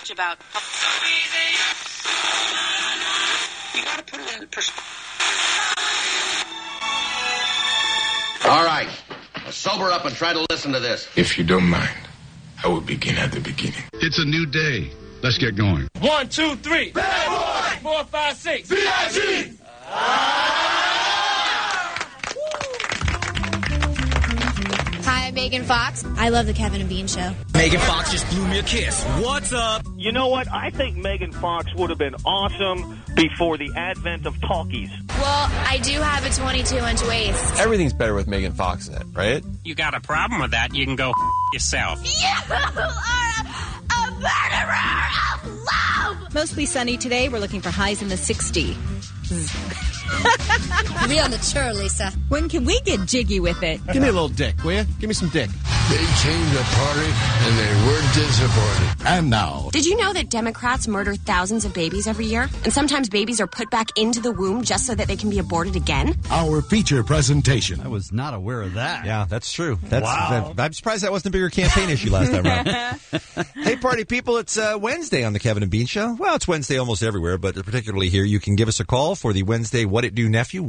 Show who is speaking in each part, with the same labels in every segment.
Speaker 1: about. You got to put it in perspective.
Speaker 2: All right. Sober up and try to listen to this.
Speaker 3: If you don't mind, I will begin at the beginning.
Speaker 4: It's a new day. Let's get going.
Speaker 5: 1, 2, 3. Bad boy. 4, 5, 6. B.I.G.
Speaker 6: Hi, I'm Megan Fox. I love the Kevin and Bean Show.
Speaker 7: Megan Fox just blew me a kiss. What's up?
Speaker 8: You know what? I think Megan Fox would have been awesome before the advent of talkies.
Speaker 6: Well, I do have a 22-inch waist.
Speaker 9: Everything's better with Megan Fox in it, right?
Speaker 10: You got a problem with that, you can go yourself.
Speaker 6: You are a murderer of love!
Speaker 11: Mostly sunny today. We're looking for highs in the 60s.
Speaker 6: Real mature, Lisa.
Speaker 11: When can we get jiggy with it?
Speaker 7: Give me a little dick, will you? Give me some dick.
Speaker 3: They came to party, and they weren't disappointed.
Speaker 4: And now,
Speaker 12: Did you know that Democrats murder thousands of babies every year? And sometimes babies are put back into the womb just so that they can be aborted again?
Speaker 4: our feature presentation.
Speaker 7: I was not aware of that.
Speaker 13: Yeah, that's true.
Speaker 7: Wow.
Speaker 13: I'm surprised that wasn't a bigger campaign issue last time around. Hey, party people, it's Wednesday on the Kevin and Bean Show. Well, it's Wednesday almost everywhere, but particularly here, you can give us a call for the Wednesday What It Do Nephew,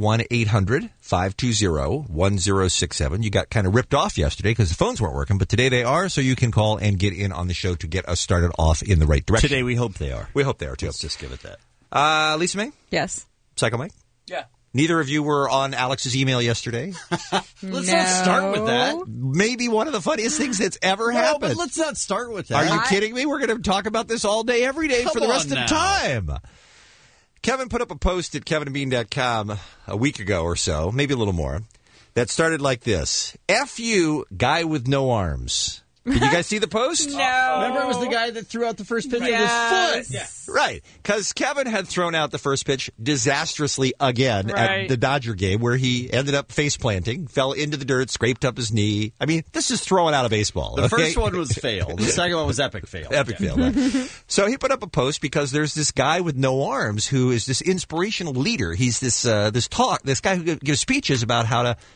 Speaker 13: 1-800-520-1067. You got kind of ripped off yesterday because the phones weren't working, but today they are, so you can call and get in on the show to get us started off in the right direction.
Speaker 7: Today we hope they are.
Speaker 13: We hope they are, too.
Speaker 7: Let's just give it that.
Speaker 13: Lisa May?
Speaker 11: Yes.
Speaker 13: Psycho Mike?
Speaker 5: Yeah.
Speaker 13: Neither of you were on Alex's email yesterday.
Speaker 7: Let's not start with that.
Speaker 13: Maybe one of the funniest things that's ever
Speaker 7: No,
Speaker 13: happened.
Speaker 7: but let's not start with that.
Speaker 13: Are you kidding me? We're going to talk about this all day, every day for the rest of the time. Kevin put up a post at kevinandbean.com a week ago or so, maybe a little more, that started like this. F you, guy with no arms. Did you guys see the post?
Speaker 11: No.
Speaker 7: Remember it was the guy that threw out the first pitch with his foot?
Speaker 5: Yeah.
Speaker 13: Right, because Kevin had thrown out the first pitch disastrously again at the Dodger game where he ended up face planting, fell into the dirt, scraped up his knee. I mean, this is throwing out of baseball.
Speaker 7: The first one was fail. The second one was epic fail.
Speaker 13: Epic fail. Right? So he put up a post because there's this guy with no arms who is this inspirational leader. He's this guy who gives speeches about how to,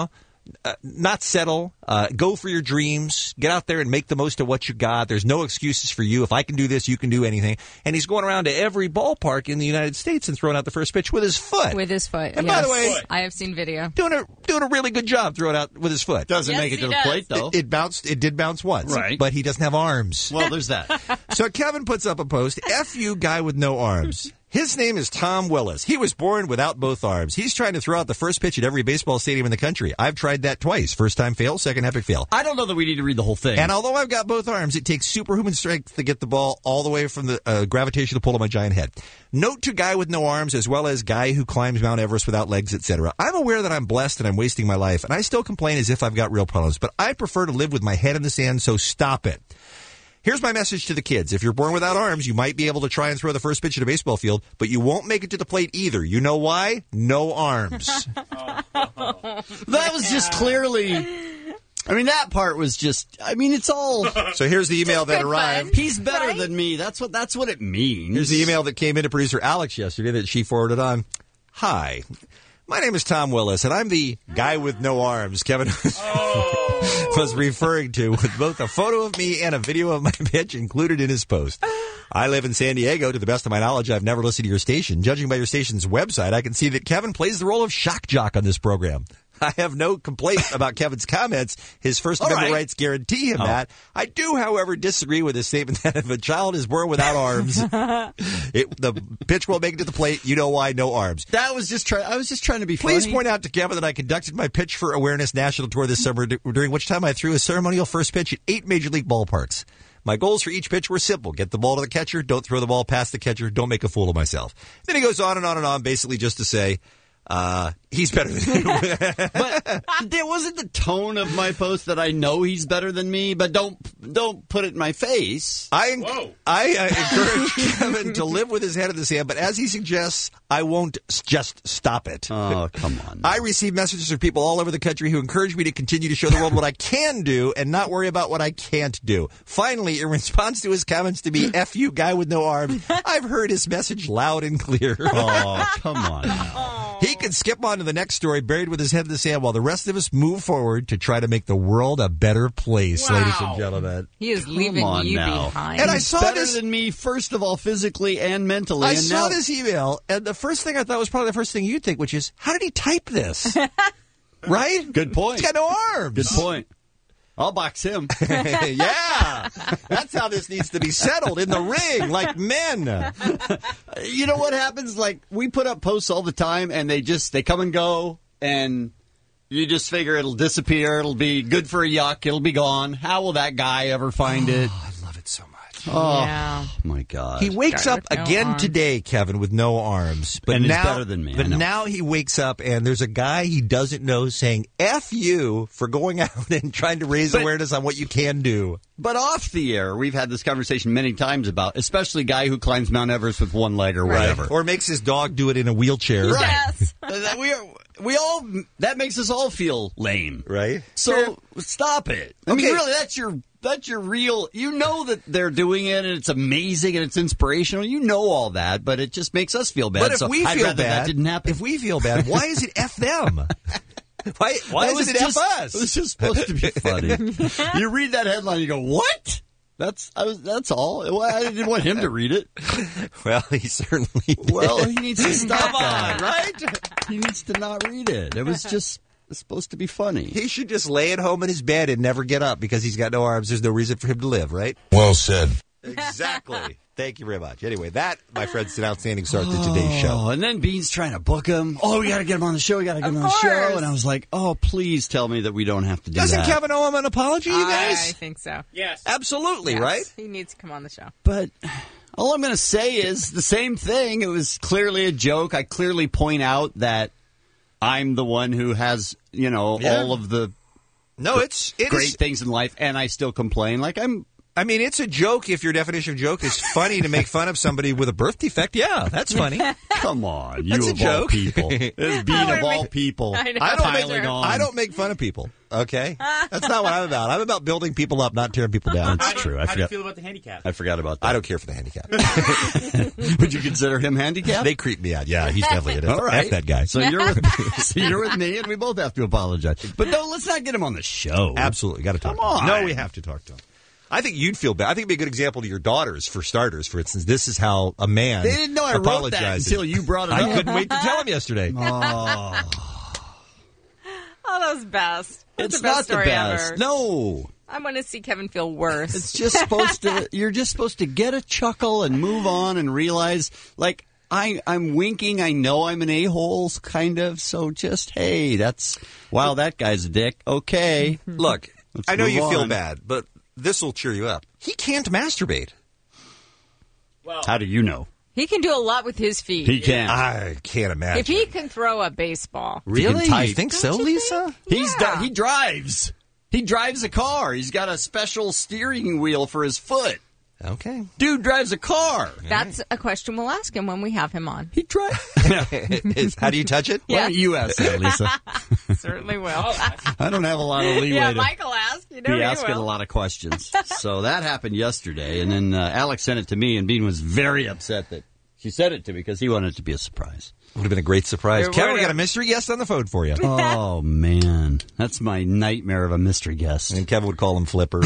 Speaker 13: not settle, go for your dreams, get out there and make the most of what you got. There's no excuses for you. If I can do this, you can do anything. And he's going around to every ballpark in the United States and throwing out the first pitch with his foot.
Speaker 11: With his foot.
Speaker 13: And by the way,
Speaker 11: I have seen video.
Speaker 13: doing a really good job throwing out with his foot.
Speaker 7: Doesn't make it to the plate, though.
Speaker 13: It bounced. It did bounce once.
Speaker 7: Right.
Speaker 13: But he doesn't have arms.
Speaker 7: Well, there's that.
Speaker 13: So Kevin puts up a post, F you, guy with no arms. His name is Tom Willis. He was born without both arms. He's trying to throw out the first pitch at every baseball stadium in the country. I've tried that twice. First time fail, second epic fail.
Speaker 7: I don't know that we need to read the whole thing.
Speaker 13: And although I've got both arms, it takes superhuman strength to get the ball all the way from the gravitational pull of my giant head. Note to guy with no arms as well as guy who climbs Mount Everest without legs, etc. I'm aware that I'm blessed and I'm wasting my life, and I still complain as if I've got real problems, but I prefer to live with my head in the sand, so stop it. Here's my message to the kids. If you're born without arms, you might be able to try and throw the first pitch at a baseball field, but you won't make it to the plate either. You know why? No arms.
Speaker 7: That was just clearly... I mean, that part was just... I mean, it's all...
Speaker 13: So here's the email that arrived.
Speaker 7: He's better than me. That's what it means.
Speaker 13: Here's the email that came into producer Alex yesterday that she forwarded on. Hi. My name is Tom Willis, and I'm the guy with no arms Kevin was referring to, with both a photo of me and a video of my pitch included in his post. I live in San Diego. To the best of my knowledge, I've never listened to your station. Judging by your station's website, I can see that Kevin plays the role of shock jock on this program. I have no complaint about Kevin's comments. His First Amendment rights guarantee him that. I do, however, disagree with his statement that if a child is born without arms, the pitch won't make it to the plate. You know why? No arms.
Speaker 7: I was just trying to be funny.
Speaker 13: Please point out to Kevin that I conducted my Pitch for Awareness National Tour this summer, during which time I threw a ceremonial first pitch at 8 Major League ballparks. My goals for each pitch were simple. Get the ball to the catcher. Don't throw the ball past the catcher. Don't make a fool of myself. Then he goes on and on and on, basically just to say, he's better than you.
Speaker 7: But there wasn't the tone of my post that I know he's better than me, but don't put it in my face.
Speaker 13: I encourage Kevin to live with his head in the sand, but as he suggests, I won't just stop it.
Speaker 7: Oh, come on.
Speaker 13: I receive messages from people all over the country who encourage me to continue to show the world what I can do and not worry about what I can't do. Finally, in response to his comments to me, F you, guy with no arms, I've heard his message loud and clear.
Speaker 7: Oh, come on now.
Speaker 13: He can skip on to the next story, buried with his head in the sand, while the rest of us move forward to try to make the world a better place, ladies and gentlemen.
Speaker 11: He is leaving you behind.
Speaker 13: And I saw
Speaker 7: better
Speaker 13: this
Speaker 7: than me, first of all, physically and mentally.
Speaker 13: I
Speaker 7: and
Speaker 13: saw
Speaker 7: now,
Speaker 13: this email, and the first thing I thought was probably the first thing you'd think, which is, how did he type this? Right?
Speaker 7: Good point.
Speaker 13: He's got no arms.
Speaker 7: Good point. I'll box him.
Speaker 13: Yeah. That's how this needs to be settled in the ring, like men.
Speaker 7: You know what happens? Like, we put up posts all the time, and they come and go, and you just figure it'll disappear. It'll be good for a yuck. It'll be gone. How will that guy ever find it?
Speaker 13: I love it so much.
Speaker 7: Oh,
Speaker 11: yeah.
Speaker 7: my God.
Speaker 13: He wakes up again today, Kevin, with no arms. But
Speaker 7: and
Speaker 13: now,
Speaker 7: he's better than me.
Speaker 13: But now he wakes up, and there's a guy he doesn't know saying, F you for going out and trying to raise awareness on what you can do.
Speaker 7: But off the air, we've had this conversation many times about, especially a guy who climbs Mount Everest with one leg or whatever.
Speaker 13: Or makes his dog do it in a wheelchair.
Speaker 11: Yes.
Speaker 7: We all, that makes us all feel lame.
Speaker 13: Right?
Speaker 7: So stop it. I mean, really, that's your real, you know that they're doing it and it's amazing and it's inspirational. You know all that, but it just makes us feel bad.
Speaker 13: But if
Speaker 7: so
Speaker 13: we
Speaker 7: I'd
Speaker 13: feel
Speaker 7: rather
Speaker 13: bad,
Speaker 7: that didn't happen.
Speaker 13: If we feel bad, why is it F them? Why isn't it F us?
Speaker 7: It was just supposed to be funny. You read that headline, you go, what? That's all. I didn't want him to read it.
Speaker 13: Well, he certainly did.
Speaker 7: Well, he needs to stop that, right? He needs to not read it. It was just supposed to be funny.
Speaker 13: He should just lay at home in his bed and never get up because he's got no arms. There's no reason for him to live, right?
Speaker 4: Well said.
Speaker 13: Exactly. Thank you very much. Anyway, that, my friends, is an outstanding start to today's show.
Speaker 7: Oh, and then Bean's trying to book him. Oh, we got to get him on the show. We got to get him on the show. And I was like, oh, please tell me that we don't have to do
Speaker 13: Doesn't
Speaker 7: that.
Speaker 13: Kevin owe him an apology, you guys?
Speaker 11: I think so.
Speaker 5: Yes.
Speaker 13: Absolutely,
Speaker 11: Yes.
Speaker 13: right?
Speaker 11: He needs to come on the show.
Speaker 7: But all I'm going to say is the same thing. It was clearly a joke. I clearly point out that I'm the one who has, all of the great things in life, and I still complain.
Speaker 13: It's a joke if your definition of joke is funny to make fun of somebody with a birth defect. Yeah, that's funny.
Speaker 7: Come on,
Speaker 13: That's
Speaker 7: you
Speaker 13: a
Speaker 7: of
Speaker 13: joke.
Speaker 7: all people. It's Bean of all people.
Speaker 13: I don't make fun of people, okay? That's not what I'm about. I'm about building people up, not tearing people down.
Speaker 7: That's true.
Speaker 5: How do you feel about the handicap?
Speaker 7: I forgot about that.
Speaker 13: I don't care for the handicap.
Speaker 7: Would you consider him handicapped?
Speaker 13: They creep me out. Yeah, he's definitely it.
Speaker 7: All right.
Speaker 13: F that guy.
Speaker 7: So you're with me, and we both have to apologize. But no, let's not get him on the show.
Speaker 13: Absolutely. Got to talk
Speaker 7: Come
Speaker 13: to him.
Speaker 7: on.
Speaker 13: No, we have to talk to him. I think you'd feel bad. I think it'd be a good example to your daughters, for starters. For instance, this is how a man
Speaker 7: They didn't know I wrote that
Speaker 13: apologizes.
Speaker 7: until you brought it up.
Speaker 13: I couldn't wait to tell him yesterday.
Speaker 11: Oh, that was best. That's
Speaker 7: It's
Speaker 11: the best
Speaker 7: not the
Speaker 11: story
Speaker 7: best.
Speaker 11: ever.
Speaker 7: No.
Speaker 11: I want to see Kevin feel worse.
Speaker 7: It's just supposed to, you're just supposed to get a chuckle and move on and realize, I'm winking. I know I'm an a-hole, kind of. So just, hey, wow, that guy's a dick. Okay.
Speaker 13: Look,
Speaker 7: Let's
Speaker 13: I know
Speaker 7: move
Speaker 13: you feel
Speaker 7: on.
Speaker 13: bad, but this will cheer you up. He can't masturbate.
Speaker 5: Well,
Speaker 7: How do you know?
Speaker 11: He can do a lot with his feet.
Speaker 7: He can.
Speaker 13: I can't imagine.
Speaker 11: If he can throw a baseball.
Speaker 13: Really?
Speaker 7: type.
Speaker 13: You think so,
Speaker 11: Don't you
Speaker 13: Lisa?
Speaker 11: think? Yeah.
Speaker 7: He drives. He drives a car. He's got a special steering wheel for his foot.
Speaker 13: Okay.
Speaker 7: Dude drives a car.
Speaker 11: That's a question we'll ask him when we have him on.
Speaker 7: He drives.
Speaker 13: How do you touch it?
Speaker 7: Why don't you ask that, Lisa?
Speaker 11: Certainly will.
Speaker 7: I don't have a lot of leeway
Speaker 11: Yeah,
Speaker 7: to
Speaker 11: Michael asked. You know
Speaker 7: be
Speaker 11: he
Speaker 7: asking
Speaker 11: will.
Speaker 7: a lot of questions. So that happened yesterday, and then Alex sent it to me, and Bean was very upset that she said it to me because he wanted it to be a surprise.
Speaker 13: Would have been a great surprise.
Speaker 11: It
Speaker 13: Kevin, we
Speaker 11: would've.
Speaker 13: got a mystery guest on the phone for you.
Speaker 7: Oh, man. That's my nightmare of a mystery guest.
Speaker 13: And Kevin would call him Flipper.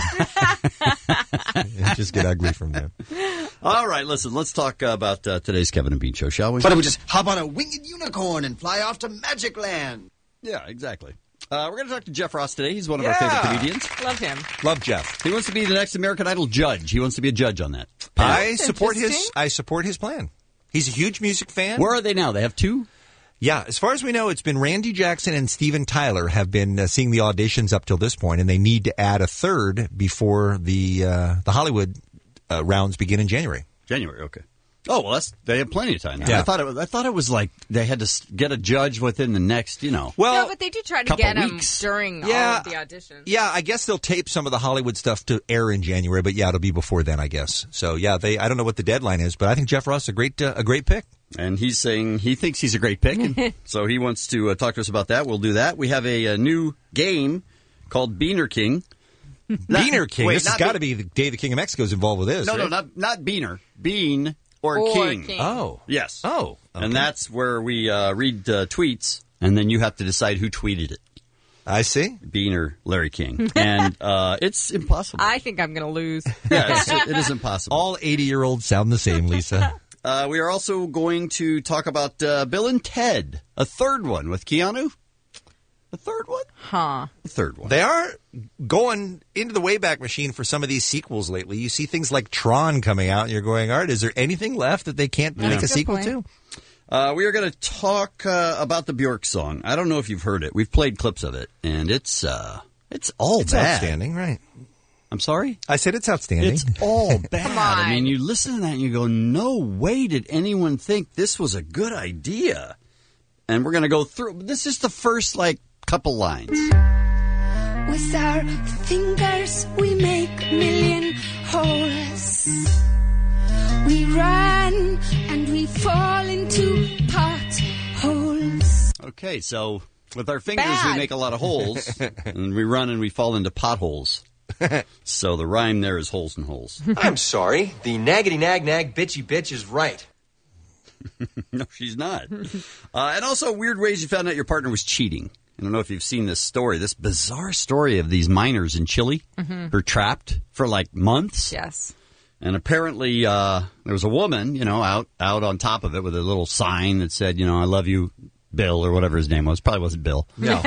Speaker 13: Just get ugly from there.
Speaker 7: All right, listen, let's talk about today's Kevin and Bean show, shall we?
Speaker 14: Why don't we just hop on a winged unicorn and fly off to Magic Land?
Speaker 7: Yeah, exactly. We're going to talk to Jeff Ross today. He's one of our favorite comedians.
Speaker 11: Love him.
Speaker 13: Love Jeff.
Speaker 7: He wants to be the next American Idol judge. He wants to be a judge on that.
Speaker 13: I support his plan. He's a huge music fan.
Speaker 7: Where are they now? They have two?
Speaker 13: Yeah, as far as we know, it's been Randy Jackson and Steven Tyler have been seeing the auditions up till this point, and they need to add a third before the Hollywood rounds begin in January.
Speaker 7: January, okay. Oh, well, they have plenty of time now.
Speaker 13: Yeah.
Speaker 7: I thought it was like they had to get a judge within the next,
Speaker 11: No, but they do try to
Speaker 7: couple
Speaker 11: get him
Speaker 7: weeks.
Speaker 11: during all of the auditions.
Speaker 13: Yeah, I guess they'll tape some of the Hollywood stuff to air in January, but yeah, it'll be before then, I guess. So yeah, I don't know what the deadline is, but I think Jeff Ross is a great pick.
Speaker 7: And he's saying he thinks he's a great pick, and so he wants to talk to us about that. We'll do that. We have a new game called Beaner King.
Speaker 13: Beaner King. This has got to be the day the King of Mexico is involved with this.
Speaker 7: No,
Speaker 13: right?
Speaker 7: not Beaner. Bean or king.
Speaker 13: Oh.
Speaker 7: Yes.
Speaker 13: Oh. Okay.
Speaker 7: And that's where we read tweets, and then you have to decide who tweeted it.
Speaker 13: I see.
Speaker 7: Bean or Larry King. And it's impossible.
Speaker 11: I think I'm going to lose.
Speaker 7: Yeah, it is impossible.
Speaker 13: All 80-year-olds sound the same, Lisa.
Speaker 7: We are also going to talk about Bill and Ted, a third one with Keanu. A third one?
Speaker 11: Huh.
Speaker 7: A third one.
Speaker 13: They are going into the Wayback Machine for some of these sequels lately. You see things like Tron coming out, and you're going, all right, is there anything left that they can't make a sequel to?
Speaker 7: We are going to talk about the Bjork song. I don't know if you've heard it. We've played clips of it, and it's bad.
Speaker 13: Outstanding, right?
Speaker 7: I'm sorry?
Speaker 13: I said it's outstanding.
Speaker 7: It's all bad.
Speaker 11: Come on.
Speaker 7: I mean, you listen to that and you go, no way did anyone think this was a good idea. And we're going to go through. This is the first, couple lines.
Speaker 15: With our fingers we make million holes. We run and we fall into potholes.
Speaker 7: Okay, so with our fingers
Speaker 11: Bad.
Speaker 7: we make a lot of holes, and we run and we fall into potholes. So the rhyme there is holes and holes.
Speaker 16: I'm sorry. The naggity nag nag bitchy bitch is right.
Speaker 7: No, she's not. And also, weird ways you found out your partner was cheating. I don't know if you've seen this story, this bizarre story of these miners in Chile who are trapped for months.
Speaker 11: Yes.
Speaker 7: And apparently there was a woman, out on top of it with a little sign that said, I love you, Bill, or whatever his name was. Probably wasn't Bill.
Speaker 13: No.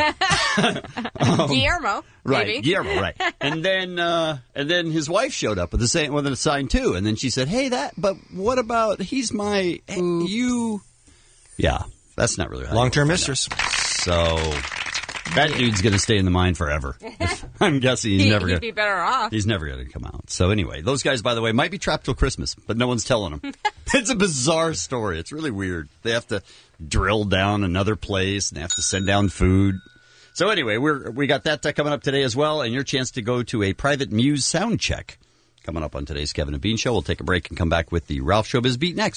Speaker 11: Guillermo.
Speaker 7: Right,
Speaker 11: Maybe.
Speaker 7: Guillermo, right. And then his wife showed up with a sign too. And then she said, "Hey, but what about he's my you?" Yeah, that's not really
Speaker 13: long-term mistress.
Speaker 7: So that dude's going to stay in the mine forever. I'm guessing he'd
Speaker 11: He'd be better off.
Speaker 7: He's never going to come out. So anyway, those guys, by the way, might be trapped till Christmas, but no one's telling them. It's a bizarre story. It's really weird. They have to drill down another place, and they have to send down food. So anyway, we got that coming up today as well, and your chance to go to a private Muse sound check coming up on today's Kevin and Bean Show. We'll take a break and come back with the Ralph Showbiz Beat next.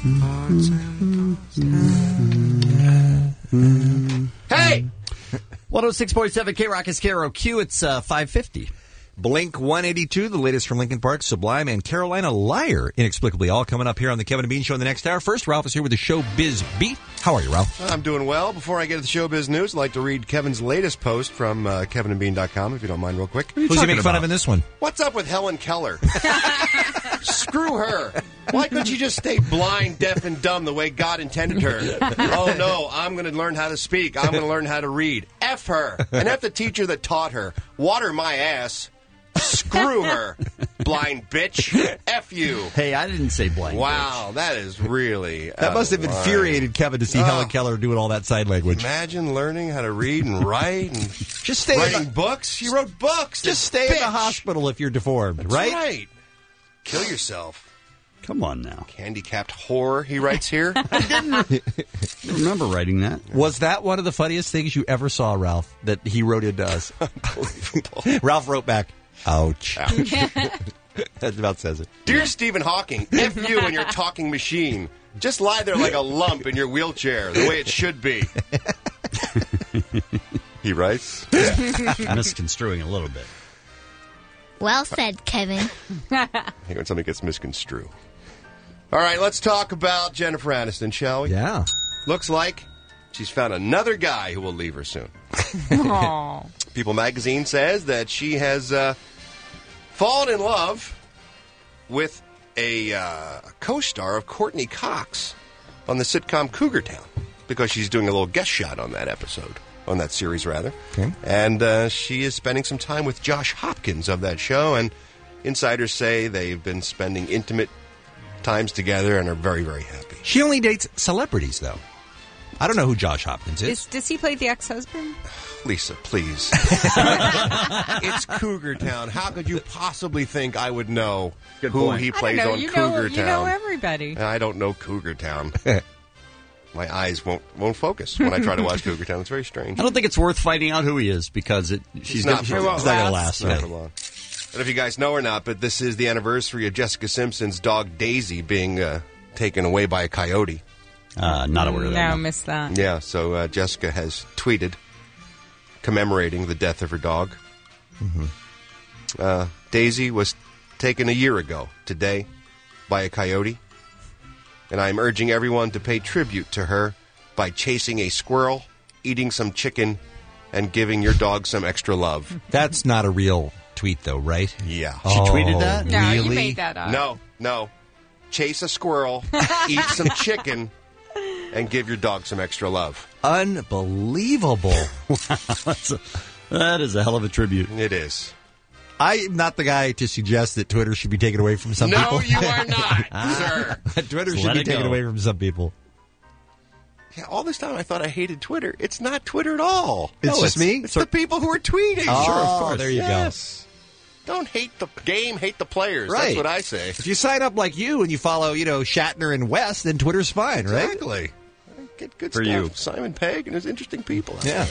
Speaker 16: Hey!
Speaker 7: 106.7 K-Rock is KROQ. It's 5:50.
Speaker 13: Blink 182, the latest from Linkin Park, Sublime, and Carolina Liar, inexplicably, all coming up here on the Kevin and Bean Show in the next hour. First, Ralph is here with the Showbiz Beat. How are you, Ralph?
Speaker 17: I'm doing well. Before I get to the Showbiz News, I'd like to read Kevin's latest post from kevinandbean.com, if you don't mind, real quick.
Speaker 13: Who's he making fun of in this one?
Speaker 17: What's up with Helen Keller? Screw her. Why couldn't she just stay blind, deaf, and dumb the way God intended her? Oh, no, I'm going to learn how to speak. I'm going to learn how to read. F her. And F the teacher that taught her. Water my ass. Screw her, blind bitch. F you.
Speaker 7: Hey, I didn't say blind
Speaker 17: Wow,
Speaker 7: bitch.
Speaker 17: That is really
Speaker 13: That must have infuriated Kevin to see Helen Keller doing all that sign language.
Speaker 17: Imagine learning how to read and write and
Speaker 13: just stay
Speaker 17: writing books. She wrote books.
Speaker 13: Just stay in the hospital if you're deformed,
Speaker 17: That's right? Kill yourself.
Speaker 7: Come on now.
Speaker 17: Handicapped whore, he writes here.
Speaker 7: I remember writing that.
Speaker 13: Was that one of the funniest things you ever saw, Ralph, that he wrote into us?
Speaker 17: Unbelievable.
Speaker 13: Ralph wrote back, ouch. That about says it.
Speaker 17: Dear Stephen Hawking, F you and your talking machine. Just lie there like a lump in your wheelchair, the way it should be. He writes.
Speaker 7: Misconstruing a little bit.
Speaker 6: Well said, Kevin.
Speaker 17: I hate when something gets misconstrued. All right, let's talk about Jennifer Aniston, shall we?
Speaker 13: Yeah.
Speaker 17: Looks like she's found another guy who will leave her soon. People magazine says that she has fallen in love with a co-star of Courtney Cox on the sitcom Cougar Town because she's doing a little guest shot on that episode. On that series, rather.
Speaker 13: Okay.
Speaker 17: And she is spending some time with Josh Hopkins of that show, and insiders say they've been spending intimate times together and are very, very happy.
Speaker 13: She only dates celebrities, though. I don't know who Josh Hopkins is.
Speaker 11: Does he play the ex-husband?
Speaker 17: Lisa, please. It's Cougar Town. How could you possibly think I would know who he plays on Cougar Town?
Speaker 11: You know everybody.
Speaker 17: I don't know Cougar Town. My eyes won't focus when I try to watch Cougar Town. It's very strange.
Speaker 7: I don't think it's worth finding out who he is because she's not going to last.
Speaker 17: Not for long. I don't know if you guys know or not, but this is the anniversary of Jessica Simpson's dog Daisy being taken away by a coyote.
Speaker 7: Not aware of that.
Speaker 11: No, missed that.
Speaker 17: Yeah, so Jessica has tweeted commemorating the death of her dog.
Speaker 13: Mm-hmm.
Speaker 17: Daisy was taken a year ago today by a coyote. And I'm urging everyone to pay tribute to her by chasing a squirrel, eating some chicken, and giving your dog some extra love.
Speaker 13: That's not a real tweet, though, right?
Speaker 17: Yeah.
Speaker 7: She tweeted that?
Speaker 11: No,
Speaker 13: really?
Speaker 11: you made that up.
Speaker 17: No. Chase a squirrel, eat some chicken, and give your dog some extra love.
Speaker 13: Unbelievable.
Speaker 7: That is a hell of a tribute.
Speaker 17: It is.
Speaker 13: I'm not the guy to suggest that Twitter should be taken away from some people.
Speaker 17: No, you are not, sir.
Speaker 13: Twitter
Speaker 7: Just
Speaker 13: should
Speaker 7: let
Speaker 13: be
Speaker 7: it
Speaker 13: taken
Speaker 7: go.
Speaker 13: away from some people.
Speaker 17: Yeah, all this time I thought I hated Twitter. It's not Twitter at all.
Speaker 13: It's just me?
Speaker 17: It's the people who are tweeting.
Speaker 13: Oh,
Speaker 17: Sure, of course.
Speaker 13: there you go.
Speaker 17: Don't hate the game, hate the players.
Speaker 13: Right.
Speaker 17: That's what I say.
Speaker 13: If you sign up like you and you follow, Shatner and West, then Twitter's fine, right?
Speaker 17: Exactly. Get good
Speaker 13: For
Speaker 17: stuff.
Speaker 13: you.
Speaker 17: Simon Pegg and his interesting people.
Speaker 13: Yeah.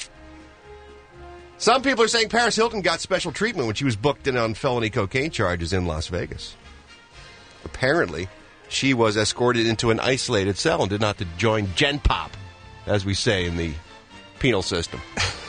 Speaker 17: Some people are saying Paris Hilton got special treatment when she was booked in on felony cocaine charges in Las Vegas. Apparently, she was escorted into an isolated cell and did not to join Gen Pop, as we say in the penal system.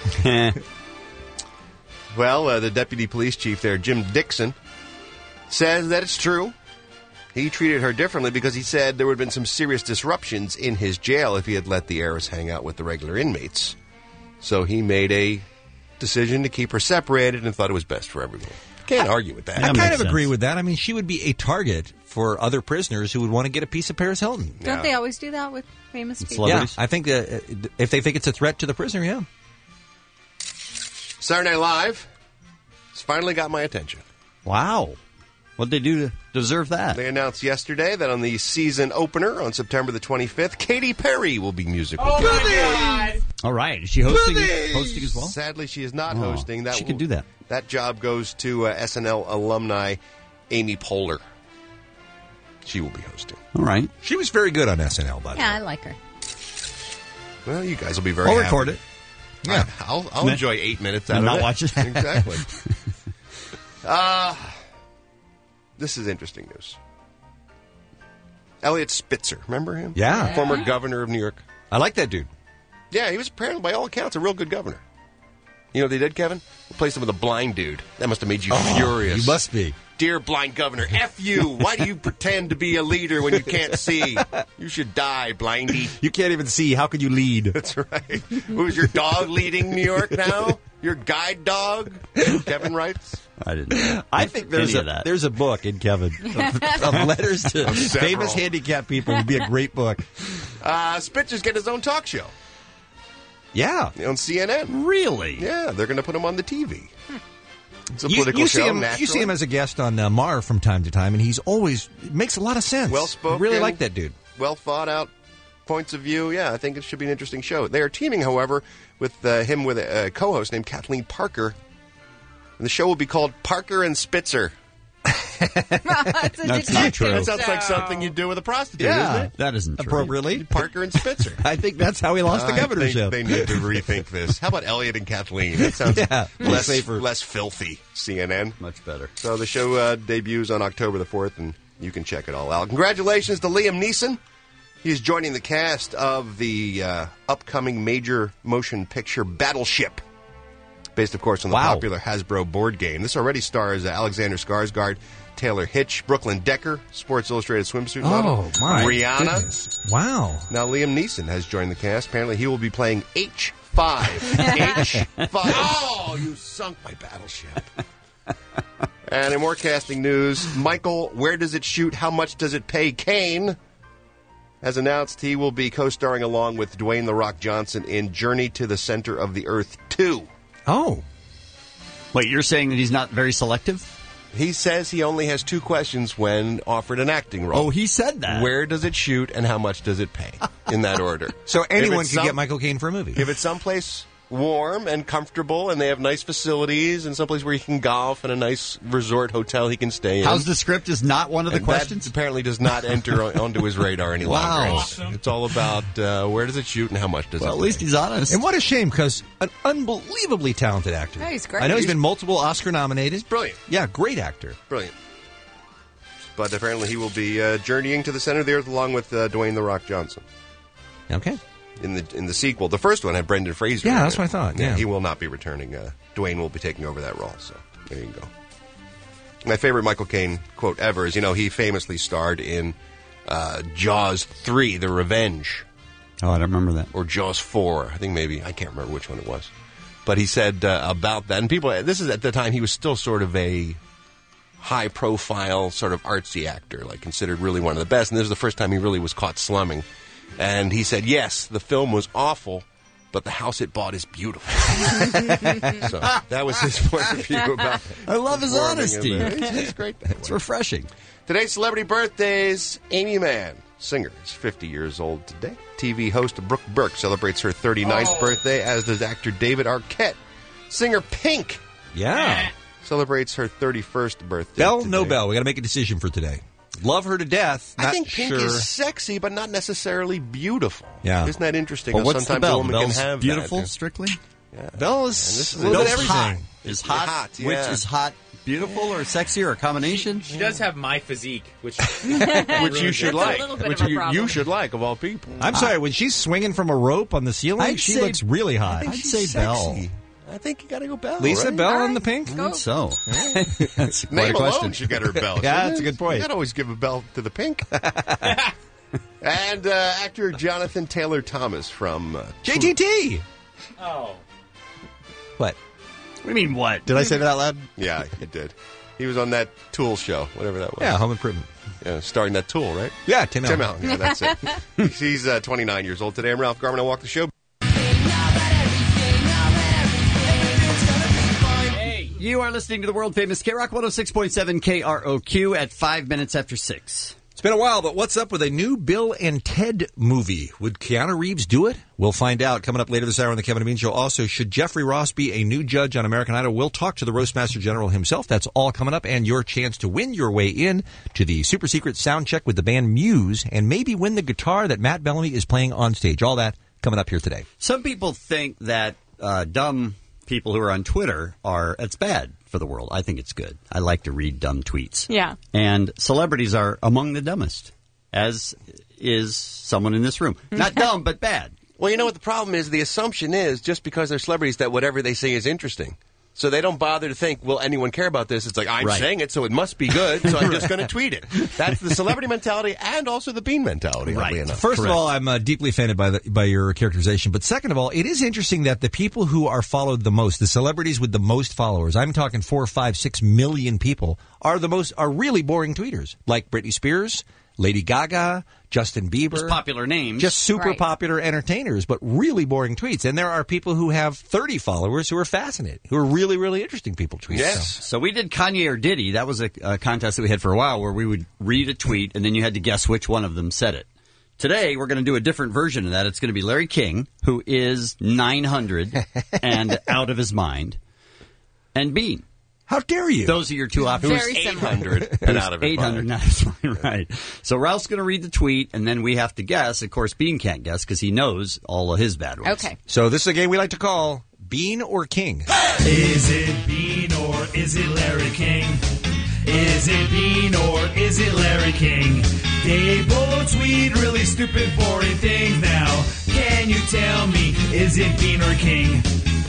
Speaker 17: Well, the deputy police chief there, Jim Dixon, says that it's true. He treated her differently because he said there would have been some serious disruptions in his jail if he had let the heiress hang out with the regular inmates. So he made a decision to keep her separated and thought it was best for everyone. Can't argue with that.
Speaker 13: I kind of agree with that. I mean, she would be a target for other prisoners who would want to get a piece of Paris Hilton.
Speaker 11: Don't they always do that with famous people?
Speaker 13: Yeah, I think if they think it's a threat to the prisoner, yeah.
Speaker 17: Saturday Night Live has finally got my attention.
Speaker 7: Wow. What'd they do to deserve that?
Speaker 17: They announced yesterday that on the season opener on September the 25th, Katy Perry will be musical.
Speaker 5: Oh, my God.
Speaker 7: All right. Is she hosting as well?
Speaker 17: Sadly, she is not hosting.
Speaker 7: She can do that.
Speaker 17: That job goes to SNL alumni Amy Poehler. She will be hosting.
Speaker 7: All right.
Speaker 13: She was very good on SNL, by the way.
Speaker 11: Yeah, I like her.
Speaker 17: Well, you guys will be very
Speaker 13: I'll
Speaker 17: happy.
Speaker 13: record it.
Speaker 17: Yeah. I'll enjoy 8 minutes out
Speaker 7: And
Speaker 17: of
Speaker 7: not
Speaker 17: it.
Speaker 7: watch it.
Speaker 17: Exactly. This is interesting news. Elliot Spitzer, remember him?
Speaker 13: Yeah.
Speaker 17: Former governor of New York.
Speaker 13: I like that dude.
Speaker 17: Yeah, he was apparently, by all accounts, a real good governor. You know what they did, Kevin? Replaced him with a blind dude. That must have made you furious.
Speaker 13: You must be.
Speaker 17: Dear blind governor, F you. Why do you pretend to be a leader when you can't see? You should die, blindy.
Speaker 13: You can't even see. How could you lead?
Speaker 17: That's right. Who's your dog leading New York now? Your guide dog? Kevin writes.
Speaker 7: I didn't know.
Speaker 13: I think there's a book in Kevin of letters to famous handicapped people. Would be a great book.
Speaker 17: Spitzer's getting his own talk show.
Speaker 13: Yeah.
Speaker 17: On CNN.
Speaker 7: Really?
Speaker 17: Yeah, they're going to put him on the TV. It's a political show,
Speaker 13: You see him as a guest on Mar from time to time, and he's always makes a lot of sense.
Speaker 17: Well-spoken.
Speaker 13: I really like that dude.
Speaker 17: Well thought out points of view. Yeah, I think it should be an interesting show. They are teaming, however, with him with a co-host named Kathleen Parker. And the show will be called Parker and Spitzer.
Speaker 7: That's not true.
Speaker 17: That sounds like something you do with a prostitute,
Speaker 13: Yeah.
Speaker 17: isn't it?
Speaker 7: That isn't true.
Speaker 13: Appropriately.
Speaker 17: Parker and Spitzer.
Speaker 13: I think that's how he lost the
Speaker 17: I think
Speaker 13: governorship.
Speaker 17: they need to rethink this. How about Elliot and Kathleen? That sounds less
Speaker 13: safer.
Speaker 17: less filthy, CNN.
Speaker 7: Much better.
Speaker 17: So the show debuts on October the 4th, and you can check it all out. Congratulations to Liam Neeson. He's joining the cast of the upcoming major motion picture Battleship, based, of course, on the popular Hasbro board game. This already stars Alexander Skarsgård, Taylor Hitch, Brooklyn Decker, Sports Illustrated swimsuit model,
Speaker 13: my
Speaker 17: Rihanna.
Speaker 13: goodness. Wow.
Speaker 17: Now Liam Neeson has joined the cast. Apparently he will be playing H5. H5. Oh, you sunk my battleship. And in more casting news, Michael, Where Does It Shoot? How Much Does It Pay? Caine has announced he will be co-starring along with Dwayne The Rock Johnson in Journey to the Center of the Earth 2.
Speaker 13: Oh.
Speaker 7: Wait, you're saying that he's not very selective?
Speaker 17: He says he only has 2 questions when offered an acting role.
Speaker 7: Oh, he said that.
Speaker 17: Where does it shoot and how much does it pay? In that order.
Speaker 13: So anyone
Speaker 17: If
Speaker 13: can
Speaker 17: it's
Speaker 13: get Michael Caine for a movie.
Speaker 17: If it's someplace warm and comfortable and they have nice facilities and someplace where he can golf and a nice resort hotel he can stay in.
Speaker 7: How's the script is not one of the
Speaker 17: And
Speaker 7: questions?
Speaker 17: that apparently does not enter onto his radar any
Speaker 7: Wow.
Speaker 17: longer. It's all about where does it shoot and how much does it
Speaker 7: Well,
Speaker 17: pay.
Speaker 7: at least he's honest.
Speaker 13: And what a shame, because an unbelievably talented actor.
Speaker 11: Yeah, he's great.
Speaker 13: I know he's been multiple Oscar nominated.
Speaker 17: He's brilliant.
Speaker 13: Yeah, great actor.
Speaker 17: Brilliant. But apparently he will be journeying to the center of the earth along with Dwayne The Rock Johnson.
Speaker 13: Okay.
Speaker 17: In the sequel. The first one had Brendan Fraser.
Speaker 13: Yeah,
Speaker 17: in
Speaker 13: that's
Speaker 17: it.
Speaker 13: what I thought, yeah.
Speaker 17: He will not be returning. Dwayne will be taking over that role. So there you go. My favorite Michael Caine quote ever is, he famously starred in Jaws 3, The Revenge.
Speaker 7: Oh, I don't remember that.
Speaker 17: Or Jaws 4. I think maybe. I can't remember which one it was. But he said about that. And people, this is at the time he was still sort of a high-profile, sort of artsy actor, like considered really one of the best. And this is the first time he really was caught slumming. And he said, yes, the film was awful, but the house it bought is beautiful. So that was his point of view about
Speaker 7: I love his honesty.
Speaker 17: It's great.
Speaker 7: It's refreshing.
Speaker 17: Today's celebrity birthdays. Amy Mann, singer, is 50 years old today. TV host Brooke Burke celebrates her 39th birthday, as does actor David Arquette. Singer Pink celebrates her 31st birthday
Speaker 13: Bell,
Speaker 17: today.
Speaker 13: no Bell. We got to make a decision for today. Love her to death.
Speaker 17: I
Speaker 13: Not
Speaker 17: think Pink
Speaker 13: sure.
Speaker 17: is sexy, but not necessarily beautiful.
Speaker 13: Yeah.
Speaker 17: Isn't that interesting?
Speaker 7: Well,
Speaker 17: how
Speaker 7: what's the
Speaker 17: sometimes
Speaker 7: Bell?
Speaker 17: a woman
Speaker 7: Bell's
Speaker 17: can have
Speaker 7: beautiful,
Speaker 17: that.
Speaker 7: strictly?
Speaker 17: Yeah.
Speaker 13: Bell is a little bit of everything.
Speaker 7: Is hot,
Speaker 17: yeah.
Speaker 7: which is hot, beautiful, or sexy, or a combination?
Speaker 18: She does have my physique, which
Speaker 17: you should like.
Speaker 18: Which
Speaker 17: you should like, of all people.
Speaker 13: I'm sorry, when she's swinging from a rope on the ceiling, she looks really hot.
Speaker 7: I'd say Bell.
Speaker 17: I think you got to go Bell.
Speaker 13: Lisa
Speaker 17: right?
Speaker 13: Bell in the Pink?
Speaker 7: I think so. That's quite
Speaker 17: Name
Speaker 7: a question.
Speaker 17: alone should get her Bell.
Speaker 13: Yeah, that's a good point.
Speaker 17: You got to always give a bell to the Pink. And actor Jonathan Taylor Thomas from
Speaker 13: JTT.
Speaker 18: Oh.
Speaker 13: What?
Speaker 7: What do you mean, what?
Speaker 13: Did I say that out loud?
Speaker 17: Yeah, he did. He was on that Tool show, whatever that was.
Speaker 13: Yeah, Home Improvement.
Speaker 17: Yeah, starring that Tool, right?
Speaker 13: Yeah, Tim Allen.
Speaker 17: Tim Allen, yeah, that's it. He's 29 years old today. I'm Ralph Garman. I walk the show.
Speaker 7: You are listening to the world-famous K-Rock 106.7 KROQ at 5 minutes after 6.
Speaker 13: It's been a while, but what's up with a new Bill and Ted movie? Would Keanu Reeves do it? We'll find out. Coming up later this hour on the Kevin and Bean Show. Also, should Jeffrey Ross be a new judge on American Idol? We'll talk to the Roastmaster General himself. That's all coming up, and your chance to win your way in to the super secret sound check with the band Muse, and maybe win the guitar that Matt Bellamy is playing on stage. All that coming up here today.
Speaker 7: Some people think that dumb people who are on Twitter it's bad for the world. I think it's good. I like to read dumb tweets.
Speaker 11: Yeah.
Speaker 7: And celebrities are among the dumbest, as is someone in this room. Not dumb, but bad.
Speaker 17: Well, you know what the problem is? The assumption is just because they're celebrities that whatever they say is interesting. So they don't bother to think, will anyone care about this? It's like, I'm saying it, so it must be good, so I'm just going to tweet it. That's the celebrity mentality and also the Bean mentality, oddly enough.
Speaker 13: First of all, I'm deeply offended by your characterization. But second of all, it is interesting that the people who are followed the most, the celebrities with the most followers, I'm talking 4, 5, 6 million people, are really boring tweeters. Like Britney Spears, Lady Gaga, Justin Bieber.
Speaker 7: Just popular names.
Speaker 13: Just super popular entertainers, but really boring tweets. And there are people who have 30 followers who are fascinating, who are really, really interesting people tweeting.
Speaker 7: Yes. So we did Kanye or Diddy. That was a contest that we had for a while where we would read a tweet and then you had to guess which one of them said it. Today, we're going to do a different version of that. It's going to be Larry King, who is 900 and out of his mind, and Bean.
Speaker 13: How dare you?
Speaker 7: Those are your two options.
Speaker 11: Very similar.
Speaker 17: 800 and out of his
Speaker 7: 800
Speaker 17: mind.
Speaker 7: out of his mind, right. So Ralph's going to read the tweet, and then we have to guess. Of course, Bean can't guess because he knows all of his bad ones.
Speaker 11: Okay.
Speaker 13: So this is a game we like to call Bean or King.
Speaker 5: Is it Bean or is it Larry King? Is it Bean or is it Larry King? They both tweet really stupid, boring things now. Can you tell me, is it Bean or King?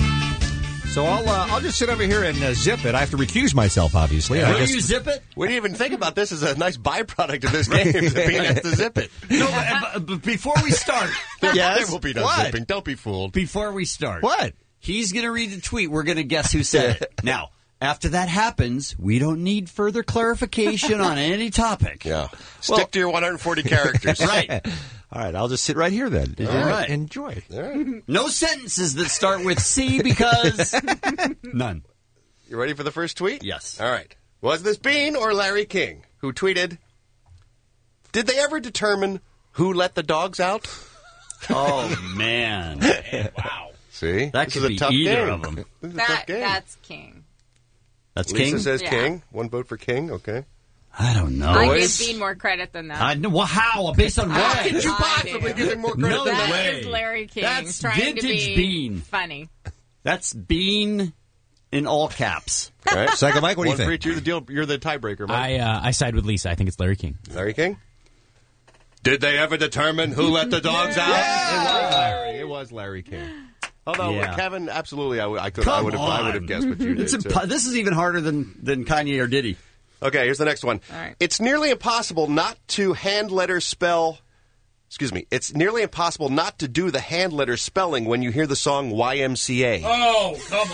Speaker 13: So I'll just sit over here and zip it. I have to recuse myself, obviously.
Speaker 7: Will
Speaker 13: I guess
Speaker 7: you zip it?
Speaker 17: We didn't even think about this as a nice byproduct of this game. The Bean has to zip it.
Speaker 7: No, but before we start.
Speaker 17: There will be no
Speaker 7: What?
Speaker 17: zipping. Don't be fooled.
Speaker 7: Before we start.
Speaker 13: What?
Speaker 7: He's going to read the tweet. We're going to guess who said it. Now, after that happens, we don't need further clarification on any topic.
Speaker 17: Yeah. Stick to your 140 characters.
Speaker 7: Right.
Speaker 13: All right, I'll just sit right here then.
Speaker 7: All right.
Speaker 13: Enjoy.
Speaker 17: All right.
Speaker 7: No sentences that start with C because none.
Speaker 17: You ready for the first tweet?
Speaker 7: Yes.
Speaker 17: All right. Was this Bean or Larry King who tweeted, did they ever determine who let the dogs out?
Speaker 7: Oh, man.
Speaker 18: Wow.
Speaker 17: See?
Speaker 7: That
Speaker 17: This
Speaker 7: could
Speaker 17: is a
Speaker 7: be
Speaker 17: tough
Speaker 7: either
Speaker 17: game.
Speaker 7: of them.
Speaker 17: This is a tough game.
Speaker 11: That's King.
Speaker 7: That's
Speaker 17: Lisa
Speaker 7: King?
Speaker 17: says
Speaker 11: Yeah.
Speaker 17: King. One vote for King. Okay.
Speaker 7: I don't know.
Speaker 11: I give Bean more credit than that.
Speaker 7: I know. Well, how? Based on what?
Speaker 17: How could you possibly give him more credit
Speaker 7: No
Speaker 17: than
Speaker 11: That
Speaker 17: that?
Speaker 7: way.
Speaker 11: is Larry King
Speaker 7: That's
Speaker 11: trying
Speaker 7: vintage
Speaker 11: to be
Speaker 7: Bean.
Speaker 11: funny.
Speaker 7: That's Bean in all caps.
Speaker 17: All right.
Speaker 13: Second, Mike, what do you
Speaker 17: One for
Speaker 13: think?
Speaker 17: each. You're the tiebreaker, Mike.
Speaker 18: I side with Lisa. I think it's Larry King.
Speaker 17: Larry King? Did they ever determine who let the dogs out? It was Larry King. Although
Speaker 7: Yeah.
Speaker 17: Kevin, absolutely, I would
Speaker 7: Come
Speaker 17: have
Speaker 7: on.
Speaker 17: guessed what you did.
Speaker 7: This is even harder than Kanye or Diddy.
Speaker 17: Okay, here's the next one.
Speaker 11: All right.
Speaker 17: It's nearly impossible not to It's nearly impossible not to do the hand letter spelling when you hear the song YMCA.
Speaker 18: Oh, come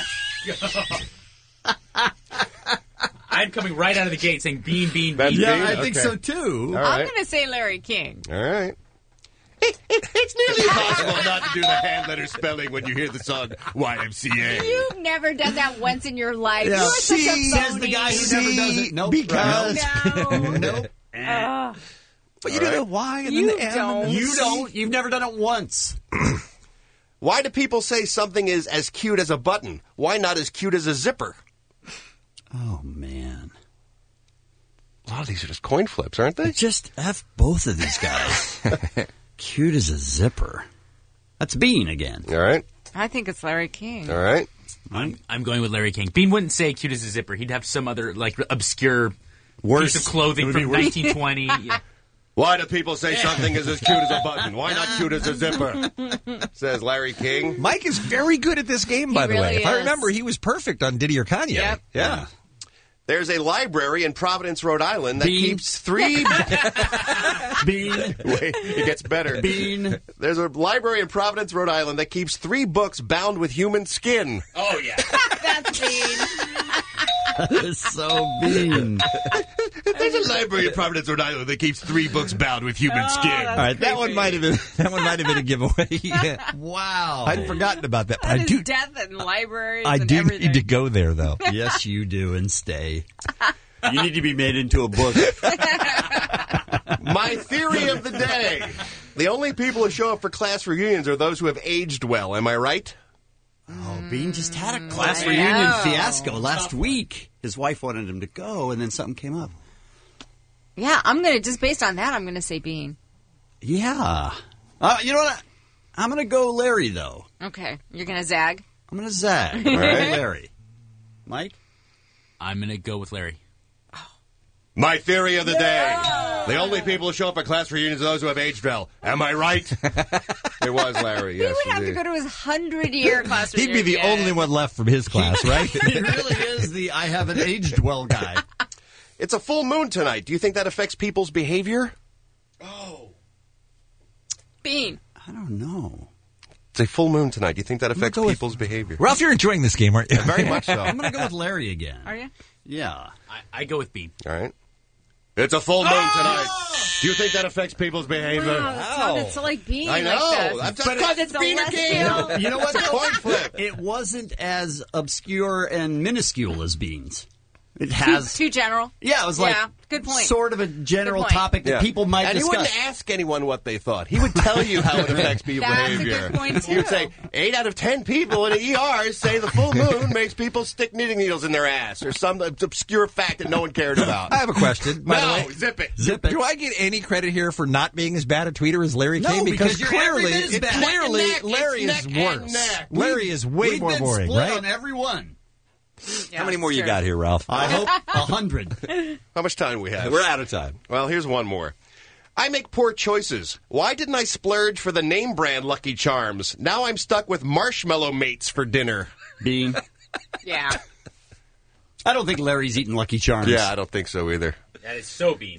Speaker 18: on. I'm coming right out of the gate saying bean, bean, bean.
Speaker 7: Yeah, I think so, too.
Speaker 17: All right.
Speaker 11: I'm going to say Larry King.
Speaker 17: All right. It's nearly impossible not to do the hand letter spelling when you hear the song YMCA.
Speaker 11: You've never done that once in your life.
Speaker 7: Yeah.
Speaker 11: You're such a phony.
Speaker 7: Says the guy who never does it. Nope.
Speaker 13: Because
Speaker 7: Nope.
Speaker 13: But you do the Y and then the M.
Speaker 11: don't.
Speaker 7: You don't. You've never done it once.
Speaker 17: Why do people say something is as cute as a button? Why not as cute as a zipper?
Speaker 7: Oh, man.
Speaker 17: A lot of these are just coin flips, aren't they?
Speaker 7: Just F both of these guys. Cute as a zipper. That's Bean again.
Speaker 17: All right.
Speaker 11: I think it's Larry King.
Speaker 17: All right.
Speaker 18: I'm going with Larry King. Bean wouldn't say cute as a zipper. He'd have some other like obscure piece of clothing from 1920. Yeah.
Speaker 17: Why do people say something is as cute as a button? Why not cute as a zipper? Says Larry King.
Speaker 13: Mike is very good at this game, by the way.
Speaker 11: really
Speaker 13: If I
Speaker 11: is.
Speaker 13: remember, he was perfect on Diddy or Kanye.
Speaker 11: Yep.
Speaker 13: Yeah.
Speaker 17: There's a library in Providence, Rhode Island that keeps 3...
Speaker 7: Bean.
Speaker 17: Wait, it gets better.
Speaker 7: Bean.
Speaker 17: There's a library in Providence, Rhode Island that keeps 3 books bound with human skin.
Speaker 18: Oh, yeah.
Speaker 11: That's Bean.
Speaker 7: That is so Bean.
Speaker 17: There's a library in Providence, Rhode Island that keeps 3 books bound with human skin.
Speaker 13: All right, that one might have been a giveaway. Yeah.
Speaker 7: Wow.
Speaker 13: I'd forgotten about that.
Speaker 11: That is death and libraries
Speaker 13: I
Speaker 11: and
Speaker 13: do
Speaker 11: everything.
Speaker 13: need to go there, though.
Speaker 7: Yes, you do, and stay. You need to be made into a book.
Speaker 17: My theory of the day. The only people who show up for class reunions are those who have aged well. Am I right?
Speaker 7: Oh, Bean just had a class reunion fiasco last week. His wife wanted him to go, and then something came up.
Speaker 11: Yeah, I'm going to, just based on that, I'm going to say Bean.
Speaker 7: Yeah. You know what? I'm going to go Larry, though.
Speaker 11: Okay. You're going to zag?
Speaker 7: I'm going to zag.
Speaker 17: All right.
Speaker 7: Larry. Mike?
Speaker 18: I'm going to go with Larry.
Speaker 17: My theory of the day. The only people who show up for class reunions are those who have aged well. Am I right? It was Larry, yes.
Speaker 11: He would have to go to his 100-year class
Speaker 13: He'd be the
Speaker 11: reunion.
Speaker 13: only one left from his class, right?
Speaker 7: He really is the I haven't aged well guy.
Speaker 17: It's a full moon tonight. Do you think that affects people's behavior?
Speaker 11: Bean.
Speaker 7: I don't know.
Speaker 17: It's a full moon tonight. Do you think that affects people's behavior?
Speaker 13: Ralph, you're enjoying this game, aren't you?
Speaker 17: Very much so.
Speaker 7: I'm going to go with Larry again.
Speaker 11: Are you?
Speaker 7: Yeah.
Speaker 18: I go with Bean.
Speaker 17: All right. It's a full moon tonight. Do you think that affects people's behavior?
Speaker 11: Wow, it sounded so like Bean.
Speaker 17: I know.
Speaker 11: Like
Speaker 17: But it's
Speaker 11: Bean or King.
Speaker 7: You know what?
Speaker 17: It's a coin flip.
Speaker 7: It wasn't as obscure and minuscule as Beans. It has...
Speaker 11: Too general.
Speaker 7: Yeah, it was like
Speaker 11: good point.
Speaker 7: sort of a general
Speaker 11: Good point.
Speaker 7: topic that people might
Speaker 17: And
Speaker 7: discuss.
Speaker 17: he wouldn't ask anyone what they thought. He would tell you how it affects people's
Speaker 11: That's a
Speaker 17: behavior.
Speaker 11: good point, too.
Speaker 17: He would say, 8 out of 10 people in an ER say the full moon makes people stick knitting needles in their ass, or some obscure fact that no one cared about.
Speaker 13: I have a question, by the way.
Speaker 17: Zip it.
Speaker 7: Zip it.
Speaker 13: Do I get any credit here for not being as bad a tweeter as Larry
Speaker 7: No,
Speaker 13: King?
Speaker 7: because you're
Speaker 13: clearly,
Speaker 7: every bit as bad.
Speaker 13: clearly
Speaker 17: Neck and neck.
Speaker 13: Larry
Speaker 17: It's
Speaker 13: is
Speaker 17: neck and
Speaker 13: worse.
Speaker 17: neck.
Speaker 13: Larry is way
Speaker 7: We've
Speaker 13: more
Speaker 7: been
Speaker 13: boring,
Speaker 7: split
Speaker 13: right?
Speaker 7: on every one.
Speaker 11: Yeah,
Speaker 13: How many more you
Speaker 11: sure.
Speaker 13: got here, Ralph?
Speaker 7: I hope 100.
Speaker 17: How much time do we have?
Speaker 13: We're out of time.
Speaker 17: Well, here's one more. I make poor choices. Why didn't I splurge for the name brand Lucky Charms? Now I'm stuck with Marshmallow Mates for dinner.
Speaker 7: Bean.
Speaker 11: Yeah.
Speaker 7: I don't think Larry's eating Lucky Charms.
Speaker 17: Yeah, I don't think so either.
Speaker 18: That is so Bean.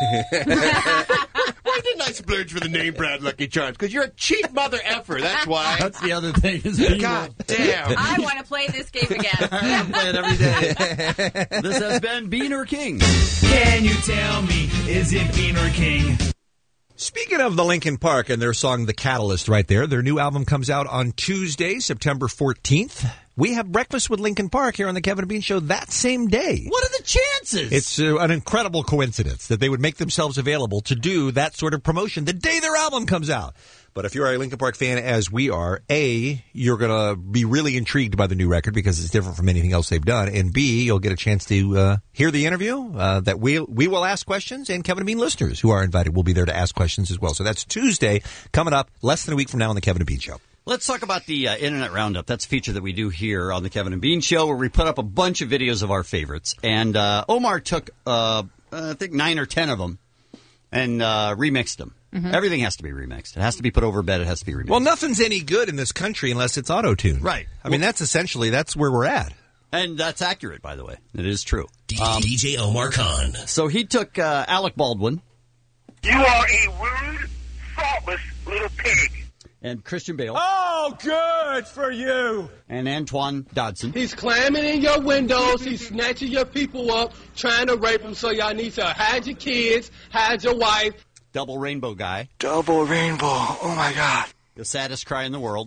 Speaker 17: Why didn't I splurge for the name brand Lucky Charms? Because you're a cheap mother effer. That's why.
Speaker 7: That's the other thing. Is Bean
Speaker 17: God damn.
Speaker 11: I want to play this game again.
Speaker 7: I play it every day. This has been Bean or King.
Speaker 5: Can you tell me, is it Bean or King?
Speaker 13: Speaking of the Linkin Park and their song The Catalyst right there, their new album comes out on Tuesday, September 14th. We have Breakfast with Linkin Park here on the Kevin and Bean Show that same day.
Speaker 7: What are the chances?
Speaker 13: It's an incredible coincidence that they would make themselves available to do that sort of promotion the day their album comes out. But if you're a Linkin Park fan, as we are, A, you're going to be really intrigued by the new record because it's different from anything else they've done. And B, you'll get a chance to hear the interview that we will ask questions, and Kevin and Bean listeners who are invited will be there to ask questions as well. So that's Tuesday coming up less than a week from now on the Kevin and Bean Show.
Speaker 7: Let's talk about the Internet Roundup. That's a feature that we do here on the Kevin and Bean Show where we put up a bunch of videos of our favorites. And Omar took, I think, 9 or 10 of them and remixed them. Mm-hmm. Everything has to be remixed. It has to be put over bed. It has to be remixed.
Speaker 13: Well, nothing's any good in this country unless it's auto-tuned.
Speaker 7: Right.
Speaker 13: I mean, that's where we're at.
Speaker 7: And that's accurate, by the way. It is true.
Speaker 19: DJ Omar Khan.
Speaker 7: So he took Alec Baldwin.
Speaker 1: You are a rude, thoughtless little pig.
Speaker 7: And Christian Bale.
Speaker 20: Oh, good for you.
Speaker 7: And Antoine Dodson.
Speaker 20: He's climbing in your windows. He's snatching your people up, trying to rape them. So y'all need to hide your kids, hide your wife.
Speaker 7: Double rainbow guy.
Speaker 20: Double rainbow. Oh, my God.
Speaker 7: The saddest cry in the world.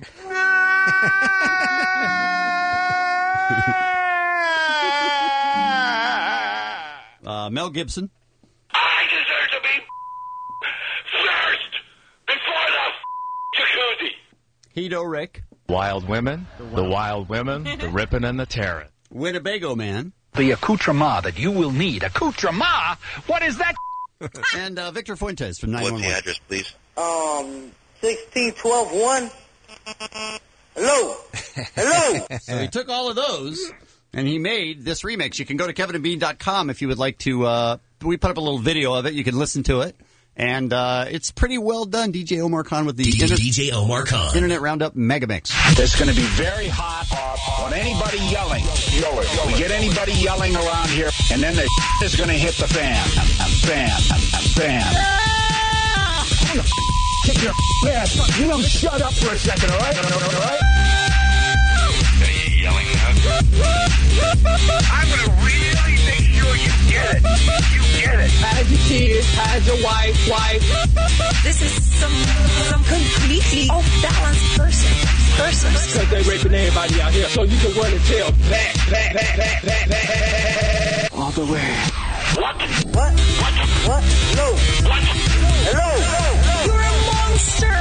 Speaker 7: Mel Gibson.
Speaker 1: I deserve to be first before the jacuzzi.
Speaker 7: Hito Rick.
Speaker 21: Wild women, the wild women, the ripping and the tearing.
Speaker 7: Winnebago Man.
Speaker 22: The accoutrement that you will need. Accoutrement? What is that?
Speaker 7: And Victor Fuentes from 911.
Speaker 23: What's the address, please?
Speaker 24: 16121. Hello. Hello.
Speaker 7: So he took all of those, and he made this remix. You can go to kevinandbean.com if you would like to. We put up a little video of it. You can listen to it. And it's pretty well done. DJ Omar Khan with the
Speaker 19: DJ Omar Khan.
Speaker 7: Internet Roundup Megamix.
Speaker 22: It's going to be very hot on anybody yelling. We get anybody yelling around here, and then the is going to hit the fan. Fan. Kick your ass. You don't shut up for a second, all right? All right?
Speaker 1: Yelling now. I'm going to really make sure you get it. You get it.
Speaker 20: Hide your kids, hide your wife.
Speaker 25: This is some completely off-balance person.
Speaker 20: Because they raping everybody out here, so you can run and tell back. All the way.
Speaker 1: What?
Speaker 24: No.
Speaker 1: What?
Speaker 24: Hello.
Speaker 25: You're a monster.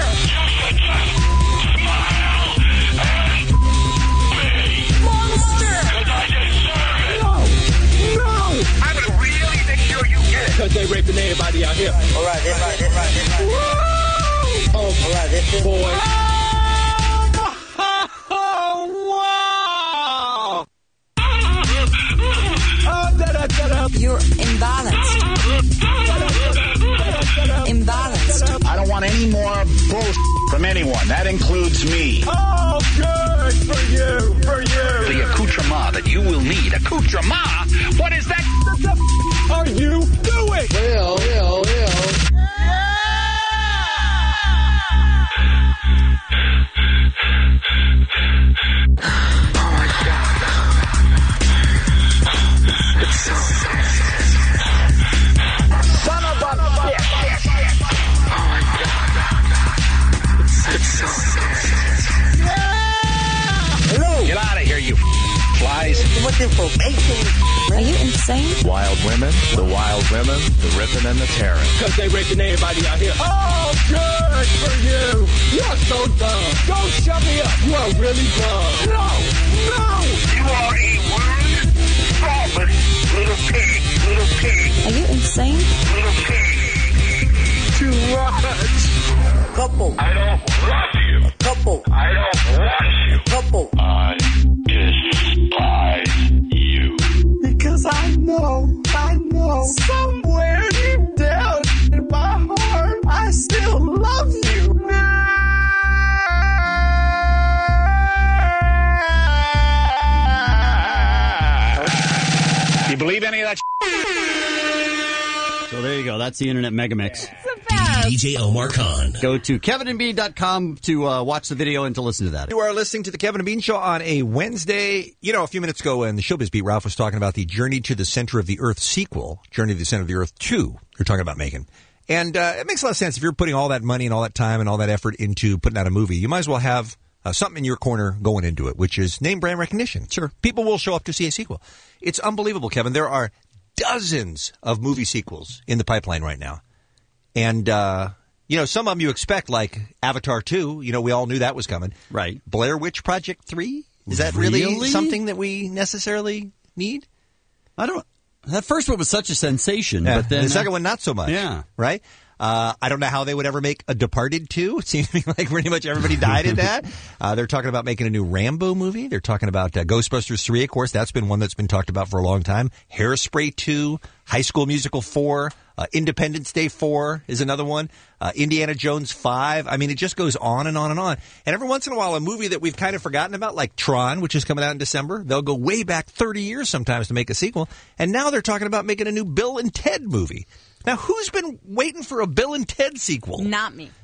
Speaker 25: Monster.
Speaker 20: No.
Speaker 1: I'm going to really make sure you get it.
Speaker 20: Because they raping everybody out here.
Speaker 24: All right, that's right.
Speaker 20: Oh,
Speaker 24: all right, that's it.
Speaker 20: Boy.
Speaker 25: You're imbalanced.
Speaker 22: I don't want any more bullshit from anyone. That includes me.
Speaker 20: Oh, good for you.
Speaker 22: The accoutrement that you will need. Accoutrement? What is that?
Speaker 20: What the are you doing? Well. Oh, my God. It's so son of a bitch. Oh, my God. It's so
Speaker 24: Hello.
Speaker 22: Get out of here, you flies.
Speaker 24: What information?
Speaker 25: Are you insane?
Speaker 21: Wild women, the wild women, the ripping and the tearing.
Speaker 20: Because they raping everybody out here. Oh, good for you. You're so dumb. Don't shut me up. You are really dumb. No.
Speaker 1: You are a rude, thoughtless little pig.
Speaker 25: Are you insane?
Speaker 1: Little pig.
Speaker 20: Too much.
Speaker 24: Couple.
Speaker 1: I don't want you.
Speaker 24: Couple.
Speaker 1: I don't want you.
Speaker 24: Couple.
Speaker 1: I despise you.
Speaker 20: Because I know, somewhere deep down in my heart, I still love you.
Speaker 22: You believe any of that?
Speaker 7: So there you go. That's the Internet Megamix.
Speaker 19: DJ Omar Khan.
Speaker 7: Go to kevinandbean.com to watch the video and to listen to that.
Speaker 13: You are listening to the Kevin and Bean Show on a Wednesday. You know, a few minutes ago in the Showbiz Beat, Ralph was talking about the Journey to the Center of the Earth sequel, Journey to the Center of the Earth 2. You're talking about making. And it makes a lot of sense. If you're putting all that money and all that time and all that effort into putting out a movie, you might as well have something in your corner going into it, which is name brand recognition. Sure. People will show up to see a sequel. It's unbelievable, Kevin. There are dozens of movie sequels in the pipeline right now. And, you know, some of them you expect, like Avatar 2. You know, we all knew that was coming. Right. Blair Witch Project 3? Is that really something that we necessarily need?
Speaker 7: I don't. That first one was such a sensation,
Speaker 13: Yeah,
Speaker 7: but then
Speaker 13: the second one not so much.
Speaker 7: Yeah.
Speaker 13: Right? I don't know how they would ever make a Departed 2. It seems to me like pretty much everybody died in that. They're talking about making a new Rambo movie. They're talking about Ghostbusters 3, of course. That's been one that's been talked about for a long time. Hairspray 2, High School Musical 4, Independence Day 4 is another one. Indiana Jones 5. I mean, it just goes on and on and on. And every once in a while, a movie that we've kind of forgotten about, like Tron, which is coming out in December, they'll go way back 30 years sometimes to make a sequel. And now they're talking about making a new Bill and Ted movie. Now, who's been waiting for a Bill and Ted sequel?
Speaker 11: Not me.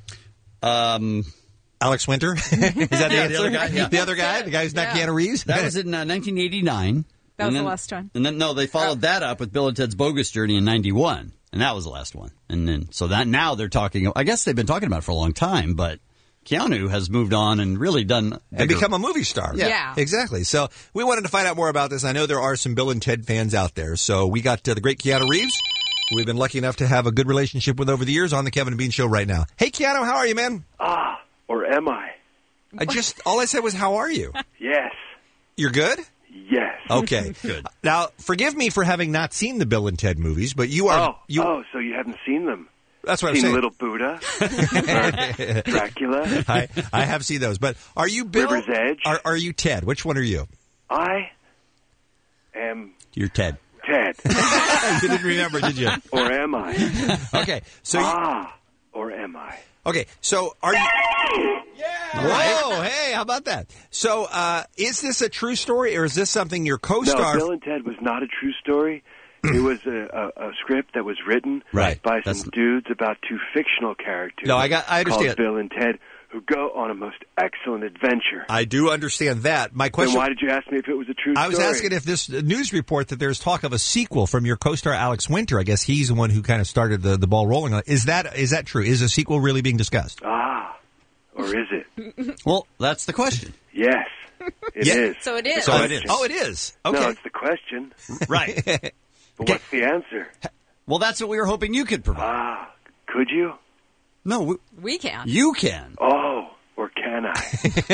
Speaker 13: Alex Winter? Is that the answer?
Speaker 7: The other guy, yeah.
Speaker 13: The other guy? The guy who's not Keanu Reeves?
Speaker 7: That was in 1989.
Speaker 11: That was the last one.
Speaker 7: And then, no, they followed that up with Bill and Ted's Bogus Journey in 91. And that was the last one. And then, so that now they're talking, I guess they've been talking about it for a long time, but Keanu has moved on and really done
Speaker 13: and become a movie star.
Speaker 11: Yeah.
Speaker 13: Exactly. So we wanted to find out more about this. I know there are some Bill and Ted fans out there. So we got the great Keanu Reeves, who we've been lucky enough to have a good relationship with over the years, on the Kevin and Bean Show right now. Hey, Keanu, how are you, man?
Speaker 2: Or am I?
Speaker 13: All I said was, how are you?
Speaker 2: Yes.
Speaker 13: You're good?
Speaker 2: Yes.
Speaker 13: Okay. Good. Now, forgive me for having not seen the Bill and Ted movies, but you are...
Speaker 2: so you haven't seen them?
Speaker 13: That's what I'm
Speaker 2: seen
Speaker 13: saying.
Speaker 2: Little Buddha? Or Dracula?
Speaker 13: I have seen those, but are you Bill?
Speaker 2: River's Edge?
Speaker 13: Are you Ted? Which one are you?
Speaker 2: I am...
Speaker 7: You're Ted.
Speaker 2: Ted.
Speaker 13: You didn't remember, did you?
Speaker 2: Or am I?
Speaker 13: Okay, so...
Speaker 2: or am I?
Speaker 13: Okay, so are you... Whoa, hey, how about that? So, is this a true story, or is this something your co-star...
Speaker 2: No, Bill and Ted was not a true story. It was a script that was written by some dudes about two fictional characters.
Speaker 13: No, I understand.
Speaker 2: Called Bill and Ted, who go on a most excellent adventure.
Speaker 13: I do understand that. My question...
Speaker 2: Then why did you ask me if it was a true story?
Speaker 13: I was asking if this news report that there's talk of a sequel from your co-star Alex Winter, I guess he's the one who kind of started the ball rolling on it. Is that true? Is a sequel really being discussed?
Speaker 2: Or is it?
Speaker 7: Well, that's the question.
Speaker 2: Yes, it is.
Speaker 11: So it is.
Speaker 13: So it is. Oh, it is. Okay.
Speaker 2: No, it's the question.
Speaker 7: Right.
Speaker 2: But what's the answer?
Speaker 7: Well, that's what we were hoping you could provide.
Speaker 2: Could you?
Speaker 7: No.
Speaker 11: We can.
Speaker 7: You can.
Speaker 2: Oh, or can I?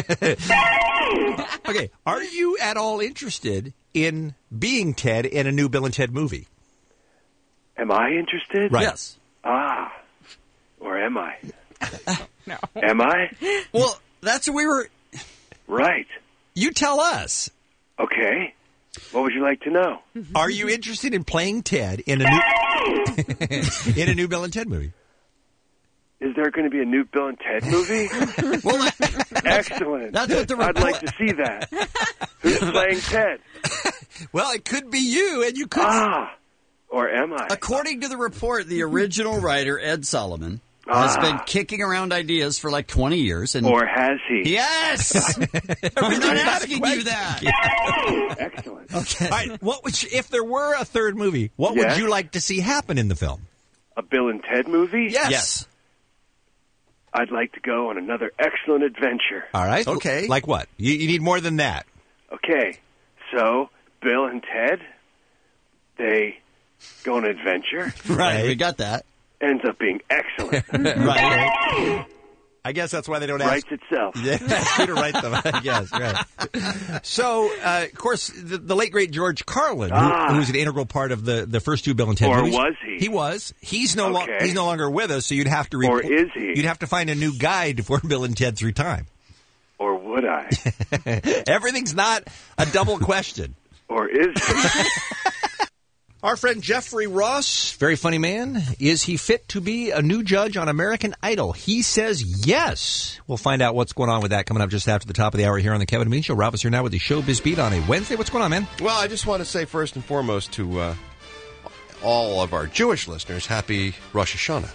Speaker 13: Okay. Are you at all interested in being Ted in a new Bill and Ted movie?
Speaker 2: Am I interested?
Speaker 13: Right.
Speaker 7: Yes.
Speaker 2: Or am I?
Speaker 11: No.
Speaker 2: Am I?
Speaker 7: Well, that's what we were...
Speaker 2: Right.
Speaker 13: You tell us.
Speaker 2: Okay. What would you like to know?
Speaker 13: Are you interested in playing Ted in a new Bill and Ted movie?
Speaker 2: Is there going to be a new Bill and Ted movie?
Speaker 7: Well,
Speaker 2: excellent.
Speaker 7: That's what the report...
Speaker 2: I'd like to see that. Who's playing Ted?
Speaker 13: Well, it could be you, and you could...
Speaker 2: Or am I?
Speaker 7: According to the report, the original writer, Ed Solomon, has been kicking around ideas for like 20 years. And
Speaker 2: or has he?
Speaker 7: Yes! I'm not asking you that.
Speaker 2: Excellent.
Speaker 13: Okay. All right. If there were a third movie, what would you like to see happen in the film?
Speaker 2: A Bill and Ted movie?
Speaker 7: Yes.
Speaker 2: I'd like to go on another excellent adventure.
Speaker 13: All right.
Speaker 7: Okay.
Speaker 13: Like what? You need more than that.
Speaker 2: Okay. So, Bill and Ted, they go on an adventure.
Speaker 7: Right. We got that.
Speaker 2: Ends up being excellent.
Speaker 13: Right. I guess that's why they don't
Speaker 2: Writes itself.
Speaker 13: Yeah, that's you to write them, I guess. Right. So, of course, the late, great George Carlin, who's an integral part of the first two Bill and Ted movies.
Speaker 2: Or was he?
Speaker 13: He was. He's no longer with us, so you'd have to...
Speaker 2: Or is he?
Speaker 13: You'd have to find a new guide for Bill and Ted Through Time.
Speaker 2: Or would I?
Speaker 13: Everything's not a double question.
Speaker 2: Or is he?
Speaker 13: Our friend Jeffrey Ross, very funny man. Is he fit to be a new judge on American Idol? He says yes. We'll find out what's going on with that coming up just after the top of the hour here on the Kevin and Bean Show. Rob is here now with the Showbiz Beat on a Wednesday. What's going on, man?
Speaker 17: Well, I just want to say first and foremost to all of our Jewish listeners, happy Rosh Hashanah.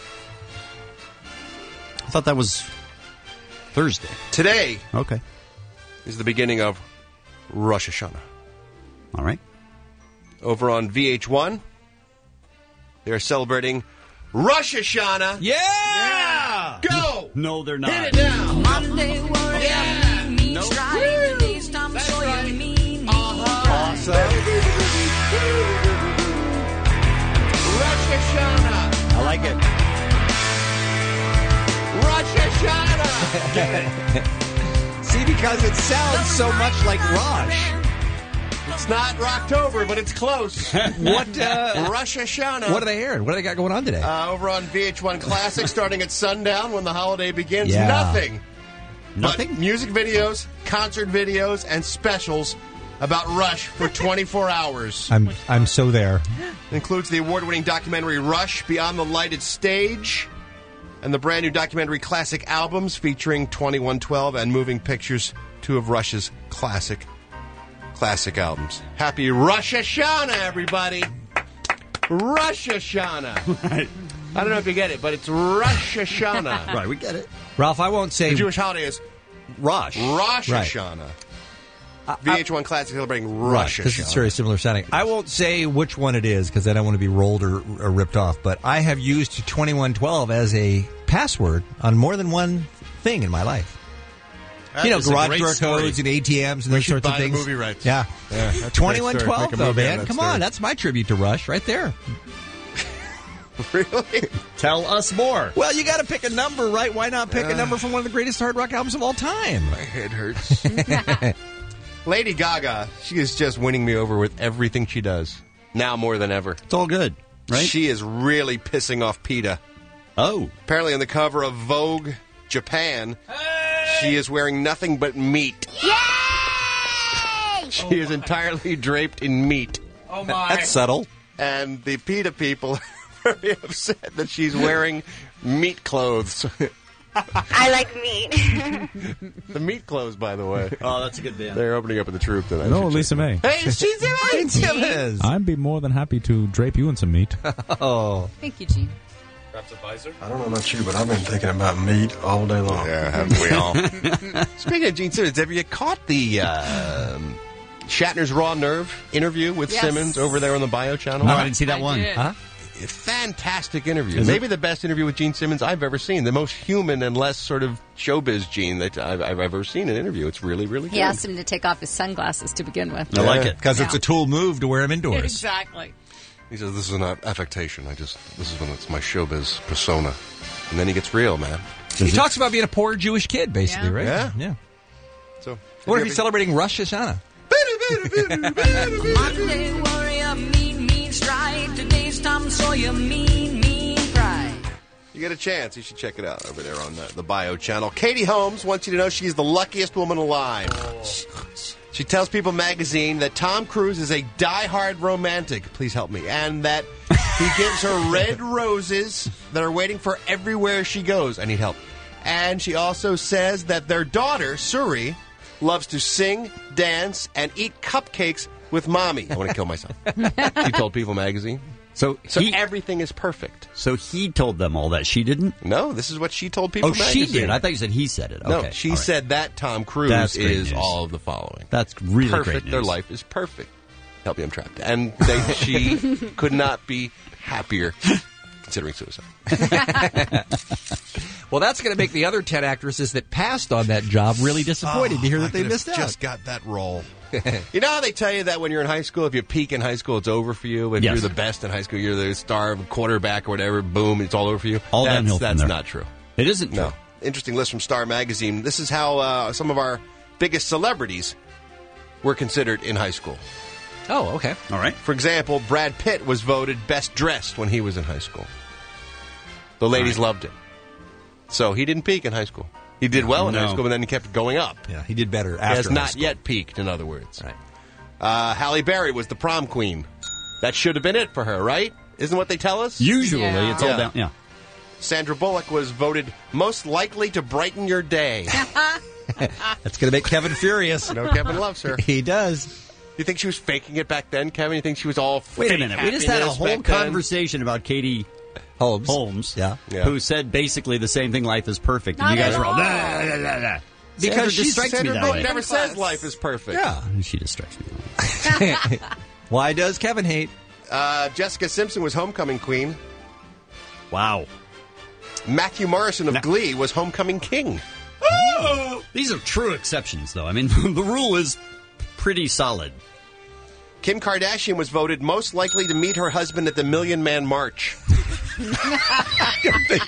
Speaker 7: I thought that was Thursday.
Speaker 17: Today
Speaker 7: Okay.
Speaker 17: is the beginning of Rosh Hashanah.
Speaker 7: All right.
Speaker 17: Over on VH1, they're celebrating Rosh Hashanah.
Speaker 13: Yeah!
Speaker 17: Go!
Speaker 7: No, they're not.
Speaker 17: Hit it now.
Speaker 25: Monday, whatever means right. This time,
Speaker 17: That's
Speaker 25: show
Speaker 17: right.
Speaker 25: you mean.
Speaker 13: Awesome.
Speaker 17: Rosh Hashanah.
Speaker 13: I like it.
Speaker 17: Rosh Hashanah.
Speaker 13: See, because it sounds so much like Rosh.
Speaker 17: It's not Rocktober, but it's close.
Speaker 13: What?
Speaker 17: Rosh Hashanah.
Speaker 13: What are they airing? What do they got going on today?
Speaker 17: Over on VH1 Classic, starting at sundown when the holiday begins.
Speaker 13: Yeah.
Speaker 17: Nothing.
Speaker 7: Nothing?
Speaker 17: But music videos, concert videos, and specials about Rush for 24 hours.
Speaker 13: I'm so there.
Speaker 17: It includes the award-winning documentary Rush, Beyond the Lighted Stage, and the brand new documentary Classic Albums featuring 2112 and Moving Pictures, two of Rush's classic albums. Happy Rosh Hashanah, everybody! Rosh Hashanah.
Speaker 7: Right.
Speaker 17: I don't know if you get it, but it's Rosh Hashanah.
Speaker 7: Right, we get it.
Speaker 13: Ralph, I won't say...
Speaker 17: The Jewish holiday is
Speaker 7: Rosh.
Speaker 17: Rosh
Speaker 13: Right.
Speaker 17: Hashanah. VH1 Classic celebrating Rosh
Speaker 13: Because it's
Speaker 17: Hashanah.
Speaker 13: very similar sounding. I won't say which one it is because I don't want to be rolled or ripped off, but I have used 2112 as a password on more than one thing in my life.
Speaker 17: That is a
Speaker 13: garage
Speaker 17: great
Speaker 13: door
Speaker 17: story.
Speaker 13: codes and ATMs and
Speaker 17: We
Speaker 13: those
Speaker 17: should
Speaker 13: sorts of
Speaker 17: buy the
Speaker 13: things.
Speaker 17: movie rights.
Speaker 13: Yeah.
Speaker 17: That's a great
Speaker 13: 2112,
Speaker 17: story. Make a
Speaker 13: though,
Speaker 17: movie on
Speaker 13: man.
Speaker 17: that
Speaker 13: Come
Speaker 17: story.
Speaker 13: on. That's my tribute to Rush right there.
Speaker 17: Really?
Speaker 7: Tell us more.
Speaker 13: Well, you got to pick a number, right? Why not pick a number from one of the greatest hard rock albums of all time?
Speaker 17: My head hurts. Lady Gaga, she is just winning me over with everything she does. Now more than ever.
Speaker 7: It's all good, right?
Speaker 17: She is really pissing off PETA.
Speaker 7: Oh.
Speaker 17: Apparently on the cover of Vogue Japan, she is wearing nothing but meat.
Speaker 15: Yay!
Speaker 17: She is entirely draped in meat.
Speaker 18: Oh, my.
Speaker 13: That's subtle.
Speaker 17: And the PETA people are very upset that she's wearing meat clothes.
Speaker 15: I like meat.
Speaker 17: The meat clothes, by the way.
Speaker 7: Oh, that's a good band.
Speaker 17: They're opening up at the Troop tonight.
Speaker 3: Hello, Lisa May.
Speaker 17: Hey, she's in
Speaker 3: I'd be more than happy to drape you in some meat.
Speaker 13: Oh.
Speaker 11: Thank you, Gene.
Speaker 18: Perhaps a visor?
Speaker 8: I don't know about you, but I've been thinking about meat all day long.
Speaker 17: Yeah, haven't we all? Speaking of Gene Simmons, have you caught the Shatner's Raw Nerve interview with
Speaker 11: Yes.
Speaker 17: Simmons over there on the Bio channel?
Speaker 7: No, I didn't see that
Speaker 11: I
Speaker 7: one.
Speaker 11: did.
Speaker 13: Huh?
Speaker 17: Fantastic interview.
Speaker 7: Is
Speaker 17: Maybe the best interview with Gene Simmons I've ever seen. The most human and less sort of showbiz Gene that I've ever seen in an interview. It's really, really good.
Speaker 11: He asked him to take off his sunglasses to begin with.
Speaker 7: I like it.
Speaker 13: Because it's a tool move to wear them indoors.
Speaker 11: Exactly.
Speaker 17: He says, this is not affectation. This is when it's my showbiz persona. And then he gets real, man.
Speaker 13: He talks about being a poor Jewish kid, basically,
Speaker 11: Yeah.
Speaker 13: right?
Speaker 17: Yeah. So,
Speaker 13: What if he's celebrating Rosh Hashanah?
Speaker 25: Monday warrior, mean stride. Today's Tom Sawyer, mean pride.
Speaker 17: you get a chance, you should check it out over there on the Bio channel. Katie Holmes wants you to know she's the luckiest woman alive. She tells People magazine that Tom Cruise is a diehard romantic. Please help me. And that he gives her red roses that are waiting for everywhere she goes. I need help. And she also says that their daughter, Suri, loves to sing, dance, and eat cupcakes with mommy. I want to kill myself. She told People magazine.
Speaker 7: So
Speaker 17: everything is perfect.
Speaker 7: So he told them all that. She didn't?
Speaker 17: No, this is what she told People magazine.
Speaker 7: She did. I thought you said he said it.
Speaker 17: No,
Speaker 7: Okay.
Speaker 17: she
Speaker 7: all right.
Speaker 17: said that Tom Cruise
Speaker 7: That's great
Speaker 17: is
Speaker 7: news.
Speaker 17: all of the following.
Speaker 7: That's really
Speaker 17: perfect.
Speaker 7: great
Speaker 17: Their
Speaker 7: news.
Speaker 17: life is perfect. Help me, I'm trapped. And she could not be happier considering suicide.
Speaker 13: Well, that's going to make the other 10 actresses that passed on that job really disappointed to hear that they missed out.
Speaker 17: Just got that role. You know how they tell you that when you're in high school, if you peak in high school, it's over for you? If
Speaker 7: Yes.
Speaker 17: you're the best in high school, you're the star quarterback or whatever, boom, it's all over for you?
Speaker 7: All downhill from
Speaker 17: That's
Speaker 7: there.
Speaker 17: not true.
Speaker 7: It isn't true.
Speaker 17: No. Interesting list from Star Magazine. This is how some of our biggest celebrities were considered in high school.
Speaker 13: Oh, okay.
Speaker 7: All right.
Speaker 17: For example, Brad Pitt was voted best dressed when he was in high school. The ladies loved him. So he didn't peak in high school. He did well in high school, but then he kept going up.
Speaker 13: Yeah, he did better
Speaker 17: He
Speaker 13: after
Speaker 17: has
Speaker 13: high
Speaker 17: not
Speaker 13: school.
Speaker 17: yet peaked, in other words.
Speaker 13: Right.
Speaker 17: Halle Berry was the prom queen. That should have been it for her, right? Isn't what they tell us?
Speaker 7: Usually, it's all down. Yeah.
Speaker 17: Sandra Bullock was voted most likely to brighten your day.
Speaker 13: That's going to make Kevin furious.
Speaker 17: You know, Kevin loves her.
Speaker 13: He does.
Speaker 17: You think she was faking it back then, Kevin? You think she was all
Speaker 7: Wait a
Speaker 17: fake
Speaker 7: minute. We just had a
Speaker 17: happiness
Speaker 7: whole
Speaker 17: back then?
Speaker 7: conversation about Katie Holmes,
Speaker 13: Yeah.
Speaker 7: who said basically the same thing, life is perfect. And
Speaker 11: Not
Speaker 7: you guys
Speaker 11: at
Speaker 7: were all,
Speaker 11: all.
Speaker 7: nah, nah, nah, nah.
Speaker 17: Because
Speaker 7: Sandra just strikes me
Speaker 17: Sandra
Speaker 7: that
Speaker 17: Bullock
Speaker 7: way.
Speaker 17: never says life is perfect.
Speaker 13: Yeah.
Speaker 7: She just strikes me that way.
Speaker 13: Why does Kevin hate?
Speaker 17: Jessica Simpson was homecoming queen.
Speaker 7: Wow.
Speaker 17: Matthew Morrison of Glee was homecoming king.
Speaker 7: These are true exceptions, though. I mean, the rule is pretty solid.
Speaker 17: Kim Kardashian was voted most likely to meet her husband at the Million Man March.
Speaker 13: don't think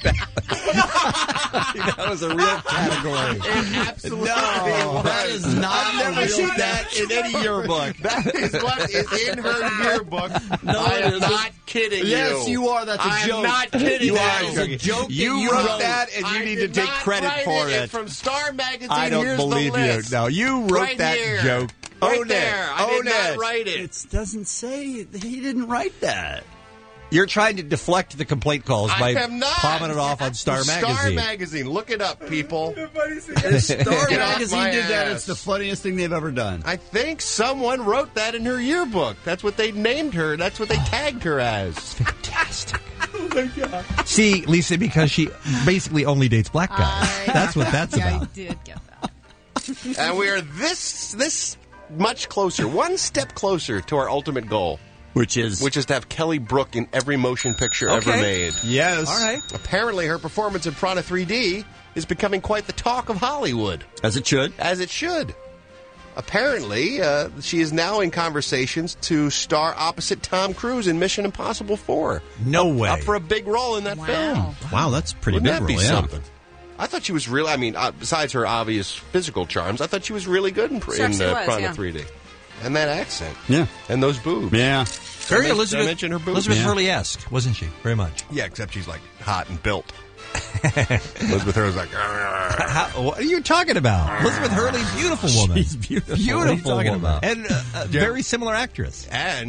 Speaker 13: that was a real category.
Speaker 17: It absolutely
Speaker 7: No,
Speaker 17: was.
Speaker 7: that is not.
Speaker 13: I've never seen that in any yearbook.
Speaker 17: That is what is in her yearbook.
Speaker 7: No,
Speaker 17: I
Speaker 7: it
Speaker 17: am
Speaker 7: isn't.
Speaker 17: not kidding you.
Speaker 7: Yes, you are. That's a
Speaker 17: I'm
Speaker 7: joke.
Speaker 17: not kidding
Speaker 7: You
Speaker 17: you.
Speaker 7: are. It's a joke.
Speaker 13: You
Speaker 7: that
Speaker 13: wrote that, and you
Speaker 17: I
Speaker 13: need to
Speaker 17: did
Speaker 13: take
Speaker 17: not
Speaker 13: credit
Speaker 17: write
Speaker 13: for
Speaker 17: it.
Speaker 13: it.
Speaker 17: It's from Star Magazine.
Speaker 13: I don't
Speaker 17: Here's
Speaker 13: believe
Speaker 17: the
Speaker 13: you.
Speaker 17: list.
Speaker 13: No, you wrote
Speaker 17: Right
Speaker 13: that
Speaker 17: here.
Speaker 13: joke.
Speaker 17: Right
Speaker 13: Own
Speaker 17: there.
Speaker 13: it.
Speaker 17: I did
Speaker 13: Own
Speaker 17: not
Speaker 13: it.
Speaker 17: write it.
Speaker 7: It doesn't say he didn't write that.
Speaker 13: You're trying to deflect the complaint calls
Speaker 17: I
Speaker 13: by
Speaker 17: am not.
Speaker 13: palming it off on Star Magazine.
Speaker 17: Star Magazine. Look it up, people.
Speaker 7: Star
Speaker 17: Get off
Speaker 7: Magazine
Speaker 17: my
Speaker 7: did that.
Speaker 17: ass.
Speaker 7: It's the funniest thing they've ever done.
Speaker 17: I think someone wrote that in her yearbook. That's what they named her. That's what they tagged her as.
Speaker 13: Fantastic. Oh, my God. See, Lisa, because she basically only dates black guys. That's what that's about.
Speaker 11: I did get that.
Speaker 17: And we are this much closer, one step closer to our ultimate goal.
Speaker 7: Which is
Speaker 17: to have Kelly Brook in every motion picture ever made.
Speaker 13: Yes.
Speaker 17: All right. Apparently, her performance in Piranha 3D is becoming quite the talk of Hollywood.
Speaker 7: As it should.
Speaker 17: As it should. Apparently, she is now in conversations to star opposite Tom Cruise in Mission Impossible 4.
Speaker 13: No way.
Speaker 17: Up for a big role in that film.
Speaker 13: Wow, that's pretty
Speaker 17: Wouldn't
Speaker 13: big
Speaker 17: that be
Speaker 13: role, yeah.
Speaker 17: something? I thought she was really, besides her obvious physical charms, I thought she was really good in Piranha 3D. And that accent.
Speaker 7: Yeah.
Speaker 17: And those boobs.
Speaker 7: Yeah.
Speaker 13: Very
Speaker 17: Did I
Speaker 13: Elizabeth,
Speaker 17: mention her boobs?
Speaker 13: Elizabeth Hurley-esque, wasn't she? Very much.
Speaker 17: Yeah, except she's like hot and built. Elizabeth Hurley's like,
Speaker 13: what are you talking about? Elizabeth Hurley, beautiful woman.
Speaker 7: She's beautiful.
Speaker 13: Beautiful
Speaker 7: What are you talking
Speaker 13: woman.
Speaker 7: about?
Speaker 13: And very similar actress.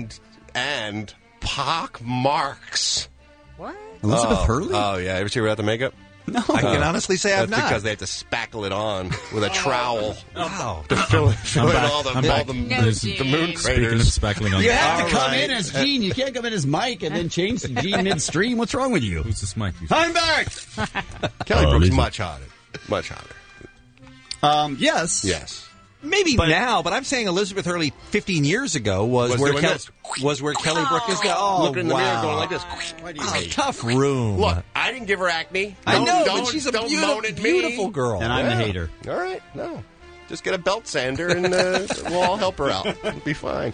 Speaker 17: and pock marks.
Speaker 11: What?
Speaker 7: Elizabeth Hurley?
Speaker 17: Oh, yeah. Ever see her without the makeup?
Speaker 7: No.
Speaker 13: I can honestly say I've
Speaker 17: That's
Speaker 13: not.
Speaker 17: because they have to spackle it on with a trowel
Speaker 13: Wow.
Speaker 17: to fill in
Speaker 3: back.
Speaker 17: all the
Speaker 3: I'm back.
Speaker 17: the
Speaker 11: No,
Speaker 17: moon
Speaker 3: Speaking of
Speaker 17: craters.
Speaker 3: spackling on
Speaker 7: You have
Speaker 17: All
Speaker 7: to come
Speaker 17: right.
Speaker 7: in as Gene. You can't come in as Mike and then change to Gene midstream. What's wrong with you?
Speaker 3: Who's this Mike?
Speaker 7: I'm back.
Speaker 17: Kelly Brook's
Speaker 3: Lisa.
Speaker 17: much hotter. Much hotter.
Speaker 7: Yes.
Speaker 17: Yes.
Speaker 13: Maybe now, but I'm saying Elizabeth Hurley 15 years ago was where
Speaker 17: doing this.
Speaker 13: Kelly Brook is now. Oh,
Speaker 17: Looking in the mirror
Speaker 13: wow.
Speaker 17: going like this.
Speaker 7: Why do you
Speaker 13: Oh,
Speaker 7: hate?
Speaker 13: tough room.
Speaker 17: Look, I didn't give her acne.
Speaker 13: I know,
Speaker 17: don't,
Speaker 13: but she's a
Speaker 17: don't moan at me.
Speaker 13: beautiful girl.
Speaker 7: And I'm the hater.
Speaker 17: All right, no. Just get a belt sander and we'll all help her out. It'll be fine.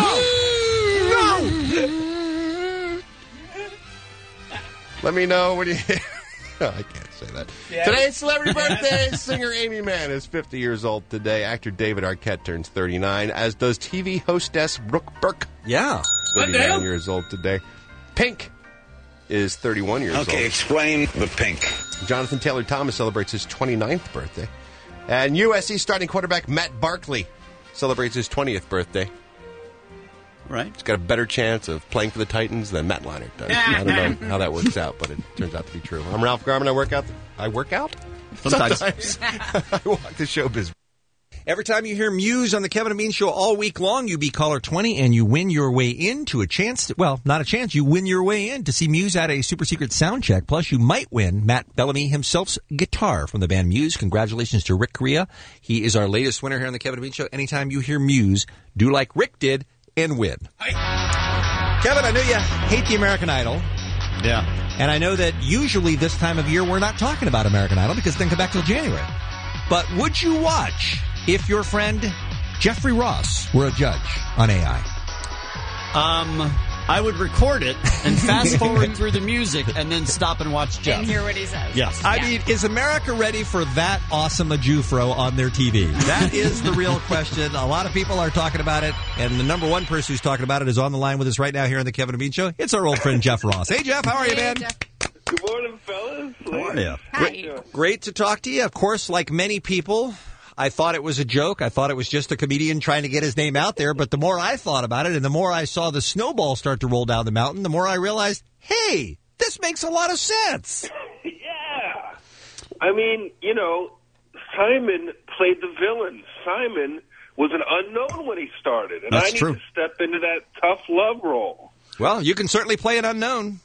Speaker 17: Let me know when you... I can't say that. Today's celebrity birthday. Singer Amy Mann is 50 years old today. Actor David Arquette turns 39, as does TV hostess Brooke Burke.
Speaker 13: Yeah.
Speaker 17: 39 years old today. Pink is 31 years old.
Speaker 22: Okay, explain the pink.
Speaker 17: Jonathan Taylor Thomas celebrates his 29th birthday. And USC starting quarterback Matt Barkley celebrates his 20th birthday.
Speaker 7: Right.
Speaker 17: He's got a better chance of playing for the Titans than Matt Leinart does. I don't know how that works out, but it turns out to be true. I'm Ralph Garman. I work out. Sometimes. I walk the showbiz.
Speaker 13: Every time you hear Muse on the Kevin and Bean Show all week long, you be caller 20 and you win your way into a chance. Not a chance. You win your way in to see Muse at a super secret sound check. Plus, you might win Matt Bellamy himself's guitar from the band Muse. Congratulations to Rick Correa. He is our latest winner here on the Kevin and Bean Show. Anytime you hear Muse, do like Rick did and win. Kevin, I know you hate the American Idol.
Speaker 7: Yeah.
Speaker 13: And I know that usually this time of year we're not talking about American Idol because it doesn't come back till January. But would you watch if your friend Jeffrey Ross were a judge on AI?
Speaker 7: I would record it and fast forward through the music and then stop and watch Jeff.
Speaker 11: And hear what he says.
Speaker 7: Yes.
Speaker 13: I mean, is America ready for that awesome a Jufro on their TV? That is the real question. A lot of people are talking about it, and the number one person who's talking about it is on the line with us right now here on the Kevin and Bean Show. It's our old friend Jeff Ross. Hey, Jeff, how are you, man?
Speaker 11: Jeff.
Speaker 2: Good morning, fellas.
Speaker 7: How are you?
Speaker 11: Hi.
Speaker 13: Great to talk to you. Of course, like many people, I thought it was a joke. I thought it was just a comedian trying to get his name out there. But the more I thought about it and the more I saw the snowball start to roll down the mountain, the more I realized, hey, this makes a lot of sense.
Speaker 2: Yeah. I mean, Simon played the villain. Simon was an unknown when he started. And
Speaker 7: That's
Speaker 2: I need
Speaker 7: true.
Speaker 2: to step into that tough love role.
Speaker 13: Well, you can certainly play an unknown.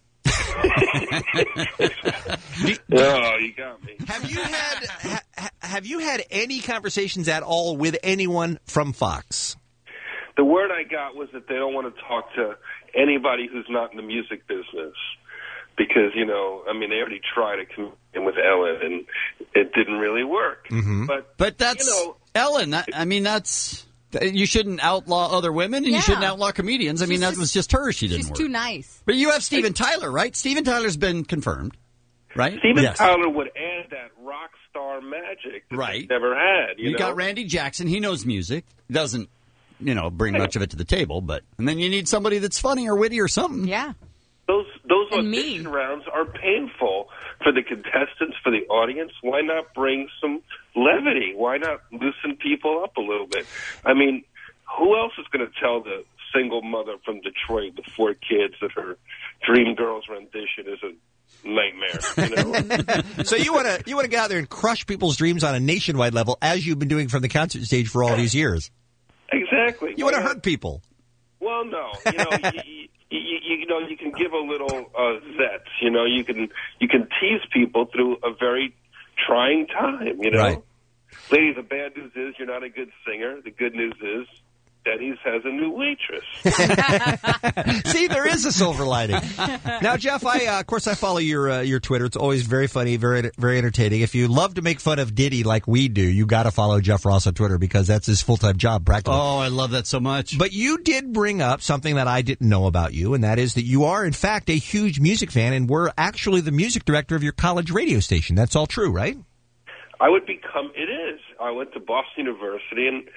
Speaker 2: Oh, you got me.
Speaker 13: Have you had any conversations at all with anyone from Fox?
Speaker 2: The word I got was that they don't want to talk to anybody who's not in the music business. Because, they already tried to come in with Ellen, and it didn't really work.
Speaker 13: Mm-hmm.
Speaker 7: But that's Ellen. That's you shouldn't outlaw other women, and you shouldn't outlaw comedians. That was just her. She didn't
Speaker 11: She's
Speaker 7: work.
Speaker 11: too nice.
Speaker 7: But you have Steven Tyler, right? Steven Tyler's been confirmed. right?
Speaker 2: Steven
Speaker 7: Yes.
Speaker 2: Tyler would add that rock star magic that
Speaker 7: Right.
Speaker 2: he's never had. You know?
Speaker 7: got Randy Jackson. He knows music. Doesn't, bring much of it to the table. And then you need somebody that's funny or witty or something.
Speaker 11: Yeah.
Speaker 2: Those audition rounds are painful for the contestants, for the audience. Why not bring some levity? Why not loosen people up a little bit? I mean, who else is going to tell the single mother from Detroit with 4 kids that her Dream Girls rendition is a nightmare?
Speaker 13: So you want to get out there and crush people's dreams on a nationwide level, as you've been doing from the concert stage for all these years.
Speaker 2: Exactly.
Speaker 13: You want to hurt people.
Speaker 2: Well, no. You can give a little zest. You can tease people through a very trying time.
Speaker 13: Right.
Speaker 2: Lady, the bad news is you're not a good singer. The good news is Denny's has a new waitress.
Speaker 13: See, there is a silver lining. Now, Jeff, of course I follow your Twitter. It's always very funny, very very entertaining. If you love to make fun of Diddy like we do, you got to follow Jeff Ross on Twitter because that's his full-time job practically.
Speaker 7: Oh, I love that so much.
Speaker 13: But you did bring up something that I didn't know about you, and that is that you are, in fact, a huge music fan and were actually the music director of your college radio station. That's all true, right?
Speaker 2: I would become. It is. I went to Boston University, and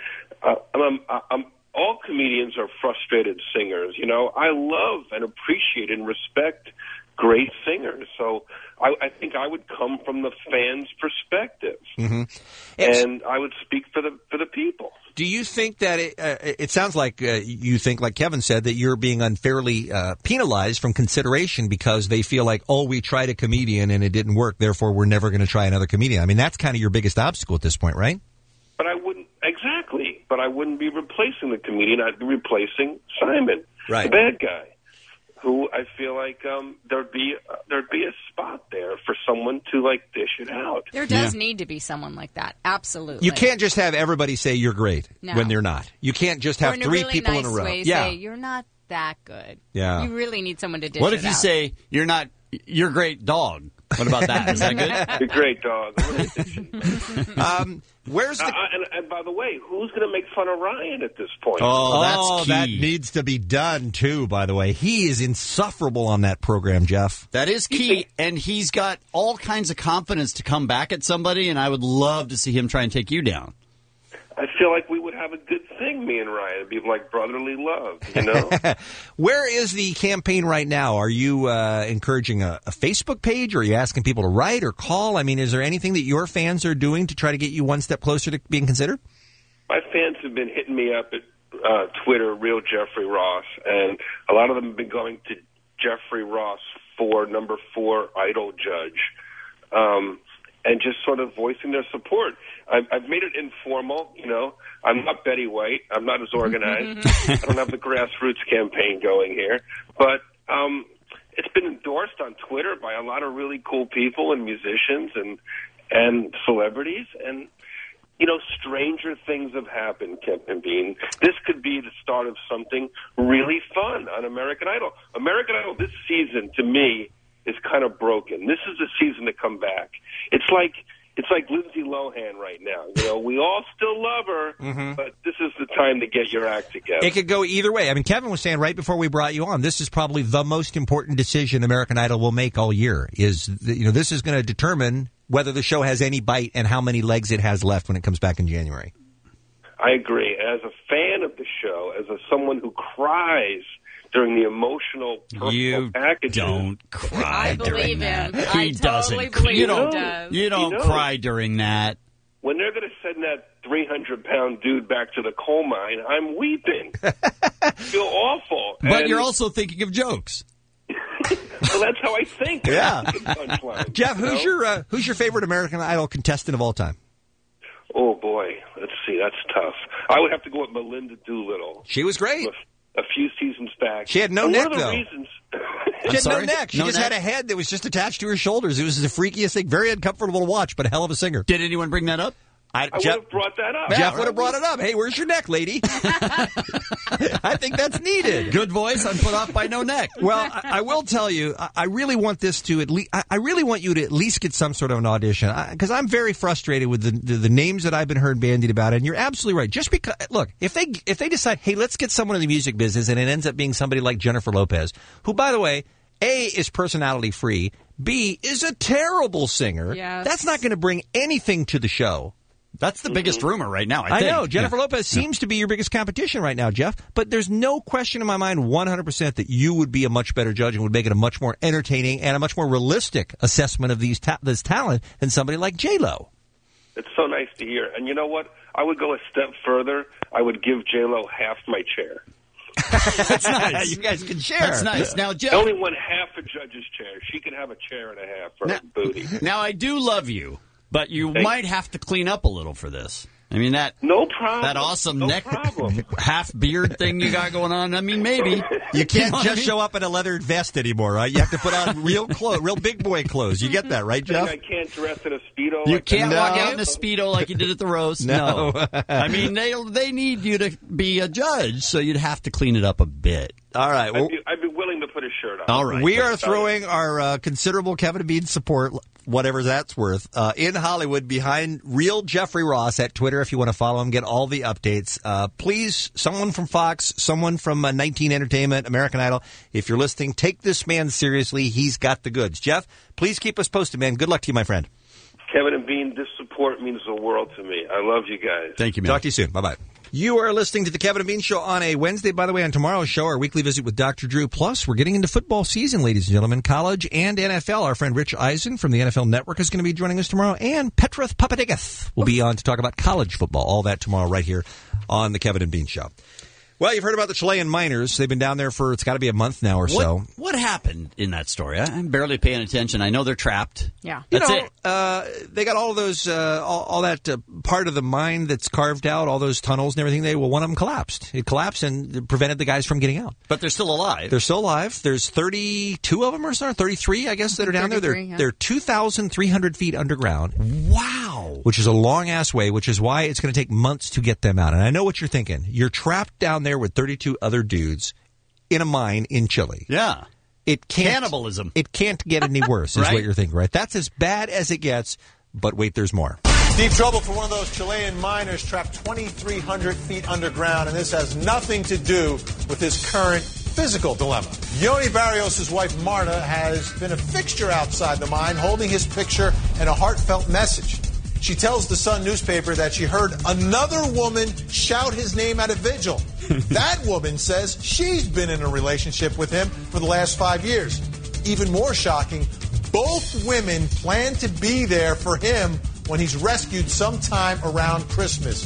Speaker 2: all comedians are frustrated singers. I love and appreciate and respect great singers. So I think I would come from the fans' perspective, and I would speak for the people.
Speaker 13: Do you think that it sounds like you think, like Kevin said, that you're being unfairly penalized from consideration because they feel like, oh, we tried a comedian and it didn't work, therefore we're never going to try another comedian? I mean, that's kind of your biggest obstacle at this point, right?
Speaker 2: But I wouldn't exactly. But I wouldn't be replacing the comedian. I'd be replacing Simon,
Speaker 13: right,
Speaker 2: the bad guy, who I feel like there'd be a spot there for someone to dish it out.
Speaker 11: There does need to be someone like that. Absolutely.
Speaker 13: You can't just have everybody say you're great when they're not. You can't just have
Speaker 11: or in
Speaker 13: 3
Speaker 11: really
Speaker 13: people
Speaker 11: nice
Speaker 13: in a row.
Speaker 11: Way, say, you're not that good.
Speaker 13: Yeah.
Speaker 11: You really need someone to dish
Speaker 7: What
Speaker 11: it
Speaker 7: if you
Speaker 11: out.
Speaker 7: say you're great dog? What about that? Is that good?
Speaker 2: You're great dog.
Speaker 13: Where's the...
Speaker 2: and by the way, who's going to make fun of Ryan at this point?
Speaker 13: Oh,
Speaker 7: that's key.
Speaker 13: That needs to be done, too, by the way. He is insufferable on that program, Jeff.
Speaker 7: That is key, and he's got all kinds of confidence to come back at somebody, and I would love to see him try and take you down.
Speaker 2: I feel like we would have a good thing, me and Ryan. It'd be like brotherly love,
Speaker 13: Where is the campaign right now? Are you encouraging a Facebook page? Or are you asking people to write or call? I mean, is there anything that your fans are doing to try to get you one step closer to being considered?
Speaker 2: My fans have been hitting me up at Twitter, Real Jeffrey Ross, and a lot of them have been going to Jeffrey Ross for number 4 Idol judge, and just sort of voicing their support. I've made it informal, I'm not Betty White. I'm not as organized. I don't have the grassroots campaign going here. But it's been endorsed on Twitter by a lot of really cool people and musicians and celebrities. And, stranger things have happened, Kemp and Bean. This could be the start of something really fun on American Idol. American Idol this season, to me, is kind of broken. This is the season to come back. It's like Lindsay Lohan right now. We all still love her, but this is the time to get your act together.
Speaker 13: It could go either way. I mean, Kevin was saying right before we brought you on, this is probably the most important decision American Idol will make all year. This is going to determine whether the show has any bite and how many legs it has left when it comes back in January.
Speaker 2: I agree. As a fan of the show, as someone who cries during the emotional personal packages.
Speaker 7: Don't cry during that.
Speaker 11: Him.
Speaker 7: He doesn't. You don't cry during that.
Speaker 2: When they're going to send that 300-pound dude back to the coal mine, I'm weeping. I feel awful.
Speaker 7: But you're also thinking of jokes.
Speaker 2: Well, that's how I think.
Speaker 13: Yeah. Jeff, who's your favorite American Idol contestant of all time?
Speaker 2: Oh, boy. Let's see. That's tough. I would have to go with Melinda Doolittle.
Speaker 13: She was great.
Speaker 2: A few seasons back.
Speaker 13: She had no neck, though.
Speaker 2: Reasons...
Speaker 13: She had no neck. She just had a head that was just attached to her shoulders. It was the freakiest thing. Very uncomfortable to watch, but a hell of a singer.
Speaker 7: Did anyone bring that up?
Speaker 2: I would have brought that up.
Speaker 13: Jeff would have brought it up. Hey, where's your neck, lady? I think that's needed.
Speaker 7: Good voice. I'm put off by no neck.
Speaker 13: Well, I will tell you, I really want this to at least. I really want you to at least get some sort of an audition because I'm very frustrated with the names that I've been heard bandied about. And you're absolutely right. Just because, look, if they decide, hey, let's get someone in the music business, and it ends up being somebody like Jennifer Lopez, who, by the way, A, is personality free. B, is a terrible singer.
Speaker 11: Yes.
Speaker 13: That's not going to bring anything to the show.
Speaker 7: That's the biggest rumor right now, I think.
Speaker 13: know. Jennifer Lopez seems to be your biggest competition right now, Jeff. But there's no question in my mind 100% that you would be a much better judge and would make it a much more entertaining and a much more realistic assessment of this talent than somebody like J-Lo.
Speaker 2: It's so nice to hear. And you know what? I would go a step further. I would give J-Lo half my chair.
Speaker 7: That's nice.
Speaker 13: You guys can share.
Speaker 7: That's nice. Now, Jeff,
Speaker 2: I only want half a judge's chair. She can have a chair and a half for her booty.
Speaker 7: Now, I do love you, but you might have to clean up a little for this. I mean,
Speaker 2: no problem.
Speaker 7: That awesome neck half beard thing you got going on. I mean, maybe
Speaker 13: you can't just show up in a leather vest anymore, right? You have to put on real clothes, real big boy clothes. You get that, right, Jeff?
Speaker 2: I can't dress in a Speedo.
Speaker 7: You can't walk out in a Speedo like you did at the roast. No. I mean, they need you to be a judge, so you'd have to clean it up a bit.
Speaker 13: All right. Well,
Speaker 2: I'd be willing to put a shirt on.
Speaker 7: All right.
Speaker 13: We are throwing our considerable Kevin and Bean support, whatever that's worth, in Hollywood behind Real Jeffrey Ross at Twitter. If you want to follow him, get all the updates. Please, someone from Fox, someone from 19 Entertainment, American Idol, if you're listening, take this man seriously. He's got the goods. Jeff, please keep us posted, man. Good luck to you, my friend.
Speaker 2: Kevin and Bean, this support means the world to me. I love you guys.
Speaker 7: Thank you, man.
Speaker 13: Talk to you soon. Bye-bye. You are listening to the Kevin and Bean Show on a Wednesday. By the way, on tomorrow's show, our weekly visit with Dr. Drew. Plus, we're getting into football season, ladies and gentlemen, college and NFL. Our friend Rich Eisen from the NFL Network is going to be joining us tomorrow, and Petra Papadakis will be on to talk about college football. All that tomorrow right here on the Kevin and Bean Show. Well, you've heard about the Chilean miners. They've been down there for, it's got to be a month now or so.
Speaker 7: What happened in that story? I'm barely paying attention. I know they're trapped.
Speaker 11: Yeah.
Speaker 7: That's it.
Speaker 13: They got all of those, all that part of the mine that's carved out, all those tunnels and everything. One of them collapsed. It collapsed and prevented the guys from getting out.
Speaker 7: But they're still alive.
Speaker 13: They're still alive. There's 32 of them or so, 33, I guess, that are down there. They're 2,300 feet underground.
Speaker 7: Wow.
Speaker 13: Which is a long-ass way, which is why it's going to take months to get them out. And I know what you're thinking. You're trapped down there with 32 other dudes in a mine in Chile.
Speaker 7: Yeah. Cannibalism.
Speaker 13: It can't get any worse, is
Speaker 7: Right?
Speaker 13: what you're thinking, right? That's as bad as it gets, but wait, there's more.
Speaker 4: Deep trouble for one of those Chilean miners trapped 2,300 feet underground, and this has nothing to do with his current physical dilemma. Yoni Barrios' wife, Marta, has been a fixture outside the mine, holding his picture and a heartfelt message. She tells the Sun newspaper that she heard another woman shout his name at a vigil. That woman says she's been in a relationship with him for the last 5 years. Even more shocking, both women plan to be there for him when he's rescued sometime around Christmas.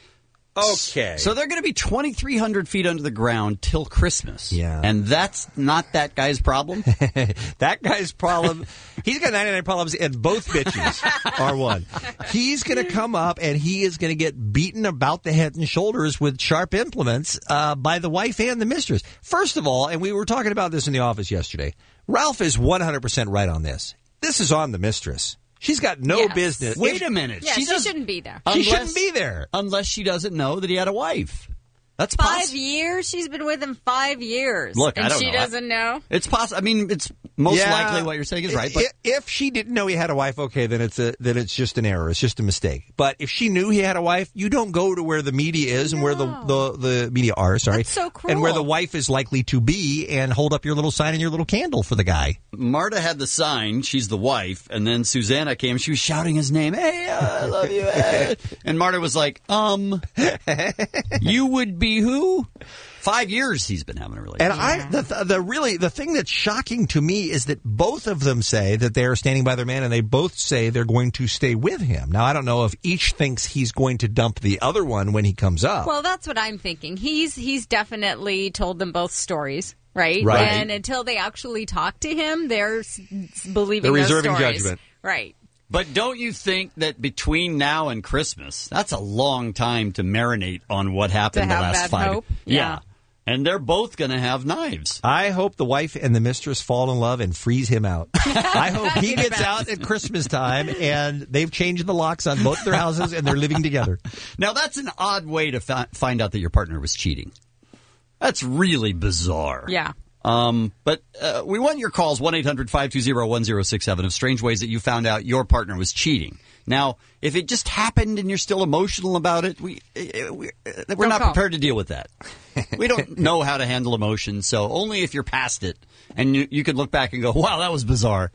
Speaker 13: Okay.
Speaker 7: So they're going to be 2,300 feet under the ground till Christmas.
Speaker 13: Yeah.
Speaker 7: And that's not that guy's problem?
Speaker 13: That guy's problem, he's got 99 problems, and both bitches are one. He's going to come up, and he is going to get beaten about the head and shoulders with sharp implements by the wife and the mistress. First of all, and we were talking about this in the office yesterday, Ralph is 100% right on this. This is on the mistress. She's got no business.
Speaker 7: Wait a minute.
Speaker 11: Yeah, she shouldn't be there.
Speaker 13: She shouldn't be there.
Speaker 7: Unless she doesn't know that he had a wife. That's
Speaker 11: 5 years? She's been with him 5 years.
Speaker 7: Look,
Speaker 11: and
Speaker 7: I don't
Speaker 11: she
Speaker 7: know.
Speaker 11: doesn't know?
Speaker 7: It's possible. I mean, it's most likely what you're saying is right. But
Speaker 13: If she didn't know he had a wife, okay, then it's just an error. It's just a mistake. But if she knew he had a wife, you don't go to where the media is and where the media are, sorry.
Speaker 11: That's so cruel.
Speaker 13: And where the wife is likely to be and hold up your little sign and your little candle for the guy.
Speaker 7: Marta had the sign. She's the wife. And then Susanna came. She was shouting his name. Hey, I love you. And Marta was like, you would be who? 5 years he's been having a relationship.
Speaker 13: And the thing that's shocking to me is that both of them say that they are standing by their man, and they both say they're going to stay with him. Now, I don't know if each thinks he's going to dump the other one when he comes up.
Speaker 11: Well, that's what I'm thinking. He's definitely told them both stories. Right? And until they actually talk to him, they're believing
Speaker 13: they're
Speaker 11: those
Speaker 13: reserving
Speaker 11: stories.
Speaker 13: judgment.
Speaker 11: Right.
Speaker 7: But don't you think that between now and Christmas, that's a long time to marinate on what happened
Speaker 11: To
Speaker 7: the
Speaker 11: have
Speaker 7: last
Speaker 11: that
Speaker 7: 5
Speaker 11: hope?
Speaker 7: Yeah. And they're both going to have knives.
Speaker 13: I hope the wife and the mistress fall in love and freeze him out. I hope he gets out at Christmas time and they've changed the locks on both their houses and they're living together.
Speaker 7: Now, that's an odd way to find out that your partner was cheating. That's really bizarre.
Speaker 11: Yeah.
Speaker 7: But we want your calls, 1-800-520-1067, of strange ways that you found out your partner was cheating. Now, if it just happened and you're still emotional about it, we're not prepared to deal with that. We don't know how to handle emotions, so only if you're past it and you can look back and go, wow, that was bizarre.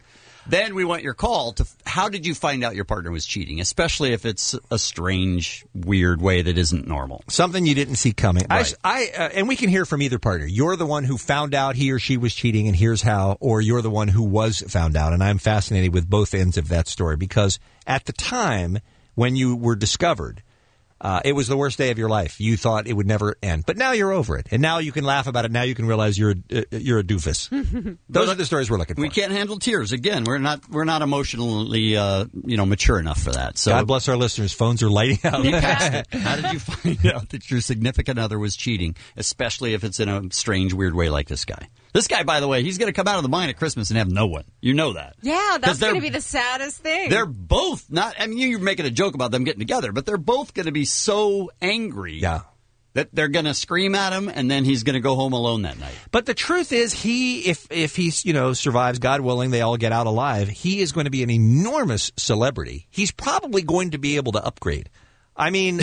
Speaker 7: Then we want your call to how did you find out your partner was cheating, especially if it's a strange, weird way that isn't normal.
Speaker 13: Something you didn't see coming.
Speaker 7: Right.
Speaker 13: And we can hear from either partner. You're the one who found out he or she was cheating, and here's how, or you're the one who was found out. And I'm fascinated with both ends of that story because at the time when you were discovered, it was the worst day of your life. You thought it would never end. But now you're over it. And now you can laugh about it. Now you can realize you're a doofus. Those are the stories we're looking for.
Speaker 7: We can't handle tears. Again, we're not emotionally mature enough for that. So
Speaker 13: God bless our listeners. Phones are lighting out.
Speaker 7: How did you find out that your significant other was cheating, especially if it's in a strange, weird way like this guy? This guy, by the way, he's going to come out of the mine at Christmas and have no one. You know that.
Speaker 11: Yeah, that's going to be the saddest thing.
Speaker 7: They're both not, I mean, you're making a joke about them getting together, but they're both going to be so angry that they're going to scream at him, and then he's going to go home alone that night.
Speaker 13: But the truth is, if he survives, God willing, they all get out alive, he is going to be an enormous celebrity. He's probably going to be able to upgrade. I mean,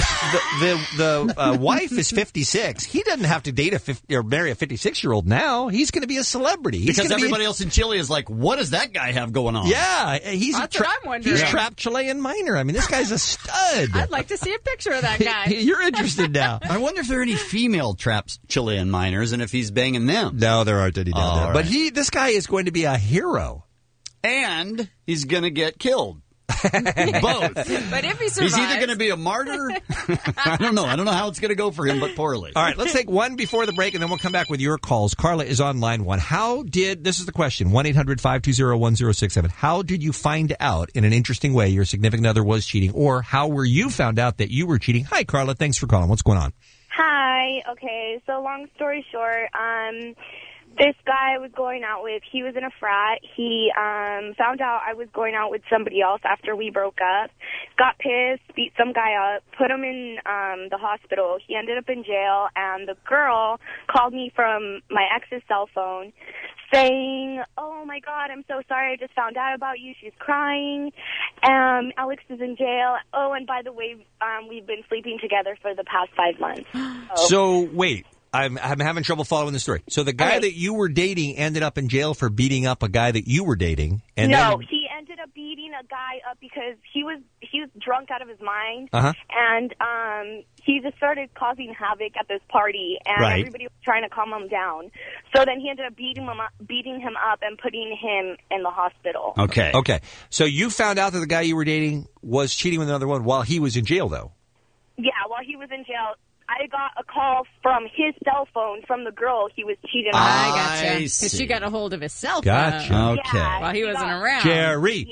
Speaker 13: the wife is 56. He doesn't have to date or marry a 56-year-old now. He's going to be a celebrity.
Speaker 7: Because everybody else in Chile is like, what does that guy have going on?
Speaker 13: Yeah, he's
Speaker 11: That's what I'm wondering.
Speaker 13: He's trapped Chilean minor. I mean, this guy's a stud.
Speaker 11: I'd like to see a picture of that guy.
Speaker 13: You're interested now.
Speaker 7: I wonder if there are any female trapped Chilean minors and if he's banging them.
Speaker 13: No, there aren't any down there.
Speaker 7: Right.
Speaker 13: But this guy is going to be a hero.
Speaker 7: And he's going to get killed. Both.
Speaker 11: But if he survives,
Speaker 7: he's either going to be a martyr. I don't know. I don't know how it's going to go for him, but poorly.
Speaker 13: All right, let's take one before the break, and then we'll come back with your calls. Carla is on line one. This is the question, 1-800-520-1067. How did you find out in an interesting way your significant other was cheating, or how were you found out that you were cheating? Hi, Carla. Thanks for calling. What's going on?
Speaker 15: Hi. Okay, so long story short, this guy I was going out with, he was in a frat. He found out I was going out with somebody else after we broke up, got pissed, beat some guy up, put him in the hospital. He ended up in jail, and the girl called me from my ex's cell phone saying, oh, my God, I'm so sorry. I just found out about you. She's crying. Alex is in jail. Oh, and by the way, we've been sleeping together for the past 5 months.
Speaker 13: So, wait. I'm having trouble following the story. So the guy that you were dating ended up in jail for beating up a guy that you were dating. And
Speaker 15: he ended up beating a guy up because he was drunk out of his mind,
Speaker 13: Uh-huh.
Speaker 15: and he just started causing havoc at this party, and everybody was trying to calm him down. So then he ended up beating him up and putting him in the hospital.
Speaker 13: Okay. So you found out that the guy you were dating was cheating with another one while he was in jail, though.
Speaker 15: Yeah, while he was in jail. I got a call from his cell phone from the girl he was cheating on.
Speaker 11: I gotcha. Because she got a hold of his cell phone.
Speaker 13: Gotcha.
Speaker 7: Okay.
Speaker 15: Yeah,
Speaker 11: while he wasn't around.
Speaker 13: Jerry.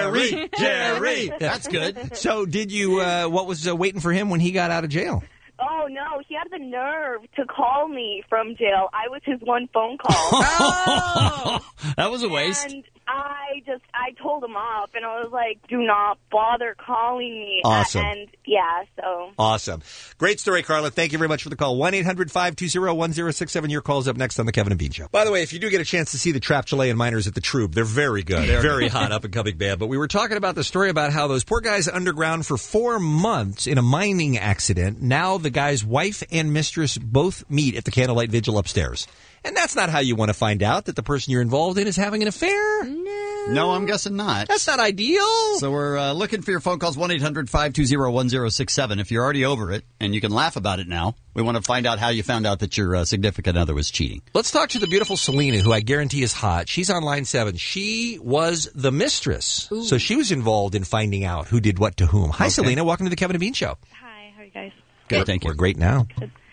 Speaker 7: That's good.
Speaker 13: So did you, what was waiting for him when he got out of jail?
Speaker 15: Oh, no, he had the nerve to call me from jail. I was his one phone call.
Speaker 11: Oh!
Speaker 7: That was a waste.
Speaker 15: And I told him off, and I was like, do not bother calling me.
Speaker 13: Awesome.
Speaker 15: And, yeah, so.
Speaker 13: Awesome. Great story, Carla. Thank you very much for the call. 1-800-520-1067. Your call's up next on The Kevin and Bean Show. By the way, if you do get a chance to see the Trapped Chilean Miners at the Troop, they're very good. They're very hot, up-and-coming band. But we were talking about the story about how those poor guys underground for 4 months in a mining accident. Now the guy's wife and mistress both meet at the candlelight vigil upstairs. And that's not how you want to find out that the person you're involved in is having an affair.
Speaker 7: No, I'm guessing not.
Speaker 13: That's not ideal.
Speaker 7: So we're looking for your phone calls, 1-800-520-1067. If you're already over it, and you can laugh about it now, we want to find out how you found out that your significant other was cheating.
Speaker 13: Let's talk to the beautiful Selena, who I guarantee is hot. She's on line 7. She was the mistress. Ooh. So she was involved in finding out who did what to whom. Hi, Selena. Welcome to the Kevin and Bean Show.
Speaker 9: Hi. How are you guys?
Speaker 7: Good, thank you.
Speaker 13: We're great now.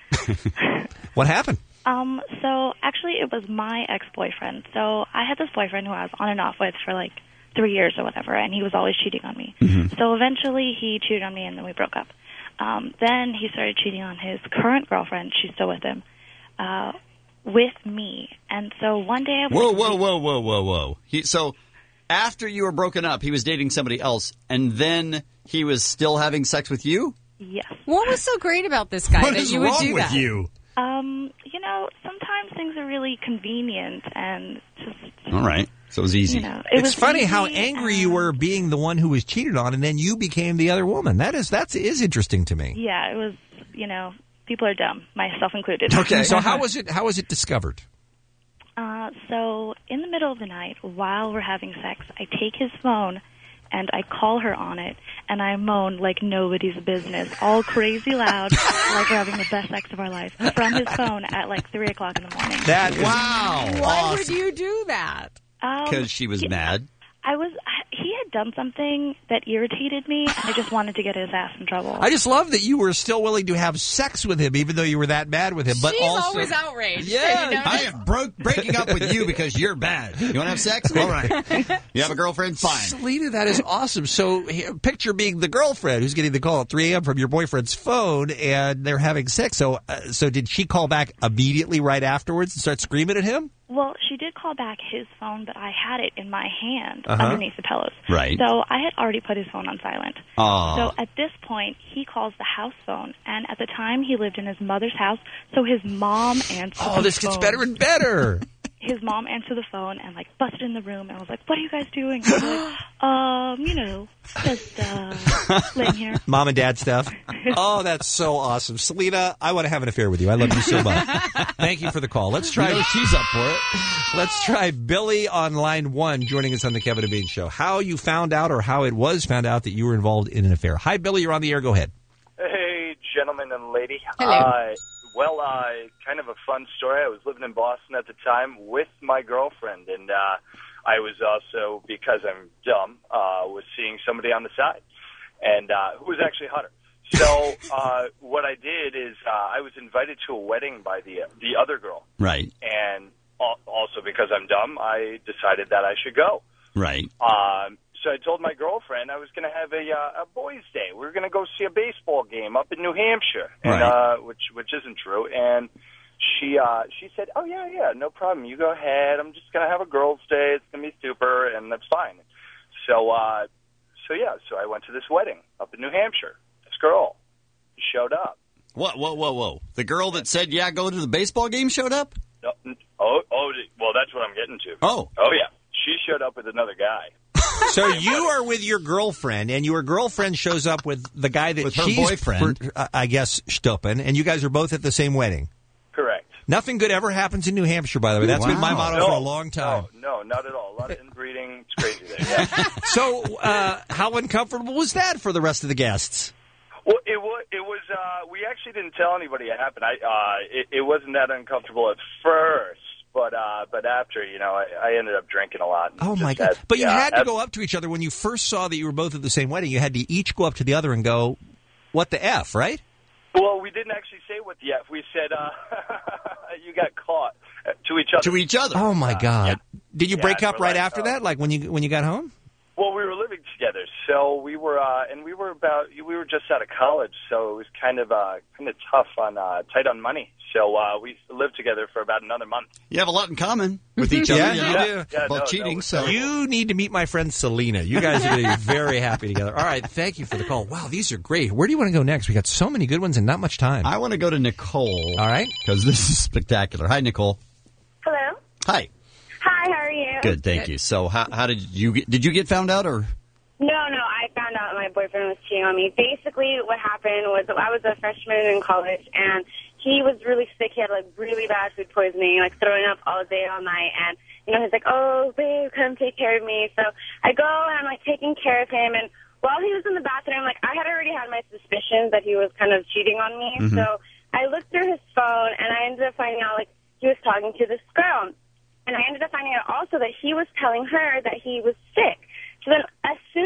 Speaker 13: What happened?
Speaker 9: So actually it was my ex-boyfriend. So I had this boyfriend who I was on and off with for like 3 years or whatever, and he was always cheating on me. Mm-hmm. So eventually he cheated on me, and then we broke up. Then he started cheating on his current girlfriend. She's still with him, with me. And so one day I
Speaker 7: Whoa. So after you were broken up, he was dating somebody else, and then he was still having sex with you?
Speaker 9: Yes.
Speaker 11: What was so great about this guy
Speaker 7: what
Speaker 11: that
Speaker 7: is
Speaker 9: Uh,
Speaker 11: you would
Speaker 7: wrong
Speaker 11: do
Speaker 7: with
Speaker 11: that?
Speaker 7: you?
Speaker 9: Sometimes things are really convenient and just...
Speaker 7: All right. So it was easy.
Speaker 13: It's funny how angry you were being the one who was cheated on, and then you became the other woman. That is interesting to me.
Speaker 9: Yeah, it was, people are dumb, myself included.
Speaker 13: Okay. So how was it discovered?
Speaker 9: So in the middle of the night, while we're having sex, I take his phone and I call her on it, and I moan like nobody's business, all crazy loud, like we're having the best sex of our life, from his phone at like 3 o'clock in the morning.
Speaker 13: That is
Speaker 11: Why would you do that?
Speaker 7: Because she was mad.
Speaker 9: He had done something that irritated me, and I just wanted to get his ass in trouble.
Speaker 13: I just love that you were still willing to have sex with him, even though you were that mad with him. But
Speaker 11: She's
Speaker 13: also,
Speaker 11: always outraged.
Speaker 7: Yeah, I am breaking up with you because you're bad. You want to have sex? All right. You have a girlfriend? Fine.
Speaker 13: Selena, that is awesome. So picture being the girlfriend who's getting the call at 3 a.m. from your boyfriend's phone, and they're having sex. So did she call back immediately right afterwards and start screaming at him?
Speaker 9: Well, she did call back his phone, but I had it in my hand underneath the pillows.
Speaker 7: Right.
Speaker 9: So I had already put his phone on silent.
Speaker 7: Aww.
Speaker 9: So at this point, he calls the house phone, and at the time he lived in his mother's house, so his mom answered the phone.
Speaker 13: Oh, this gets better and better.
Speaker 9: His mom answered the phone and, like, busted in the room and was like, "What are you guys doing?" I was like, just laying here.
Speaker 13: Mom and dad stuff. Oh, that's so awesome. Selena, I want to have an affair with you. I love you so much. Thank you for the call. Let's try.
Speaker 7: She's up for it.
Speaker 13: Let's try Billy on line 1 joining us on the Kevin and Bean Show. How you found out, or how it was found out, that you were involved in an affair. Hi, Billy. You're on the air. Go ahead.
Speaker 10: Hey, gentlemen and lady.
Speaker 11: Hello.
Speaker 10: Kind of a fun story. I was living in Boston at the time with my girlfriend, and I was also, because I'm dumb, was seeing somebody on the side, and who was actually hotter. So what I did is I was invited to a wedding by the other girl.
Speaker 7: Right.
Speaker 10: And also because I'm dumb, I decided that I should go.
Speaker 7: Right.
Speaker 10: So I told my girlfriend I was going to have a boys' day. We were going to go see a baseball game up in New Hampshire, and,
Speaker 7: right.
Speaker 10: which isn't true. And she said, "Oh yeah, no problem. You go ahead. I'm just going to have a girls' day. It's going to be super, and that's fine." So I went to this wedding up in New Hampshire. This girl showed up.
Speaker 7: Whoa. The girl that said, "Yeah, go to the baseball game" showed up?
Speaker 10: Well, that's what I'm getting to.
Speaker 7: Oh,
Speaker 10: yeah. She showed up with another guy.
Speaker 13: So you are with your girlfriend, and your girlfriend shows up with the guy that
Speaker 7: with her
Speaker 13: she's,
Speaker 7: boyfriend,
Speaker 13: I guess, stupping, and you guys are both at the same wedding.
Speaker 10: Correct.
Speaker 13: Nothing good ever happens in New Hampshire, by the way. That's been my motto for a long time.
Speaker 10: No, not at all. A lot of inbreeding. It's crazy there. Yeah.
Speaker 13: So how uncomfortable was that for the rest of the guests?
Speaker 10: Well, it was. We actually didn't tell anybody it happened. It wasn't that uncomfortable at first. But after, I ended up drinking a lot.
Speaker 13: Oh, my God. But you had to go up to each other when you first saw that you were both at the same wedding. You had to each go up to the other and go, "What the F," right?
Speaker 10: Well, we didn't actually say what the F. We said, "You got caught," to each other.
Speaker 7: To each other.
Speaker 13: Oh, my God.
Speaker 10: Yeah.
Speaker 13: Did you break up right after that, like when you got home?
Speaker 10: Well, we were living together, so we were just out of college, so it was kind of tough tight on money. So we lived together for about another month.
Speaker 7: You have a lot in common with each other.
Speaker 13: Yeah, you do.
Speaker 7: About cheating. So
Speaker 13: you need to meet my friend Selena. You guys are going to be very happy together. All right, thank you for the call. Wow, these are great. Where do you want to go next? We got so many good ones and not much time.
Speaker 7: I want to go to Nicole.
Speaker 13: All right,
Speaker 7: because this is spectacular. Hi, Nicole.
Speaker 15: Hello.
Speaker 7: Hi.
Speaker 15: Hi. How are you?
Speaker 7: Good, thank you. So, how did you get found out, or?
Speaker 15: No, I found out my boyfriend was cheating on me. Basically, what happened was I was a freshman in college, and he was really sick. He had, really bad food poisoning, throwing up all day, all night. And, he's like, "Oh, babe, come take care of me." So I go, and I'm, taking care of him. And while he was in the bathroom, I had already had my suspicions that he was kind of cheating on me. Mm-hmm. So I looked through his phone, and I ended up finding out, he was talking to this girl. And I ended up finding out also that he was telling her that he was sick. So then as soon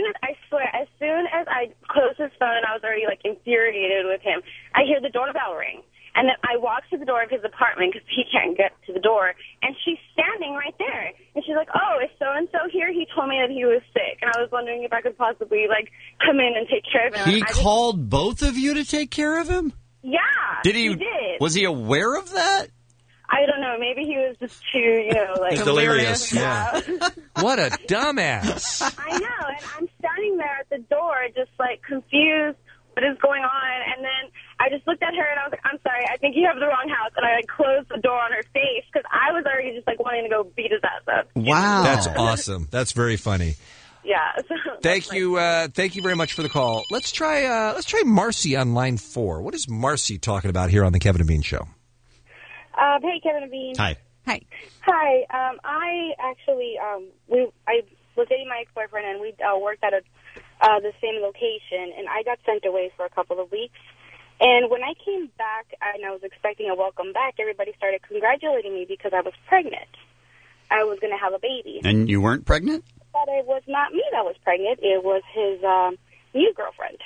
Speaker 15: as I closed his phone and I was already, infuriated with him, I hear the doorbell ring. And then I walk to the door of his apartment because he can't get to the door. And she's standing right there. And she's like, "Oh, is so-and-so here? He told me that he was sick." And I was wondering if I could possibly, come in and take care of him.
Speaker 7: He called both of you to take care of him?
Speaker 15: Yeah, he did.
Speaker 7: Was he aware of that?
Speaker 15: I don't know. Maybe he was just too,
Speaker 13: delirious. Yeah. What a dumbass.
Speaker 15: I know. And I'm standing there at the door just, confused. What is going on? And then I just looked at her and I was like, "I'm sorry, I think you have the wrong house." And I closed the door on her face because I was already just wanting to go beat his ass up.
Speaker 7: Wow.
Speaker 13: That's awesome. That's very funny.
Speaker 15: Yeah. So
Speaker 13: thank you very much for the call. Let's try Marcy on line 4. What is Marcy talking about here on the Kevin and Bean Show?
Speaker 15: Hey, Kevin and Bean.
Speaker 7: Hi.
Speaker 11: Hi.
Speaker 15: Hi. I actually I was dating my ex-boyfriend, and we worked at the same location, and I got sent away for a couple of weeks. And when I came back and I was expecting a welcome back, everybody started congratulating me because I was pregnant. I was going to have a baby.
Speaker 7: And you weren't pregnant?
Speaker 15: But it was not me that was pregnant. It was his new girlfriend.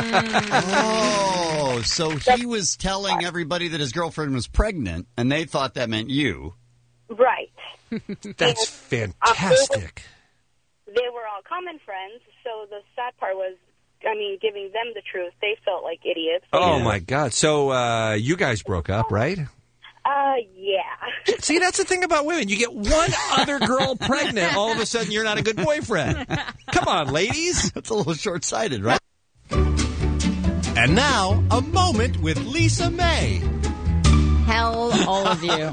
Speaker 7: Oh, so he was telling everybody that his girlfriend was pregnant, and they thought that meant you.
Speaker 15: Right.
Speaker 13: That's fantastic.
Speaker 15: They were all common friends, so the sad part was, giving them the truth. They felt like idiots.
Speaker 13: Oh, my God. So you guys broke up, right?
Speaker 15: Yeah.
Speaker 13: See, that's the thing about women. You get one other girl pregnant, all of a sudden you're not a good boyfriend. Come on, ladies.
Speaker 7: That's a little short-sighted, right?
Speaker 6: And now, a moment with Lisa May.
Speaker 11: Hell, all of you.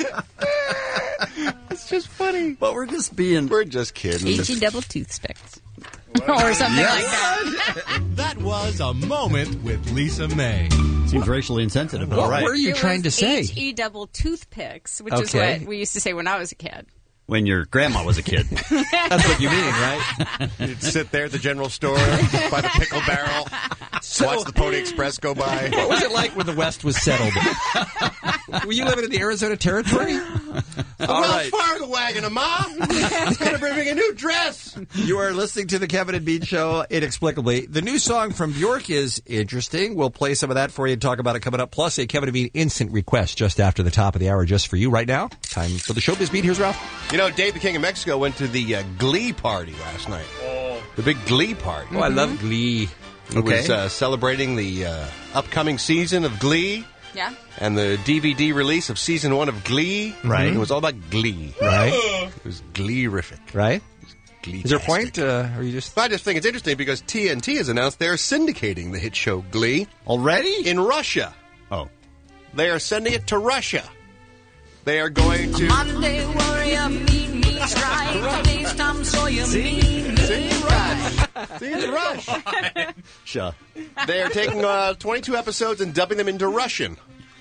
Speaker 7: It's just funny. But we're just kidding.
Speaker 11: H-E double toothpicks. Or something like that.
Speaker 6: That was a moment with Lisa May.
Speaker 7: Seems racially insensitive.
Speaker 13: What
Speaker 7: right.
Speaker 13: were you trying to say?
Speaker 11: H-E double toothpicks, which is what we used to say when I was a kid.
Speaker 7: When your grandma was a kid.
Speaker 13: That's what you mean, right?
Speaker 17: You'd sit there at the general store by the pickle barrel, watch the Pony Express go by.
Speaker 13: What was it like when the West was settled? Were you living in the Arizona Territory?
Speaker 17: The Wells Fargo wagon, Ma. It's going to bring me a new dress.
Speaker 13: You are listening to the Kevin and Bean Show, inexplicably. The new song from Bjork is interesting. We'll play some of that for you and talk about it coming up. Plus, a Kevin and Bean instant request just after the top of the hour, just for you right now. Time for the Showbiz Beat. Here's Ralph.
Speaker 17: You know, Dave the King of Mexico went to the Glee party last night. The big Glee party.
Speaker 13: Oh, I love Glee.
Speaker 17: It was celebrating the upcoming season of Glee.
Speaker 11: Yeah.
Speaker 17: And the DVD release of season 1 of Glee.
Speaker 13: Right.
Speaker 17: It was all about Glee.
Speaker 13: Right.
Speaker 17: It was Glee-rific.
Speaker 13: Right.
Speaker 17: Glee-tastic.
Speaker 13: Is there a point? Or you just...
Speaker 17: I just think it's interesting because TNT has announced they're syndicating the hit show Glee.
Speaker 7: Already?
Speaker 17: In Russia.
Speaker 7: Oh.
Speaker 17: They are sending it to Russia. They are going to...
Speaker 25: Monday warrior, mean strike. Today's Tom Sawyer, mean
Speaker 17: Rush. See the Rush.
Speaker 7: Sure.
Speaker 17: They are taking 22 episodes and dubbing them into Russian.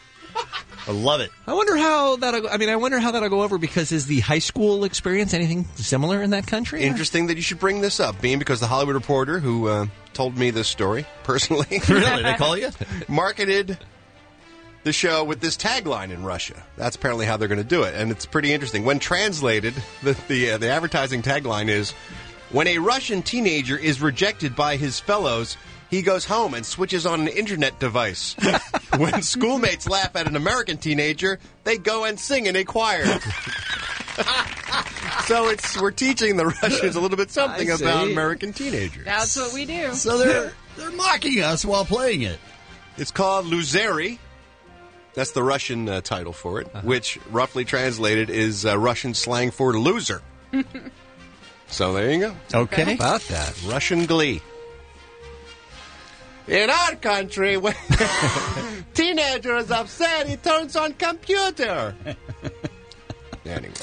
Speaker 7: I love it.
Speaker 13: I wonder how that'll go over, because is the high school experience anything similar in that country?
Speaker 17: Interesting that you should bring this up, Bean, because the Hollywood Reporter, who told me this story personally.
Speaker 7: Really? They call you?
Speaker 17: Marketed the show with this tagline in Russia. That's apparently how they're going to do it, and it's pretty interesting. When translated, the advertising tagline is, when a Russian teenager is rejected by his fellows, he goes home and switches on an internet device. When schoolmates laugh at an American teenager, they go and sing in a choir. So we're teaching the Russians a little bit something about American teenagers.
Speaker 11: That's what we do.
Speaker 7: So they're mocking us while playing it.
Speaker 17: It's called Luzeri. That's the Russian title for it, which roughly translated is Russian slang for loser. So there you go.
Speaker 7: Okay.
Speaker 13: How about that?
Speaker 17: Russian Glee. In our country, when teenager is upset, he turns on computer. Anyway.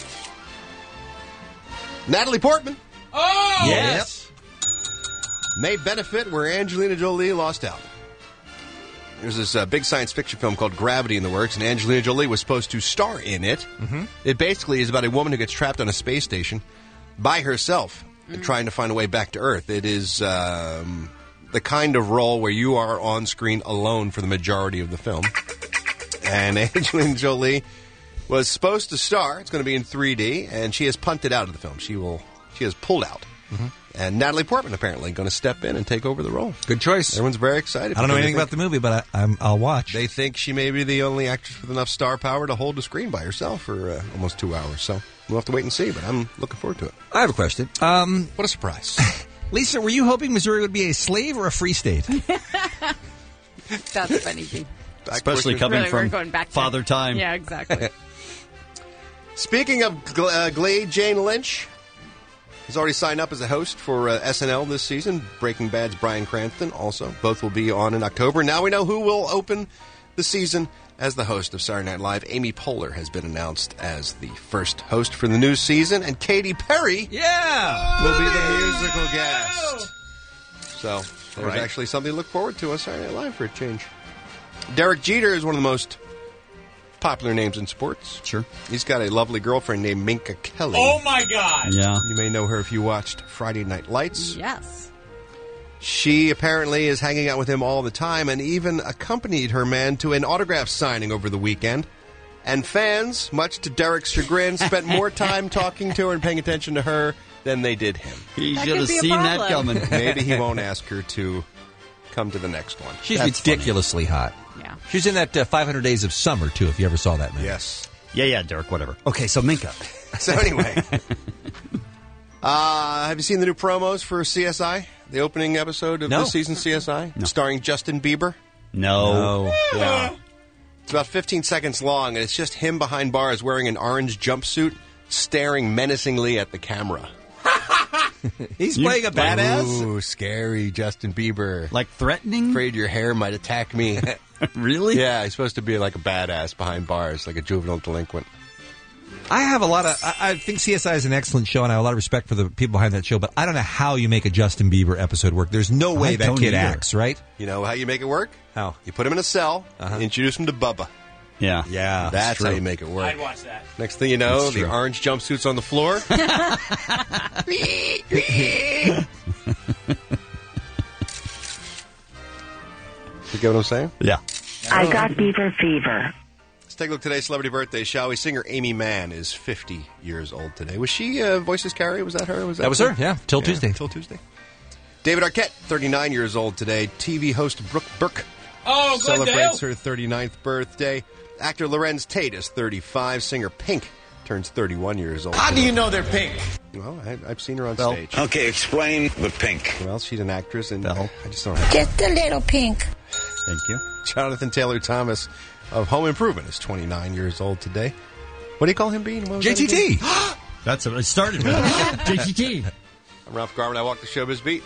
Speaker 17: Natalie Portman.
Speaker 13: Oh! Yes.
Speaker 17: May benefit where Angelina Jolie lost out. There's this big science fiction film called Gravity in the works, and Angelina Jolie was supposed to star in it.
Speaker 13: Mm-hmm.
Speaker 17: It basically is about a woman who gets trapped on a space station by herself and trying to find a way back to Earth. It is the kind of role where you are on screen alone for the majority of the film. And Angelina Jolie was supposed to star. It's going to be in 3D, and she has punted out of the film. She has pulled out.
Speaker 13: Mm-hmm.
Speaker 17: And Natalie Portman apparently going to step in and take over the role.
Speaker 13: Good choice.
Speaker 17: Everyone's very excited.
Speaker 13: I don't know anything about the movie, but I'll watch.
Speaker 17: They think she may be the only actress with enough star power to hold the screen by herself for almost 2 hours. So we'll have to wait and see, but I'm looking forward to it.
Speaker 13: I have a question.
Speaker 17: What a surprise.
Speaker 13: Lisa, were you hoping Missouri would be a slave or a free state?
Speaker 11: That's funny.
Speaker 7: Especially coming
Speaker 11: really,
Speaker 7: from
Speaker 11: we're going back to
Speaker 7: Father Time.
Speaker 11: Yeah, exactly.
Speaker 17: Speaking of Glee, Jane Lynch has already signed up as a host for SNL this season. Breaking Bad's Bryan Cranston also. Both will be on in October. Now we know who will open the season as the host of Saturday Night Live. Amy Poehler has been announced as the first host for the new season, and Katy Perry will be the musical guest. So there's actually something to look forward to on Saturday Night Live for a change. Derek Jeter is one of the most popular names in sports.
Speaker 7: Sure.
Speaker 17: He's got a lovely girlfriend named Minka Kelly.
Speaker 18: Oh, my God.
Speaker 7: Yeah.
Speaker 17: You may know her if you watched Friday Night Lights.
Speaker 11: Yes.
Speaker 17: She apparently is hanging out with him all the time and even accompanied her man to an autograph signing over the weekend. And fans, much to Derek's chagrin, spent more time talking to her and paying attention to her than they did him.
Speaker 7: He should have seen that coming.
Speaker 17: Maybe he won't ask her to come to the next one.
Speaker 13: She's ridiculously hot.
Speaker 11: Yeah.
Speaker 13: She's in that 500 Days of Summer, too, if you ever saw that movie.
Speaker 17: Yes.
Speaker 7: Yeah, Derek, whatever. Okay, so Minka.
Speaker 17: So anyway. Have you seen the new promos for CSI? The opening episode of this season's CSI? Starring Justin Bieber?
Speaker 7: No.
Speaker 17: Yeah. It's about 15 seconds long, and it's just him behind bars wearing an orange jumpsuit, staring menacingly at the camera.
Speaker 13: He's playing a badass?
Speaker 17: Ooh, scary Justin Bieber.
Speaker 7: Like threatening?
Speaker 17: Afraid your hair might attack me.
Speaker 7: Really?
Speaker 17: Yeah, he's supposed to be like a badass behind bars, like a juvenile delinquent.
Speaker 13: I have a lot of... I think CSI is an excellent show, and I have a lot of respect for the people behind that show, but I don't know how you make a Justin Bieber episode work. There's no way that kid acts, right?
Speaker 17: You know how you make it work?
Speaker 13: How?
Speaker 17: You put him in a cell, introduce him to Bubba.
Speaker 7: Yeah.
Speaker 13: Yeah.
Speaker 17: That's how you make it work.
Speaker 18: I'd watch that.
Speaker 17: Next thing you know, the orange jumpsuit's on the floor. You get what I'm saying?
Speaker 7: Yeah.
Speaker 5: I got Bieber fever.
Speaker 17: Let's take a look at today's celebrity birthday, shall we? Singer Amy Mann is 50 years old today. Was she Voices Carry? Was that her?
Speaker 13: That was her, yeah. Till Tuesday.
Speaker 17: Till Tuesday. David Arquette, 39 years old today. TV host Brooke Burke celebrates her 39th birthday. Actor Lorenz Tate is 35. Singer Pink turns 31 years old.
Speaker 4: How do you know they're pink?
Speaker 17: Well, I've seen her on stage.
Speaker 24: Okay, explain the pink.
Speaker 17: Well, she's an actress, and I just don't have...
Speaker 5: Just a little pink.
Speaker 7: Thank you.
Speaker 17: Jonathan Taylor Thomas of Home Improvement is 29 years old today. What do you call him, Bean?
Speaker 13: JTT.
Speaker 7: That's what it started with. JTT.
Speaker 17: I'm Ralph Garman. I walk the showbiz beat.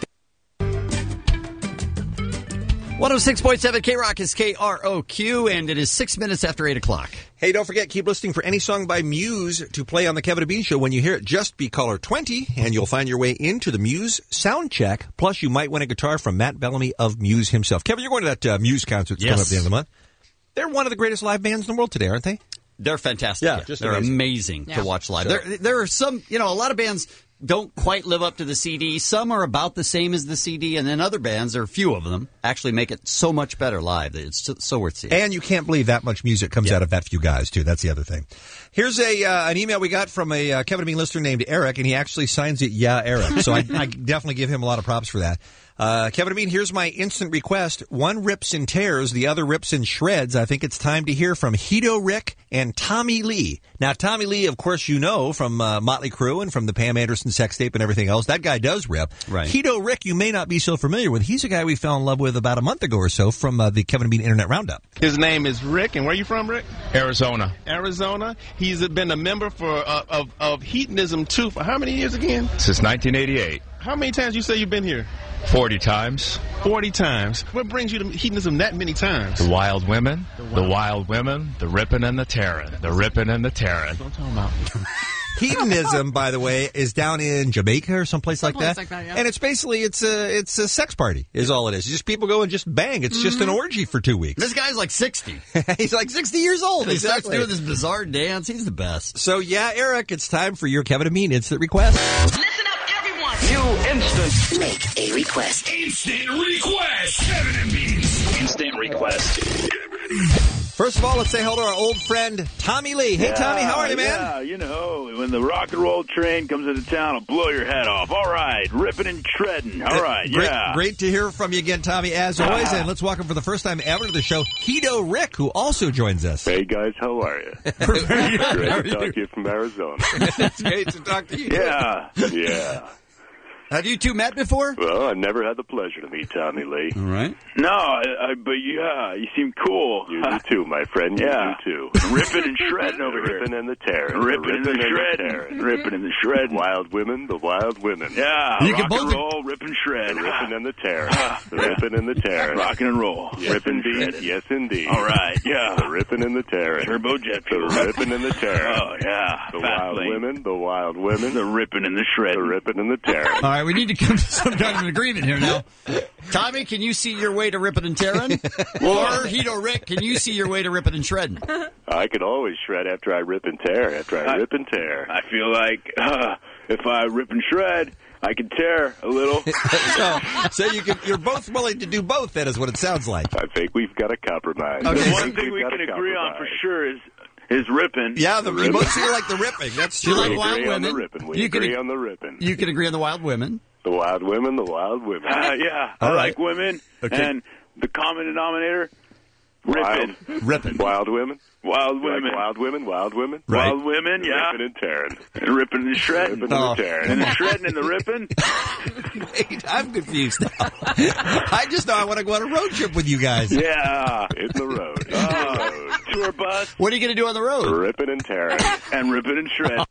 Speaker 7: 106.7 K-Rock is KROQ, and it is 6 minutes after 8 o'clock.
Speaker 13: Hey, don't forget, keep listening for any song by Muse to play on the Kevin and Bean Show. When you hear it, just be caller 20, and you'll find your way into the Muse sound check. Plus, you might win a guitar from Matt Bellamy of Muse himself. Kevin, you're going to that Muse concert that's coming up at the end of the month. They're one of the greatest live bands in the world today, aren't they?
Speaker 7: They're fantastic.
Speaker 13: Yeah,
Speaker 7: they're amazing to watch live. There are some, a lot of bands don't quite live up to the CD. Some are about the same as the CD, and then other bands, there are a few of them, actually make it so much better live that it's so worth seeing.
Speaker 13: And you can't believe that much music comes out of that few guys, too. That's the other thing. Here's an email we got from a Kevin and Bean listener named Eric, and he actually signs it, Yeah, Eric. So I definitely give him a lot of props for that. Kevin and Bean, here's my instant request. One rips and tears, the other rips and shreds. I think it's time to hear from Hito Rick and Tommy Lee. Now, Tommy Lee, of course, you know from Motley Crue and from the Pam Anderson sex tape and everything else. That guy does rip.
Speaker 7: Right.
Speaker 13: Hito Rick, you may not be so familiar with. He's a guy we fell in love with about a month ago or so from the Kevin and Bean Internet Roundup.
Speaker 12: His name is Rick, and where are you from, Rick? Arizona. Arizona. He's been a member of Hedonism 2 for how many years again?
Speaker 21: Since 1988.
Speaker 12: How many times you say you've been here?
Speaker 21: 40 times.
Speaker 12: 40 times. What brings you to hedonism that many times?
Speaker 21: The wild women, the ripping and the tearing, the ripping and the tearing.
Speaker 12: That's what I'm talking about.
Speaker 13: Hedonism, by the way, is down in Jamaica or someplace like that.
Speaker 11: Yeah.
Speaker 13: And it's basically, it's a sex party is all it is. Just people go and just bang. It's just an orgy for 2 weeks.
Speaker 7: This guy's like 60.
Speaker 13: He's like 60 years old.
Speaker 7: He starts doing this bizarre dance. He's the best.
Speaker 13: So, yeah, Eric, it's time for your Kevin and Bean instant request.
Speaker 25: Listen up, everyone.
Speaker 24: New instant.
Speaker 5: Make a request.
Speaker 1: Instant request. Kevin and Bean's
Speaker 24: Instant request.
Speaker 13: First of all, let's say hello to our old friend, Tommy Lee. Hey, Tommy, how are you, man?
Speaker 14: Yeah, you know, when the rock and roll train comes into town, it'll blow your head off. All right, ripping and shredding. All right,
Speaker 13: Great to hear from you again, Tommy, as always. And let's welcome for the first time ever to the show, Hito Rick, who also joins us.
Speaker 16: Hey, guys, how are you?
Speaker 13: Great
Speaker 16: to talk to you from Arizona.
Speaker 13: It's great to talk to you.
Speaker 16: Yeah.
Speaker 7: Have you two met before?
Speaker 16: Well, I never had the pleasure to meet Tommy Lee.
Speaker 7: All right.
Speaker 14: No, but yeah, you seem cool.
Speaker 16: You do too, my friend.
Speaker 14: Yeah.
Speaker 16: You do too.
Speaker 14: Ripping and shredding over here.
Speaker 16: Ripping and the tearing.
Speaker 14: Ripping and the shredding. Ripping and the shredding.
Speaker 16: Wild women, the wild women.
Speaker 14: Yeah,
Speaker 7: you
Speaker 14: rock
Speaker 7: can
Speaker 14: and roll, rip and shred.
Speaker 16: The ripping and the tearing. The ripping and the tearing.
Speaker 14: Rocking and roll.
Speaker 16: Yes,
Speaker 14: ripping
Speaker 16: indeed.
Speaker 14: and shredding.
Speaker 16: Yes, indeed.
Speaker 14: All right, yeah.
Speaker 16: The ripping and the tearing.
Speaker 14: Turbojet
Speaker 16: The
Speaker 14: fuel.
Speaker 16: ripping and the tearing.
Speaker 14: Oh, yeah.
Speaker 16: The
Speaker 14: Fast
Speaker 16: wild
Speaker 14: lane.
Speaker 16: women, the wild women.
Speaker 14: The ripping and the shredding.
Speaker 16: The ripping and the tearing.
Speaker 7: All right, right, we need to come to some kind of an agreement here now. Tommy, can you see your way to ripping and tearing? Or Hito Rick, can you see your way to ripping and shredding?
Speaker 16: I can always shred after I rip and tear.
Speaker 14: I feel like if I rip and shred, I can tear a little.
Speaker 13: so you're both willing to do both, that is what it sounds like.
Speaker 16: I think we've got a compromise.
Speaker 14: Okay. One thing we can agree on for sure is ripping.
Speaker 13: Yeah, we both feel like the ripping. That's true.
Speaker 16: You like wild women? We agree on the ripping.
Speaker 7: You can agree on the wild women.
Speaker 16: The wild women, the wild women.
Speaker 14: Yeah, I like women. Okay. And the common denominator, ripping.
Speaker 7: Ripping.
Speaker 16: Wild women.
Speaker 14: Wild women.
Speaker 16: Like wild women, wild women.
Speaker 13: Right.
Speaker 14: Wild women, yeah.
Speaker 16: Ripping and tearing.
Speaker 14: And ripping and shredding.
Speaker 16: Ripping and tearing.
Speaker 14: And the shredding and the ripping.
Speaker 13: Wait, I'm confused now. I just know I want to go on a road trip with you guys.
Speaker 14: Yeah.
Speaker 16: In the road.
Speaker 14: Tour bus.
Speaker 7: What are you going to do on the road?
Speaker 16: Ripping and tearing.
Speaker 14: And ripping and shredding.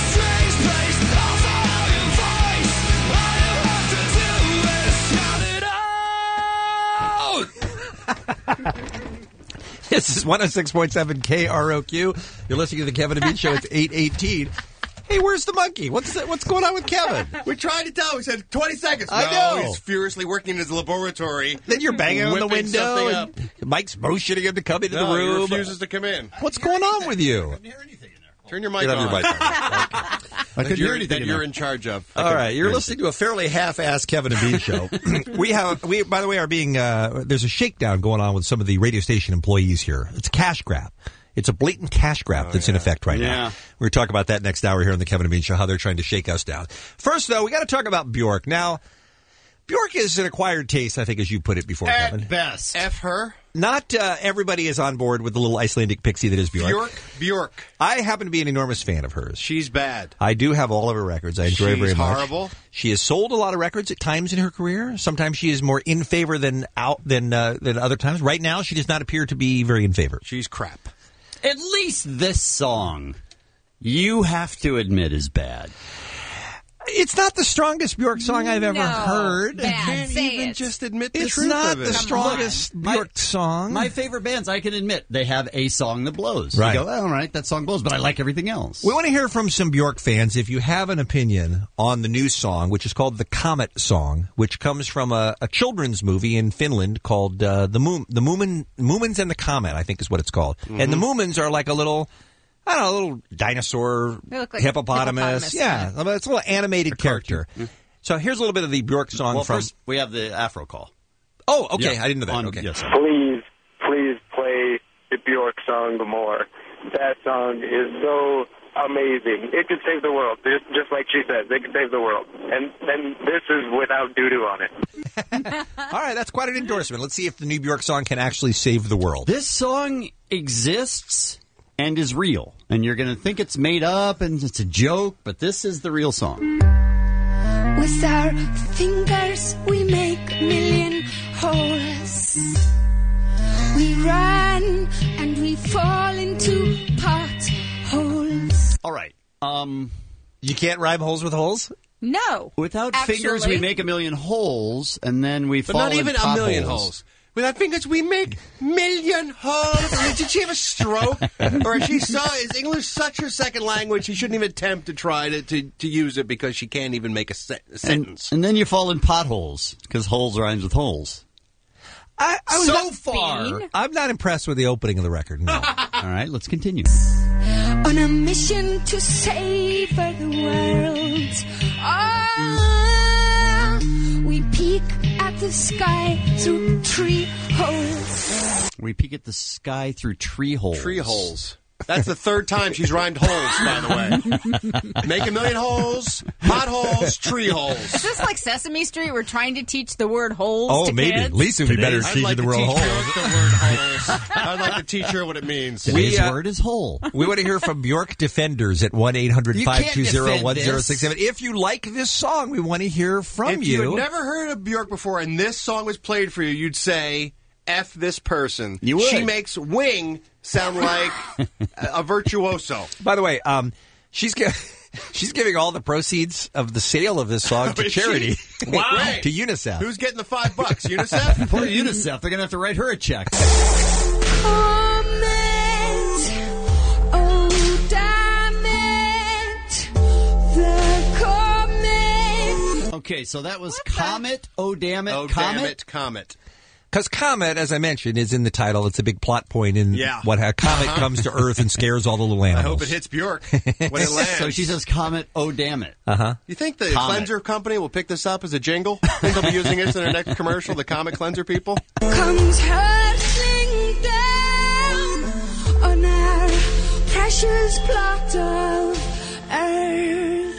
Speaker 13: This is 106.7 KROQ. You're listening to the Kevin and Bean Show. It's 8:18. Hey, where's the monkey? What's going on with Kevin?
Speaker 17: We tried to tell him. We said 20 seconds.
Speaker 13: I know.
Speaker 17: He's furiously working in his laboratory.
Speaker 13: Then you're banging on the
Speaker 17: whipping
Speaker 13: window.
Speaker 17: something
Speaker 13: And
Speaker 17: up.
Speaker 13: Mike's motioning him to come into the
Speaker 17: No,
Speaker 13: room.
Speaker 17: he refuses to come in.
Speaker 13: What's going on with you?
Speaker 17: Turn your mic
Speaker 13: Get
Speaker 17: on.
Speaker 13: your mic on. I couldn't hear anything.
Speaker 17: That you're in charge of.
Speaker 13: All right, you're listening to a fairly half-assed Kevin and Bean show. we by the way are being there's a shakedown going on with some of the radio station employees here. It's a cash grab. It's a blatant cash grab that's in effect right now. We're talking about that next hour here on the Kevin and Bean show, how they're trying to shake us down. First, though, we got to talk about Bjork. Now, Bjork is an acquired taste, I think, as you put it before, Kevin.
Speaker 7: At best.
Speaker 17: F her.
Speaker 13: Not everybody is on board with the little Icelandic pixie that is Bjork.
Speaker 17: Bjork.
Speaker 13: I happen to be an enormous fan of hers.
Speaker 17: She's bad.
Speaker 13: I do have all of her records. I enjoy her very much.
Speaker 17: She's horrible.
Speaker 13: She has sold a lot of records at times in her career. Sometimes she is more in favor than other times. Right now, she does not appear to be very in favor.
Speaker 17: She's crap.
Speaker 7: At least this song, you have to admit, is bad.
Speaker 13: It's not the strongest Bjork song I've ever heard.
Speaker 11: Bad.
Speaker 17: You can't
Speaker 11: Say
Speaker 17: even
Speaker 11: it.
Speaker 17: just admit the
Speaker 13: It's
Speaker 17: truth
Speaker 13: not
Speaker 17: of it.
Speaker 13: the strongest Bjork song.
Speaker 7: My favorite bands, I can admit, they have a song that blows.
Speaker 13: Right.
Speaker 7: You go, all right, that song blows, but I like everything else.
Speaker 13: We want to hear from some Bjork fans. If you have an opinion on the new song, which is called the Comet Song, which comes from a children's movie in Finland called the Moomins and the Comet, I think is what it's called.
Speaker 17: Mm-hmm.
Speaker 13: And the Moomins are like a little dinosaur,
Speaker 11: They look like
Speaker 13: hippopotamus. Yeah, it's a little animated character. So here's a little bit of the Bjork song
Speaker 7: Well,
Speaker 13: from...
Speaker 7: first, we have the Afro call.
Speaker 13: Oh, okay.
Speaker 7: Yeah.
Speaker 13: I didn't know that.
Speaker 7: On-
Speaker 13: Okay.
Speaker 7: yes, sir.
Speaker 2: Please play the Bjork song more. That song is so amazing. It could save the world, just like she said. It could save the world. And this is without doo-doo on it.
Speaker 13: All right, that's quite an endorsement. Let's see if the new Bjork song can actually save the world.
Speaker 7: This song exists and is real. And you're going to think it's made up and it's a joke, but this is the real song.
Speaker 3: With our fingers we make a million holes. We run and we fall into potholes.
Speaker 7: All right.
Speaker 13: You can't rhyme holes with holes?
Speaker 11: No.
Speaker 7: Without
Speaker 11: Actually.
Speaker 7: fingers, we make a million holes, and then we
Speaker 17: But
Speaker 7: fall
Speaker 17: not
Speaker 7: in
Speaker 17: even a million holes. Without fingers, we make million holes. I mean, did she have a stroke? Or is English such her second language, she shouldn't even attempt to try to use it because she can't even make a sentence.
Speaker 7: And then you fall in potholes, because holes rhymes with holes.
Speaker 13: I was
Speaker 7: So
Speaker 13: not-
Speaker 7: far.
Speaker 13: I'm not impressed with the opening of the record. No.
Speaker 7: All right, let's continue.
Speaker 3: On a mission to save the world. Ah, we peek at the sky through tree holes.
Speaker 7: We peek at the sky through tree holes.
Speaker 17: Tree holes. That's the third time she's rhymed holes, by the way. Make a million holes, potholes, tree holes.
Speaker 11: Is this like Sesame Street? We're trying to teach the word holes
Speaker 13: Oh,
Speaker 11: to
Speaker 13: maybe.
Speaker 11: kids?
Speaker 13: Lisa would be better at
Speaker 17: I'd
Speaker 13: teaching
Speaker 17: like
Speaker 13: the
Speaker 17: to
Speaker 13: world
Speaker 17: teach
Speaker 13: hole.
Speaker 17: Bjork the word holes. I'd like to teach her what it means.
Speaker 7: Today's
Speaker 13: We,
Speaker 7: word is hole.
Speaker 13: We want to hear from Bjork defenders at 1-800-520-1067. If you like this song, we want to hear from
Speaker 17: If you had never heard of Bjork before and this song was played for you, you'd say, F this person.
Speaker 7: You would.
Speaker 17: She makes Wing sound like a virtuoso.
Speaker 13: By the way, she's giving all the proceeds of the sale of this song to
Speaker 17: Is she?
Speaker 13: charity.
Speaker 17: Wow.
Speaker 13: To UNICEF.
Speaker 17: Who's getting the $5? UNICEF?
Speaker 7: Poor UNICEF. They're going to have to write her a check.
Speaker 3: Comet, oh damn it, the comet.
Speaker 7: Okay, so that was Comet. Oh, damn it.
Speaker 17: Oh,
Speaker 7: Comet.
Speaker 17: damn it, Comet.
Speaker 13: Because Comet, as I mentioned, is in the title. It's a big plot point in what a comet comes to Earth and scares all the little animals.
Speaker 17: I hope it hits Bjork when it lands.
Speaker 7: So she says Comet. Oh, damn it.
Speaker 13: Uh-huh.
Speaker 17: You think the
Speaker 7: Comet.
Speaker 17: cleanser company will pick this up as a jingle? Think they'll be using this in their next commercial, the Comet Cleanser people?
Speaker 3: Comes hurtling down on our precious plot of earth.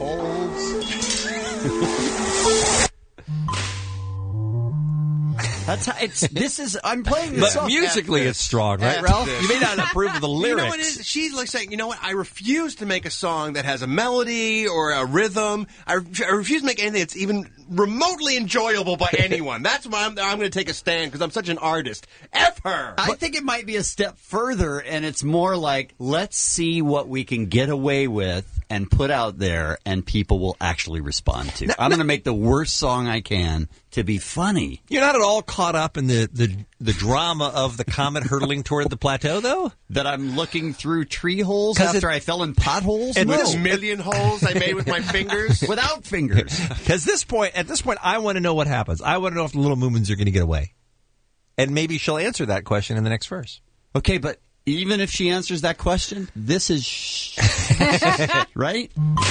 Speaker 7: That's how I'm playing this
Speaker 13: But
Speaker 7: song.
Speaker 13: musically, it's strong, right, Ralph? You may not approve of the lyrics.
Speaker 17: You know what it is? She's like saying, you know what? I refuse to make a song that has a melody or a rhythm. I refuse to make anything that's even remotely enjoyable by anyone. That's why I'm going to take a stand, because I'm such an artist. F her!
Speaker 7: I think it might be a step further, and it's more like, let's see what we can get away with and put out there, and people will actually respond to. I'm going to make the worst song I can to be funny.
Speaker 13: You're not at all caught up in the drama of the comet hurtling toward the plateau, though?
Speaker 7: That I'm looking through tree holes after I fell in potholes?
Speaker 13: And
Speaker 7: No.
Speaker 17: With a million holes I made with my fingers?
Speaker 7: Without fingers.
Speaker 13: Because at this point, I want to know what happens. I want to know if the Little Moomins are going to get away. And maybe she'll answer that question in the next verse.
Speaker 7: Okay, but even if she answers that question, this is right?